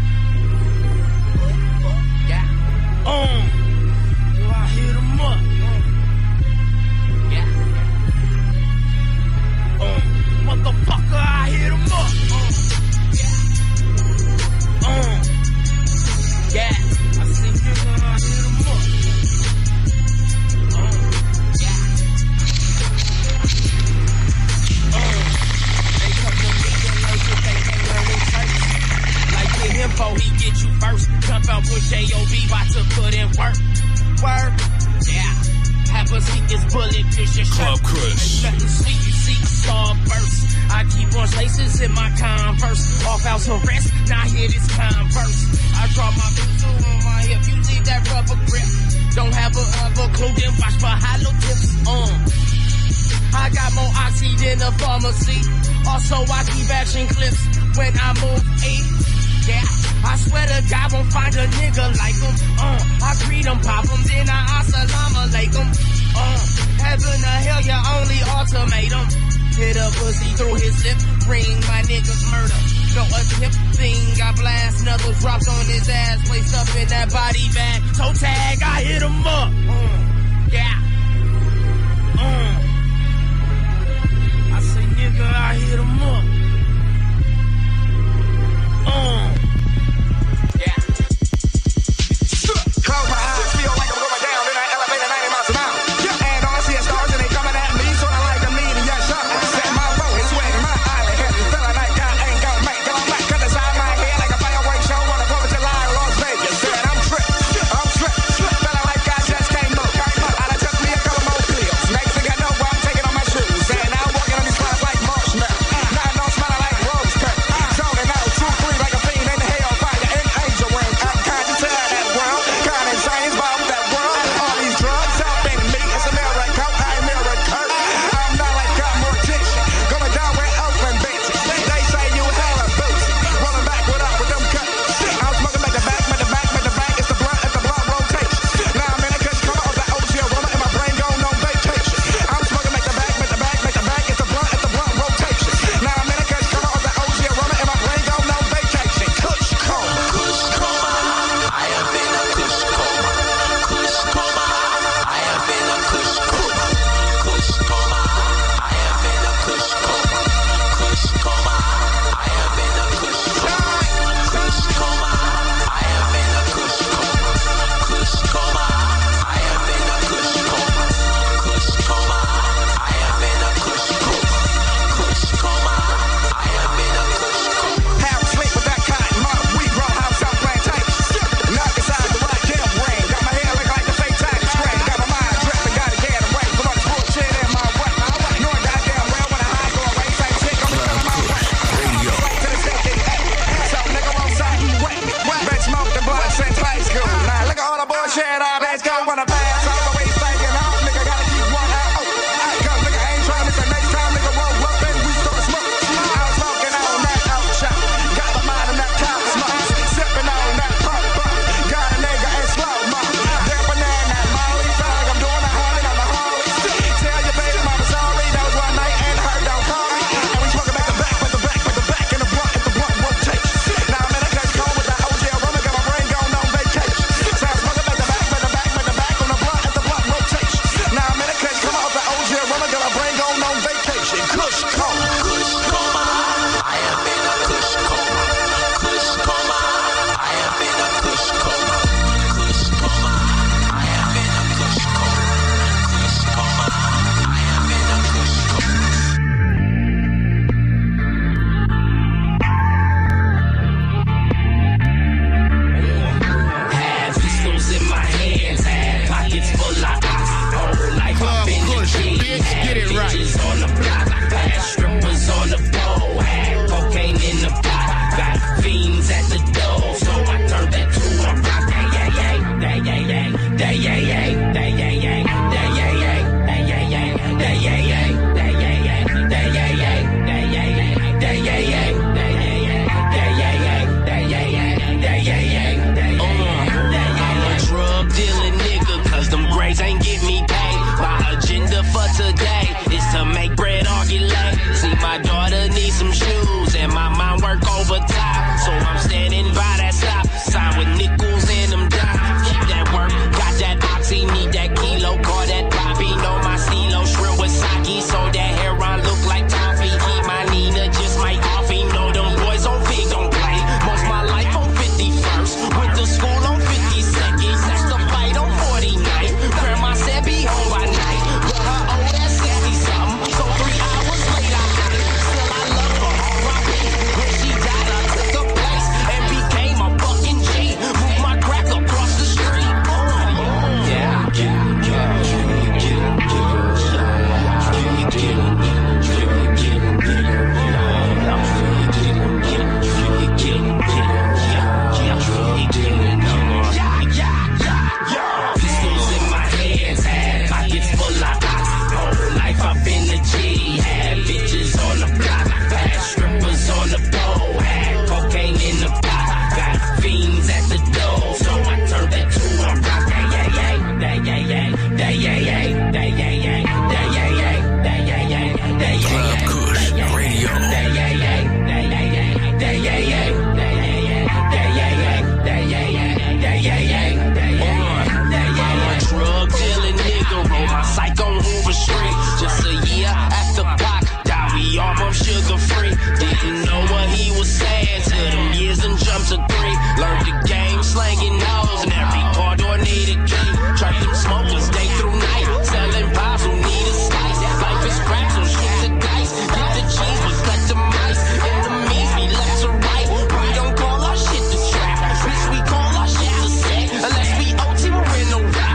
S21: Yeah. Um, I hit him up. Um, yeah. Um, motherfucker, I hit him up. Um, yeah. Um, yeah. I see nigga, I hit him up. Um, yeah. seek is bullet, pierce your shirt.
S3: Club Kush.
S21: Ain't nothing sweet, you seek star burst. I keep on laces in my Converse. Off house arrest, now here this Converse. I draw my pistol on my hip, you leave that rubber grip. Don't have a other clue, then watch for hollow tips. Um, I got more oxy than a pharmacy. Also, I keep action clips when I move eight. Yeah, I swear to God, won't find a nigga like him. Uh, I greet him, pop him, then I assalamu alaikum. Uh, heaven or hell, your only ultimatum. Hit a pussy through his lip, bring my niggas murder. No a tip thing, I blast, another dropped on his ass, placed up in that body bag. Toe tag, I hit him up. Uh, yeah. Uh, I say, nigga, I hit him up. Uh, yeah.
S11: Close my eyes, feel like I'm going down in that elevator ninety miles an hour. And all I see is stars and they coming at me, so I like them leading, yeah, shut up. Set my boat, it's wet, my island head. Feeling like I ain't gonna make it on back, cause inside my head like a fireworks show on the fourth of July in Las Vegas. Said I'm tripped, I'm tripped, feeling like I just came up. I done took me a couple more pills. Next thing I know, I'm taking on my shoes. And I'm walking on these clouds like marshmallow. Now I know smelling like rose cut. Zoning out, two, three, like a fiend in hellfire and angel ring. I'm kinda tired of that world, kinda insane about that world. All these drugs helping me, it's a miracle, I'm miracle. I'm not like God mortician, going down with Oakland bitches. They say you hella boozy, rolling back with up with them cuts. I'm smoking like the back, with the back, with the back, it's the blunt, it's the blunt rotation. Now I'm in a cush, come off that O G aroma and my brain going on vacation. I'm smoking like the back, with the back, with the back, it's the blunt, it's the blunt rotation. Now I'm in a cush, come off that O G aroma and my brain going on vacation. Kush coma, kush coma, I have been a kush coma, kush coma, I have been a kush coma, kush coma, I have been a kush coma, kush coma, I have been a kush coma, kush coma, I have been a kush coma, kush coma, I have been a kush coma, kush coma, I have been a kush coma, kush coma, I have been a kush coma. Half asleep with that cotton mouth, we grow house out plantation. Knock inside the right camp ring, got my hair looking like the fake tiger screen, got my mind dripping, gotta get away from all this bullshit in my way. Knowing goddamn well when I high go away, same shit gon' be coming my way. Radio. Right to the safety net, so nigga won't something wet. Been smoking blood since high school. Now look at all the bullshit I let's go when I pass. I'm always thinking, oh, nigga gotta keep one eye open. Cause nigga ain't trying to miss the next time nigga roll up and we start smoke. I was smoking on that out shot. Got my mind on that top smoke. Sipping on that pump bump. Got a nigga in slow mo. Dapping in that molly. Felt like I'm doing a hundred on the Harley. Tell your baby mama sorry. That was one night and her don't call me. And we smoking back to back, back to back, back to back. In the blunt, in the blunt rotation. Now I'm in a cush cold with that O G aroma. Got my brain going on vacation. So I'm smoking back to back, back to back, back to back. On the blunt, in the blunt rotation. Now I'm in a cush, come off the O G aroma. Got my brain going on vacation. Kush coma, kush coma. I have been a kush coma, kush coma. I have been a kush coma, kush coma. I have been a kush coma, kush coma. I have been a kush coma.
S21: Have pistols in my hands, have pockets full of ice. Like
S12: Club
S21: I've been
S12: Kush,
S21: the king,
S12: bitch,
S21: had
S12: get it right.
S21: bitches on the block, had strippers on the pole, had cocaine in the pot, got fiends at the door, so I turned that to a rock. That yang yang, that yang yang, that yang yang, that yang yang, that yang yang, that yang yang, that yang yang, that yang yang, that yang yang, that yang yang, that yang yang, that yang yang, that yang yang, that yang yang, that yang yang, that yang yang. I'm a drug dealing nigga, cause them grades ain't get me paid. My agenda for today is to make bread or get laid. See, my daughter needs some shoes and my mind work overtime. So I'm standing by that stop sign with nickels and them dimes. Keep that work, got that oxy,
S3: Club Kush Radio.
S21: Drug dealing nigga, roll my psych on Hoover Street. Just a year after Pac died, we all bump sugar free. Didn't know what he was saying till them years and jumped to three. Learned the game, slanging nose, and every car door needed key. Track them smokers day through night, selling pops who need a slice. Life is crap, so shoot the dice. Get the cheese, but cut the mice. Enemies be left to right. We don't call our shit the trap, bitch. We call our shit the set. Unless we O T, we're in no rap.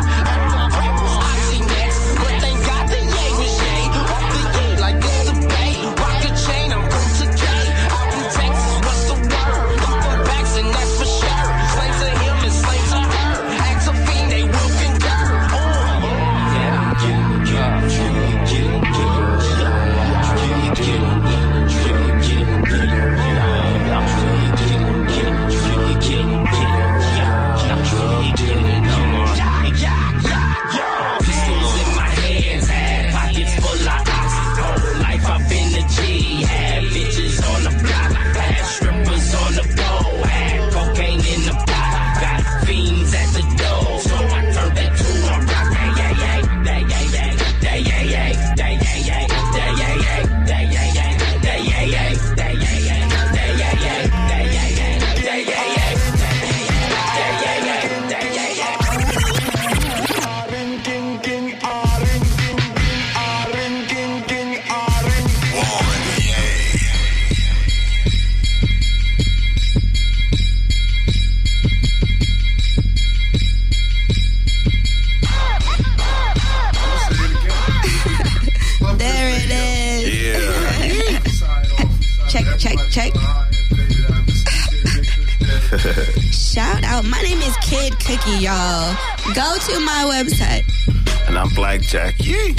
S14: Shout out. My name is Kid Cookie, y'all. Go to my website.
S16: And I'm Blackjack. Yeah.
S13: So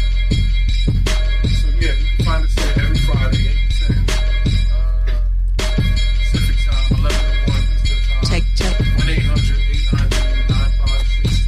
S13: yeah, you can find us here every Friday, eight to ten. Uh, Pacific time, eleven to one Eastern time.
S14: Check, check.
S13: one eight hundred, eight nine three, nine five six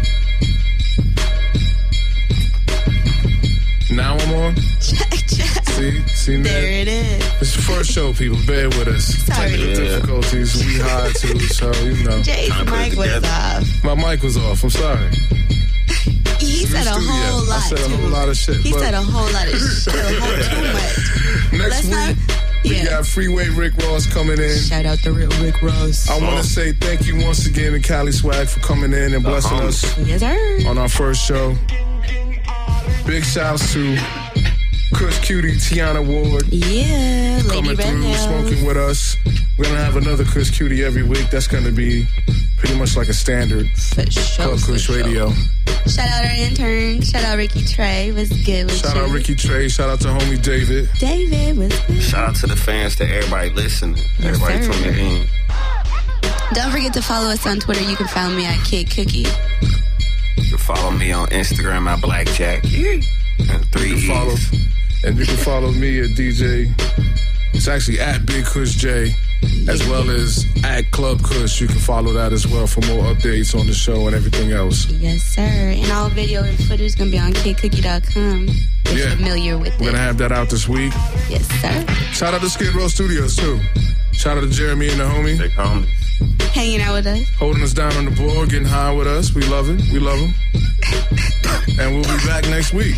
S13: two. Now I'm on?
S14: Check, check.
S13: See? See, man?
S14: There it is.
S13: It's the first show, people. Bear with us.
S14: Sorry.
S13: Technical
S16: Yeah.
S13: difficulties. We high too, so you know.
S14: Jay's
S16: Kinda put it
S14: mic was
S16: together.
S14: off.
S13: My mic was off. I'm sorry.
S14: He said a
S13: Studio.
S14: whole lot.
S13: I said a
S14: too.
S13: whole lot of shit.
S14: He
S13: but
S14: said a whole lot of shit. A whole too much.
S13: Next
S14: Let's
S13: week,
S14: not.
S13: we
S14: Yeah.
S13: got Freeway Rick Ross coming in.
S14: Shout out to real Rick Ross.
S13: I want to say thank you once again to Cali Swag for coming in and blessing
S16: Uh-huh.
S13: us
S14: Yes, sir.
S13: on our first show. Big shouts to Kush Cutie Tiana Ward
S14: Yeah, Lady
S13: coming
S14: Red
S13: through,
S14: Nails.
S13: smoking with us. We're going to have another Kush Cutie every week. That's going to be pretty much like a standard
S14: For sure,
S13: Club
S14: for
S13: Kush
S14: sure.
S13: Radio.
S14: Shout out our intern. Shout out Ricky Trey. Was good with
S13: Shout
S14: you.
S13: out Ricky Trey. Shout out to homie David.
S14: David was good.
S16: Shout out to the fans, to everybody listening,
S14: Yes,
S16: everybody
S14: sir.
S16: tuning in.
S14: Don't forget to follow us on Twitter. You can find me at Kid Cookie.
S16: You can follow me on Instagram at Blackjack. Yeah. And three
S13: You can follow,
S16: E's.
S13: and you can follow me at D J. It's actually at Big Kush J, as well as at Club Kush. You can follow that as well for more updates on the show and everything else.
S14: Yes, sir. And all video and footage is going to be on kid cookie dot com. If you're
S13: Yeah.
S14: familiar with
S13: We're
S14: it.
S13: gonna have that out this week.
S14: Yes, sir.
S13: Shout out to Skid Row Studios too. Shout out to Jeremy and the homie.
S16: Big homie.
S14: Hanging out with us.
S13: Holding us down on the board, getting high with us. We love it. We love them. And we'll be back next week.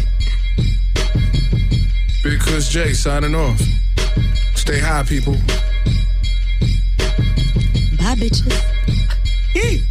S13: Big Kush J signing off. Stay high, people.
S14: Bye, bitches.
S13: Yee.